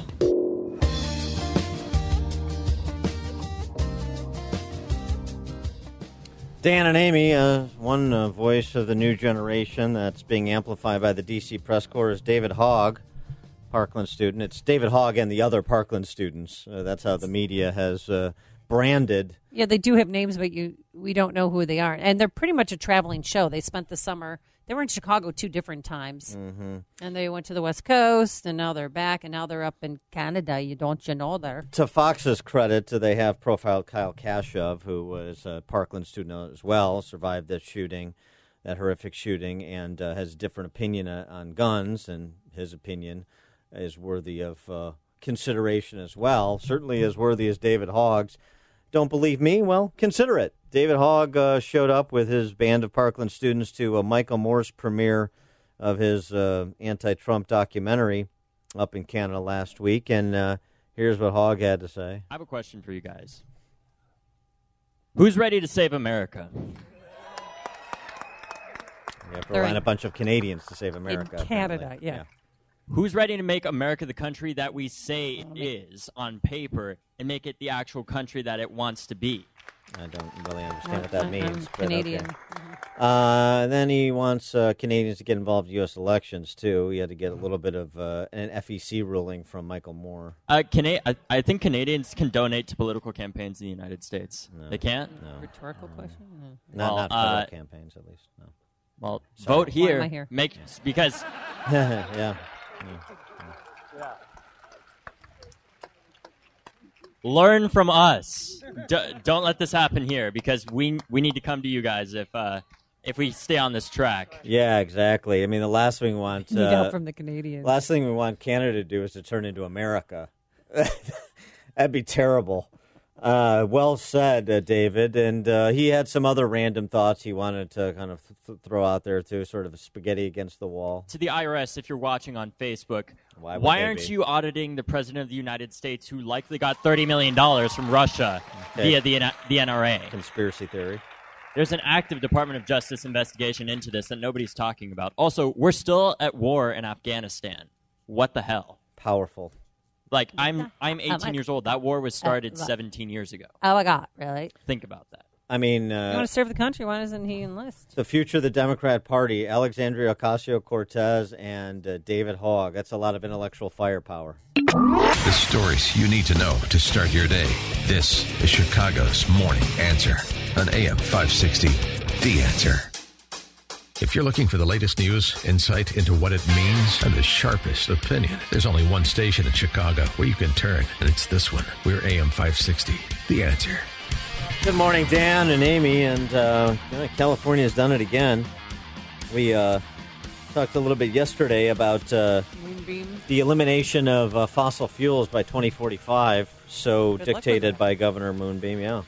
Dan and Amy, uh, one uh, voice of the new generation that's being amplified by the D C Press Corps is David Hogg, Parkland student. It's David Hogg and the other Parkland students. Uh, that's how the media has uh, branded. Yeah, they do have names, but you we don't know who they are. And they're pretty much a traveling show. They spent the summer. They were in Chicago two different times. Mm-hmm. And they went to the West Coast, and now they're back, and now they're up in Canada. You don't you know there. To Fox's credit, they have profiled Kyle Kashuv, who was a Parkland student as well, survived that shooting, that horrific shooting, and uh, has a different opinion on guns, and his opinion is worthy of uh, consideration as well, certainly as worthy as David Hogg's. Don't believe me? Well, consider it. David Hogg uh, showed up with his band of Parkland students to uh, Michael Moore's premiere of his uh, anti-Trump documentary up in Canada last week, and uh, here's what Hogg had to say. I have a question for you guys. Who's ready to save America? We have to line a bunch of Canadians to save America. In Canada, apparently. yeah. yeah. Who's ready to make America the country that we say it is on paper and make it the actual country that it wants to be? I don't really understand what that I'm means. But Canadian. Okay. Mm-hmm. Uh, then he wants uh, Canadians to get involved in U S elections, too. He had to get a little bit of uh, an F E C ruling from Michael Moore. Uh, Cana- I, I think Canadians can donate to political campaigns in the United States. No. They can't? No. Rhetorical question? No. Not, Well, not federal uh, campaigns, at least. No. Well, Sorry. vote here. Why am I here? Make because yeah. yeah. learn from us. D- don't let this happen here because we we need to come to you guys if uh, if we stay on this track. Yeah, exactly. I mean, the last thing we want... Need uh, help from the Canadians. Last thing we want Canada to do is to turn into America. That'd be terrible. Uh, well said, uh, David. And uh, he had some other random thoughts he wanted to kind of th- throw out there, too, sort of a spaghetti against the wall. To the I R S, if you're watching on Facebook, why, why aren't be? you auditing the President of the United States who likely got thirty million dollars from Russia okay. via the, the N R A? Conspiracy theory. There's an active Department of Justice investigation into this that nobody's talking about. Also, we're still at war in Afghanistan. What the hell? Powerful. Like, I'm I'm eighteen like, years old. That war was started uh, seventeen years ago. Oh, my God, really? Think about that. I mean... Uh, you want to serve the country? Why doesn't he enlist? The future of the Democrat Party, Alexandria Ocasio-Cortez and uh, David Hogg. That's a lot of intellectual firepower. The stories you need to know to start your day. This is Chicago's Morning Answer on A M five sixty, The Answer. If you're looking for the latest news, insight into what it means, and the sharpest opinion, there's only one station in Chicago where you can turn, and it's this one. We're A M five sixty, The Answer. Good morning, Dan and Amy, and uh, California's done it again. We uh, talked a little bit yesterday about uh, the elimination of uh, fossil fuels by twenty forty-five, so Good dictated by Governor Moonbeam, yeah.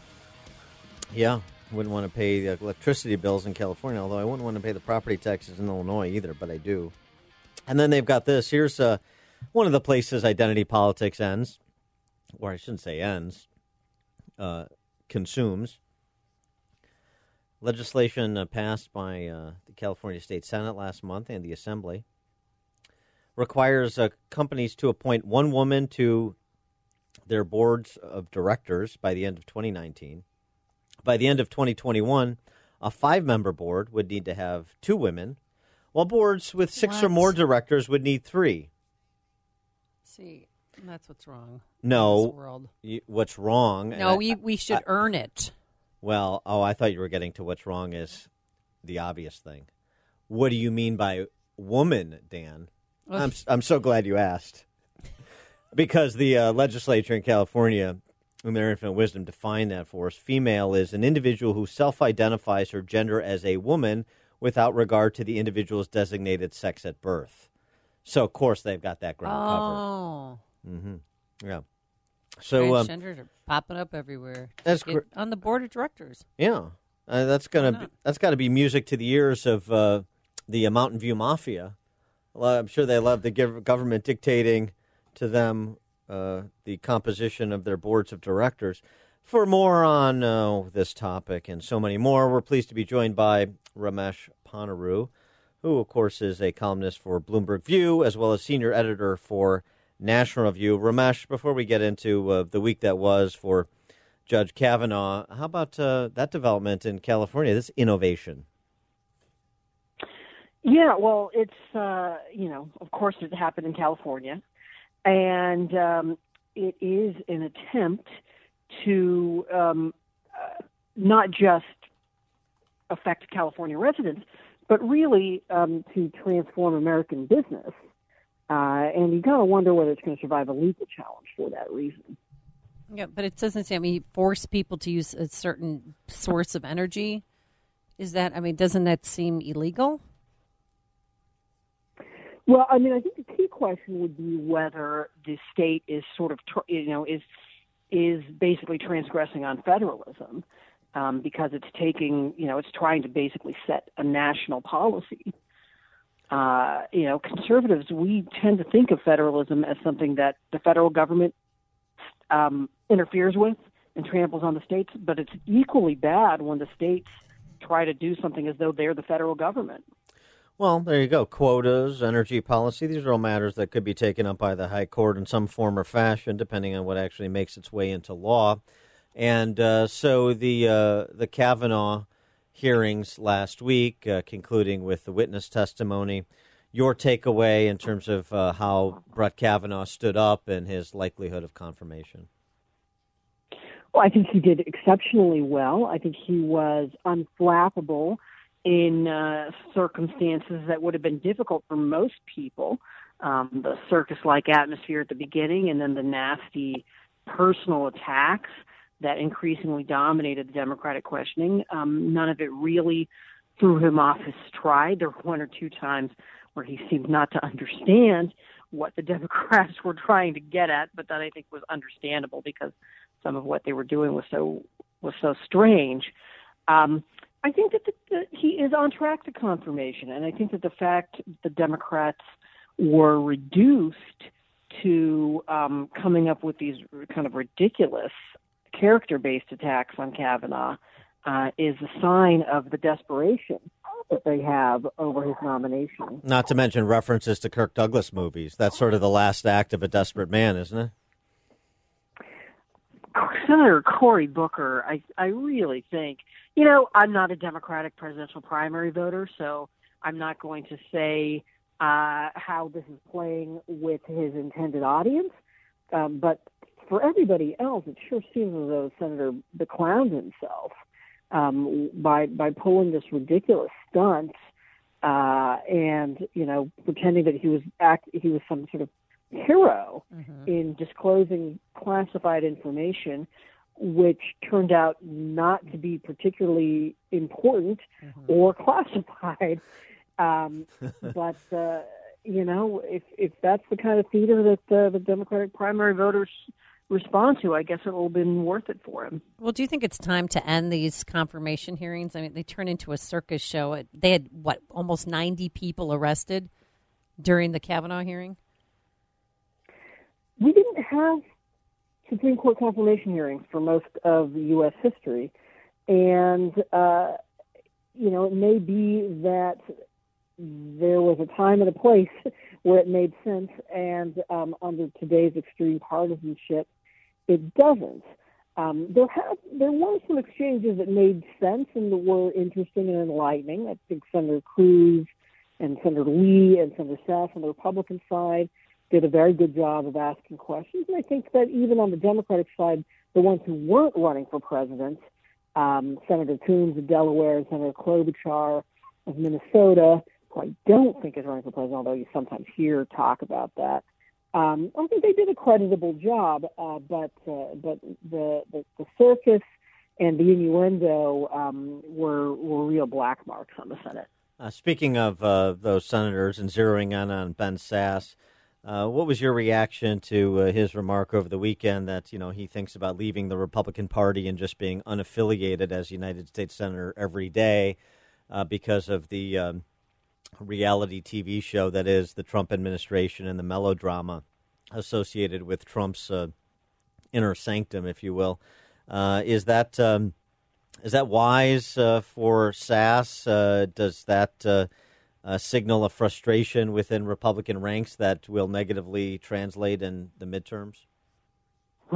Yeah. Wouldn't want to pay the electricity bills in California, although I wouldn't want to pay the property taxes in Illinois either, but I do. And then they've got this. Here's uh, one of the places identity politics ends, or I shouldn't say ends, uh, consumes. Legislation uh, passed by uh, the California State Senate last month and the Assembly requires uh, companies to appoint one woman to their boards of directors by the end of twenty nineteen. By the end of twenty twenty-one, a five-member board would need to have two women, while boards with six What? or more directors would need three. See, that's what's wrong. No, in this world. You, what's wrong? No, I, we we should I, earn it. Well, oh, I thought you were getting to what's wrong is the obvious thing. What do you mean by woman, Dan? Well, I'm I'm so glad you asked, because the uh, legislature in California in their infinite wisdom, define that for us. Female is an individual who self-identifies her gender as a woman without regard to the individual's designated sex at birth. So, of course, they've got that ground oh. covered. Mm-hmm. Yeah. So um, transgenders are popping up everywhere. That's Get on the board of directors. Yeah, uh, that's gonna be, that's got to be music to the ears of uh, the uh, Mountain View Mafia. Well, I'm sure they love the government dictating to them uh, the composition of their boards of directors. For more on uh, this topic and so many more, we're pleased to be joined by Ramesh Ponnuru, who, of course, is a columnist for Bloomberg View, as well as senior editor for National Review. Ramesh, before we get into uh, the week that was for Judge Kavanaugh, how about uh, that development in California, this innovation? Yeah, well, it's, uh, you know, of course it happened in California, and um, it is an attempt to um, uh, not just affect California residents, but really um, to transform American business. Uh, and you got to wonder whether it's going to survive a legal challenge for that reason. Yeah, but it doesn't say, I mean, force people to use a certain source of energy. Is that, I mean, doesn't that seem illegal? Well, I mean, I think the key question would be whether the state is sort of, you know, is is basically transgressing on federalism um, because it's taking, you know, it's trying to basically set a national policy. Uh, you know, conservatives, we tend to think of federalism as something that the federal government um, interferes with and tramples on the states, but it's equally bad when the states try to do something as though they're the federal government. Well, there you go. Quotas, energy policy, these are all matters that could be taken up by the High Court in some form or fashion, depending on what actually makes its way into law. And uh, so the uh, the Kavanaugh hearings last week, uh, concluding with the witness testimony, your takeaway in terms of uh, how Brett Kavanaugh stood up and his likelihood of confirmation? Well, I think he did exceptionally well. I think he was unflappable in uh, circumstances that would have been difficult for most people. Um, the circus-like atmosphere at the beginning and then the nasty personal attacks that increasingly dominated the Democratic questioning. Um, none of it really threw him off his stride. There were one or two times where he seemed not to understand what the Democrats were trying to get at, but that I think was understandable because some of what they were doing was so was so strange. Um, I think that the, the, he is on track to confirmation, and I think that the fact the Democrats were reduced to um, coming up with these kind of ridiculous character-based attacks on Kavanaugh uh, is a sign of the desperation that they have over his nomination. Not to mention references to Kirk Douglas movies. That's sort of the last act of a desperate man, isn't it? Senator Cory Booker, I, I really think, you know, I'm not a Democratic presidential primary voter, so I'm not going to say uh, how this is playing with his intended audience. Um, but for everybody else, it sure seems as though Senator beclowned himself um, by by pulling this ridiculous stunt uh, and, you know, pretending that he was act he was some sort of hero mm-hmm. in disclosing classified information, which turned out not to be particularly important mm-hmm. or classified. Um, but, uh, you know, if if that's the kind of theater that uh, the Democratic primary voters respond to, I guess it will have been worth it for him. Well, do you think it's time to end these confirmation hearings? I mean, they turn into a circus show. They had, what, almost ninety people arrested during the Kavanaugh hearing? We didn't have Supreme Court confirmation hearings for most of U S history. And, uh, you know, it may be that there was a time and a place where it made sense, and um, under today's extreme partisanship, it doesn't. Um, there have there were some exchanges that made sense and that were interesting and enlightening. I think Senator Cruz and Senator Lee and Senator Sass on the Republican side did a very good job of asking questions. And I think that even on the Democratic side, the ones who weren't running for president, um, Senator Coons of Delaware and Senator Klobuchar of Minnesota, who I don't think is running for president, although you sometimes hear talk about that, Um, I think they did a creditable job, uh, but uh, but the, the the circus and the innuendo um, were were real black marks on the Senate. Uh, speaking of uh, those senators and zeroing in on Ben Sasse, uh, what was your reaction to uh, his remark over the weekend that you know he thinks about leaving the Republican Party and just being unaffiliated as United States Senator every day uh, because of the um, reality T V show that is the Trump administration and the melodrama associated with Trump's uh, inner sanctum, if you will. Uh, is that um, is that wise uh, for Sasse? Uh, does that uh, uh, signal a frustration within Republican ranks that will negatively translate in the midterms? Uh,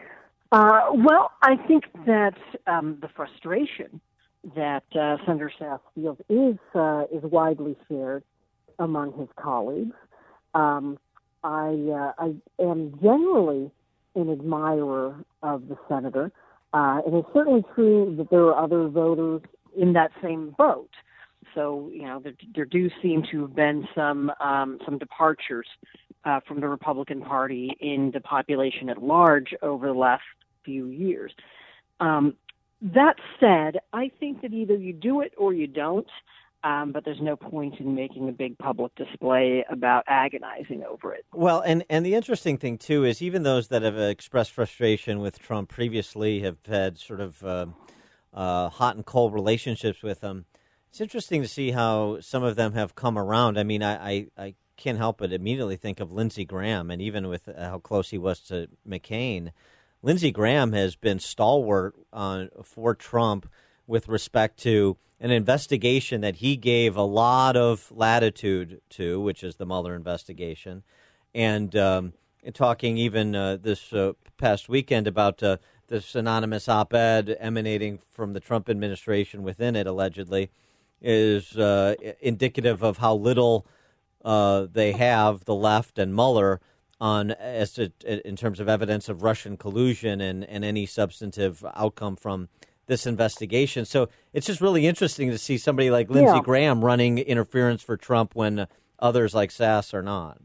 well, I think that um, the frustration that uh, Senator Sasse feels is uh, is widely shared among his colleagues. Um, I uh, I am generally an admirer of the senator, uh, and it's certainly true that there are other voters in that same boat. So you know there, there do seem to have been some um, some departures uh, from the Republican Party in the population at large over the last few years. Um, That said, I think that either you do it or you don't, um, but there's no point in making a big public display about agonizing over it. Well, and, and the interesting thing, too, is even those that have expressed frustration with Trump previously have had sort of uh, uh, hot and cold relationships with him. It's interesting to see how some of them have come around. I mean, I, I, I can't help but immediately think of Lindsey Graham, and even with how close he was to McCain, Lindsey Graham has been stalwart uh, for Trump with respect to an investigation that he gave a lot of latitude to, which is the Mueller investigation, and um, talking even uh, this uh, past weekend about uh, this anonymous op-ed emanating from the Trump administration within it, allegedly, is uh, indicative of how little uh, they have, the left and Mueller, on as to in terms of evidence of Russian collusion and, and any substantive outcome from this investigation. So it's just really interesting to see somebody like Lindsey yeah. Graham running interference for Trump when others like Sasse are not.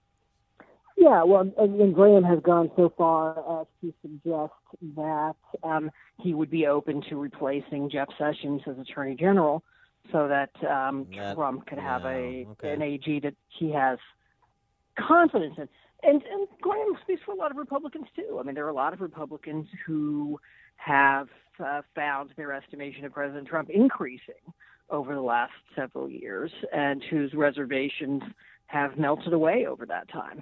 Yeah, well, and, and Graham has gone so far as to suggest that um, he would be open to replacing Jeff Sessions as Attorney General so that um, that, Trump could have yeah, a okay. an A G that he has confidence in. And, and Graham speaks for a lot of Republicans, too. I mean, there are a lot of Republicans who have uh, found their estimation of President Trump increasing over the last several years and whose reservations have melted away over that time.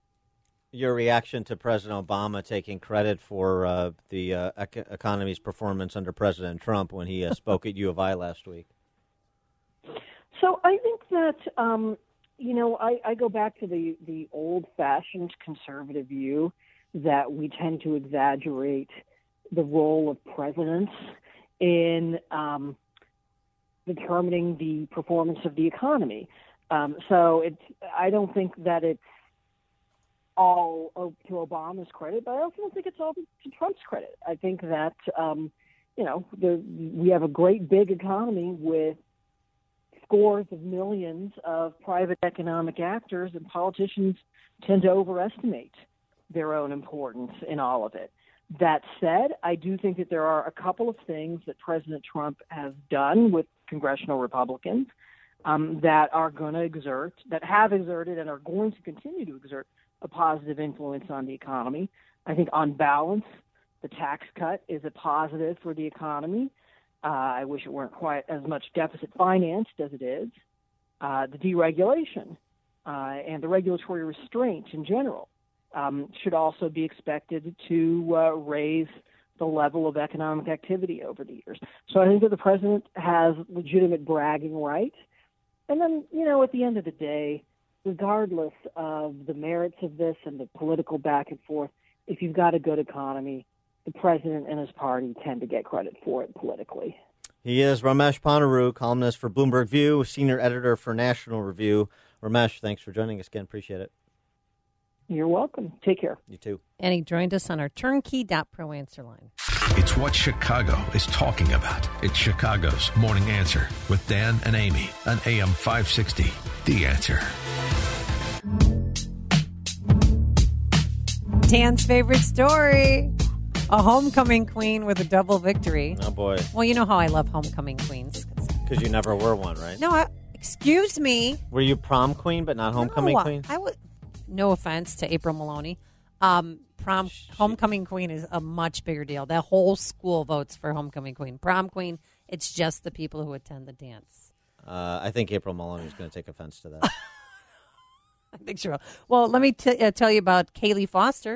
Your reaction to President Obama taking credit for uh, the uh, ec- economy's performance under President Trump when he uh, spoke at U of I last week? So I think that... Um, You know, I, I go back to the, the old-fashioned conservative view that we tend to exaggerate the role of presidents in um, determining the performance of the economy. Um, so it's, I don't think that it's all to Obama's credit, but I also don't think it's all to Trump's credit. I think that, um, you know, the, we have a great big economy with scores of millions of private economic actors, and politicians tend to overestimate their own importance in all of it. That said, I do think that there are a couple of things that President Trump has done with congressional Republicans um, that are going to exert, that have exerted and are going to continue to exert a positive influence on the economy. I think on balance, the tax cut is a positive for the economy. Uh, I wish it weren't quite as much deficit financed as it is. Uh, the deregulation uh, and the regulatory restraint in general um, should also be expected to uh, raise the level of economic activity over the years. So I think that the president has legitimate bragging right. And then, you know, at the end of the day, regardless of the merits of this and the political back and forth, if you've got a good economy, the president and his party tend to get credit for it politically. He is Ramesh Ponnuru, columnist for Bloomberg View, senior editor for National Review. Ramesh, thanks for joining us again. Appreciate it. You're welcome. Take care. You too. And he joined us on our turnkey dot pro answer line. It's what Chicago is talking about. It's Chicago's Morning Answer with Dan and Amy on A M five sixty. The Answer. Dan's favorite story. A homecoming queen with a double victory. Oh, boy. Well, you know how I love homecoming queens. Because you never were one, right? No, I, excuse me. Were you prom queen but not homecoming no, queen? I would. No offense to April Maloney. Um, prom homecoming queen is a much bigger deal. That whole school votes for homecoming queen. Prom queen, it's just the people who attend the dance. Uh, I think April Maloney is going to take offense to that. I think she will. Well, let me t- uh, tell you about Kaylee Foster.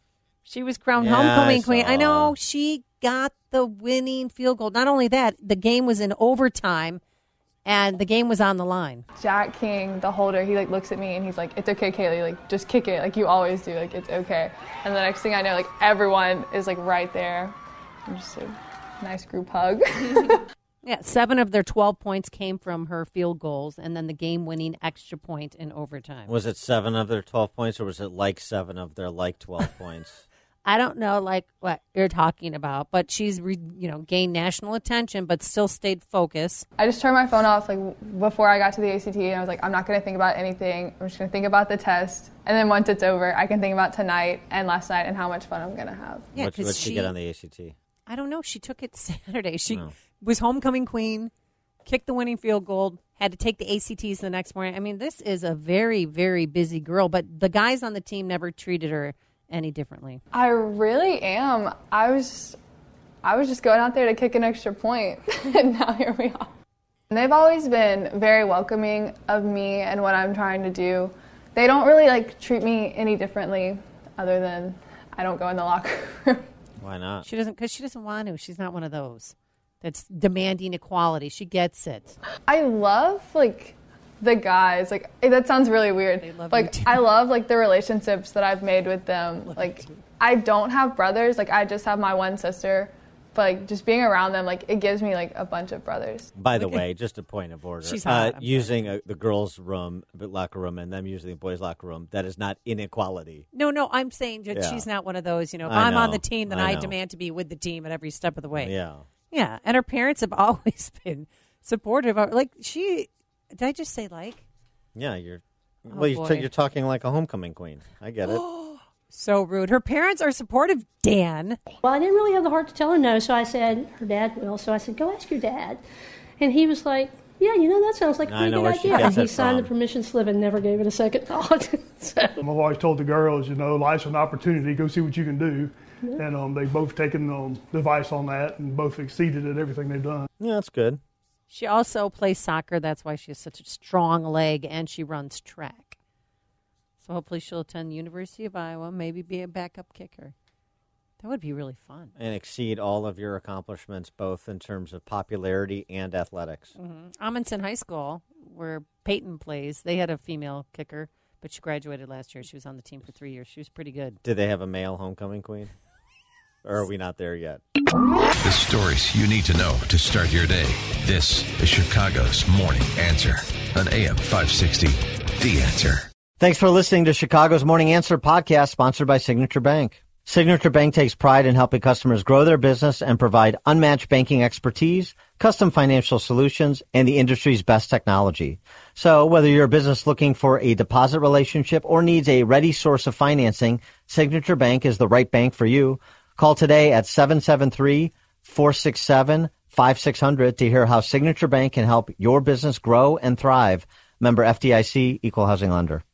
She was crowned Yeah, homecoming I queen. saw. I know. She got the winning field goal. Not only that, the game was in overtime, and the game was on the line. Jack King, the holder, he like looks at me and he's like, "It's okay, Kaylee. Like, just kick it, like you always do. Like, it's okay." And the next thing I know, like everyone is like right there. And just a nice group hug. Yeah, seven of their twelve points came from her field goals, and then the game-winning extra point in overtime. Was it seven of their twelve points, or was it like seven of their like twelve points? I don't know, like, what you're talking about, but she's, re, you know, gained national attention, but still stayed focused. I just turned my phone off like before I got to the A C T, and I was like, I'm not going to think about anything. I'm just going to think about the test, and then once it's over, I can think about tonight and last night and how much fun I'm going to have. Yeah, What, 'cause what'd she, she- get on the A C T? I don't know. She took it Saturday. She Oh. was homecoming queen, kicked the winning field goal, had to take the A C Ts the next morning. I mean, this is a very, very busy girl, but the guys on the team never treated her any differently. I really am. I was, I was just going out there to kick an extra point, and now here we are. And they've always been very welcoming of me and what I'm trying to do. They don't really like treat me any differently, other than I don't go in the locker room. Why not? She doesn't, because she doesn't want to. She's not one of those that's demanding equality. She gets it. I love like the guys. Like that sounds really weird. They love like you too. I love like the relationships that I've made with them. Like I don't have brothers. Like I just have my one sister. But like just being around them, like it gives me like a bunch of brothers. By the way, just a point of order. She's uh, hot, I'm using a, the girls' room, the locker room, and them using the boys' locker room, that is not inequality. No, no, I'm saying that Yeah. she's not one of those, you know, if I I'm on know, the team, then I I, know. demand to be with the team at every step of the way. Yeah. Yeah, and her parents have always been supportive of, like, she, did I just say like? Yeah, you're. Oh, well, you're, boy. you're talking like a homecoming queen. I get it. So rude. Her parents are supportive, Dan. Well, I didn't really have the heart to tell her no, so I said, her dad will. So I said, go ask your dad. And he was like, yeah, you know, that sounds like a I pretty know good where she idea. gets And he it signed from. the permission slip and never gave it a second thought. so, I've always told the girls, you know, life's an opportunity. Go see what you can do. Yeah. And um, they've both taken um, the advice on that and both exceeded at everything they've done. Yeah, that's good. She also plays soccer. That's why she has such a strong leg, and she runs track. So hopefully she'll attend the University of Iowa, maybe be a backup kicker. That would be really fun. And exceed all of your accomplishments, both in terms of popularity and athletics. Mm-hmm. Amundsen High School, where Peyton plays, they had a female kicker, but she graduated last year. She was on the team for three years. She was pretty good. Did they have a male homecoming queen? Or are we not there yet? The stories you need to know to start your day. This is Chicago's Morning Answer on A M five sixty. The Answer. Thanks for listening to Chicago's Morning Answer podcast, sponsored by Signature Bank. Signature Bank takes pride in helping customers grow their business and provide unmatched banking expertise, custom financial solutions, and the industry's best technology. So whether you're a business looking for a deposit relationship or needs a ready source of financing, Signature Bank is the right bank for you. Call today at seven seven three, four six seven, five six zero zero to hear how Signature Bank can help your business grow and thrive. Member F D I C, Equal Housing Lender.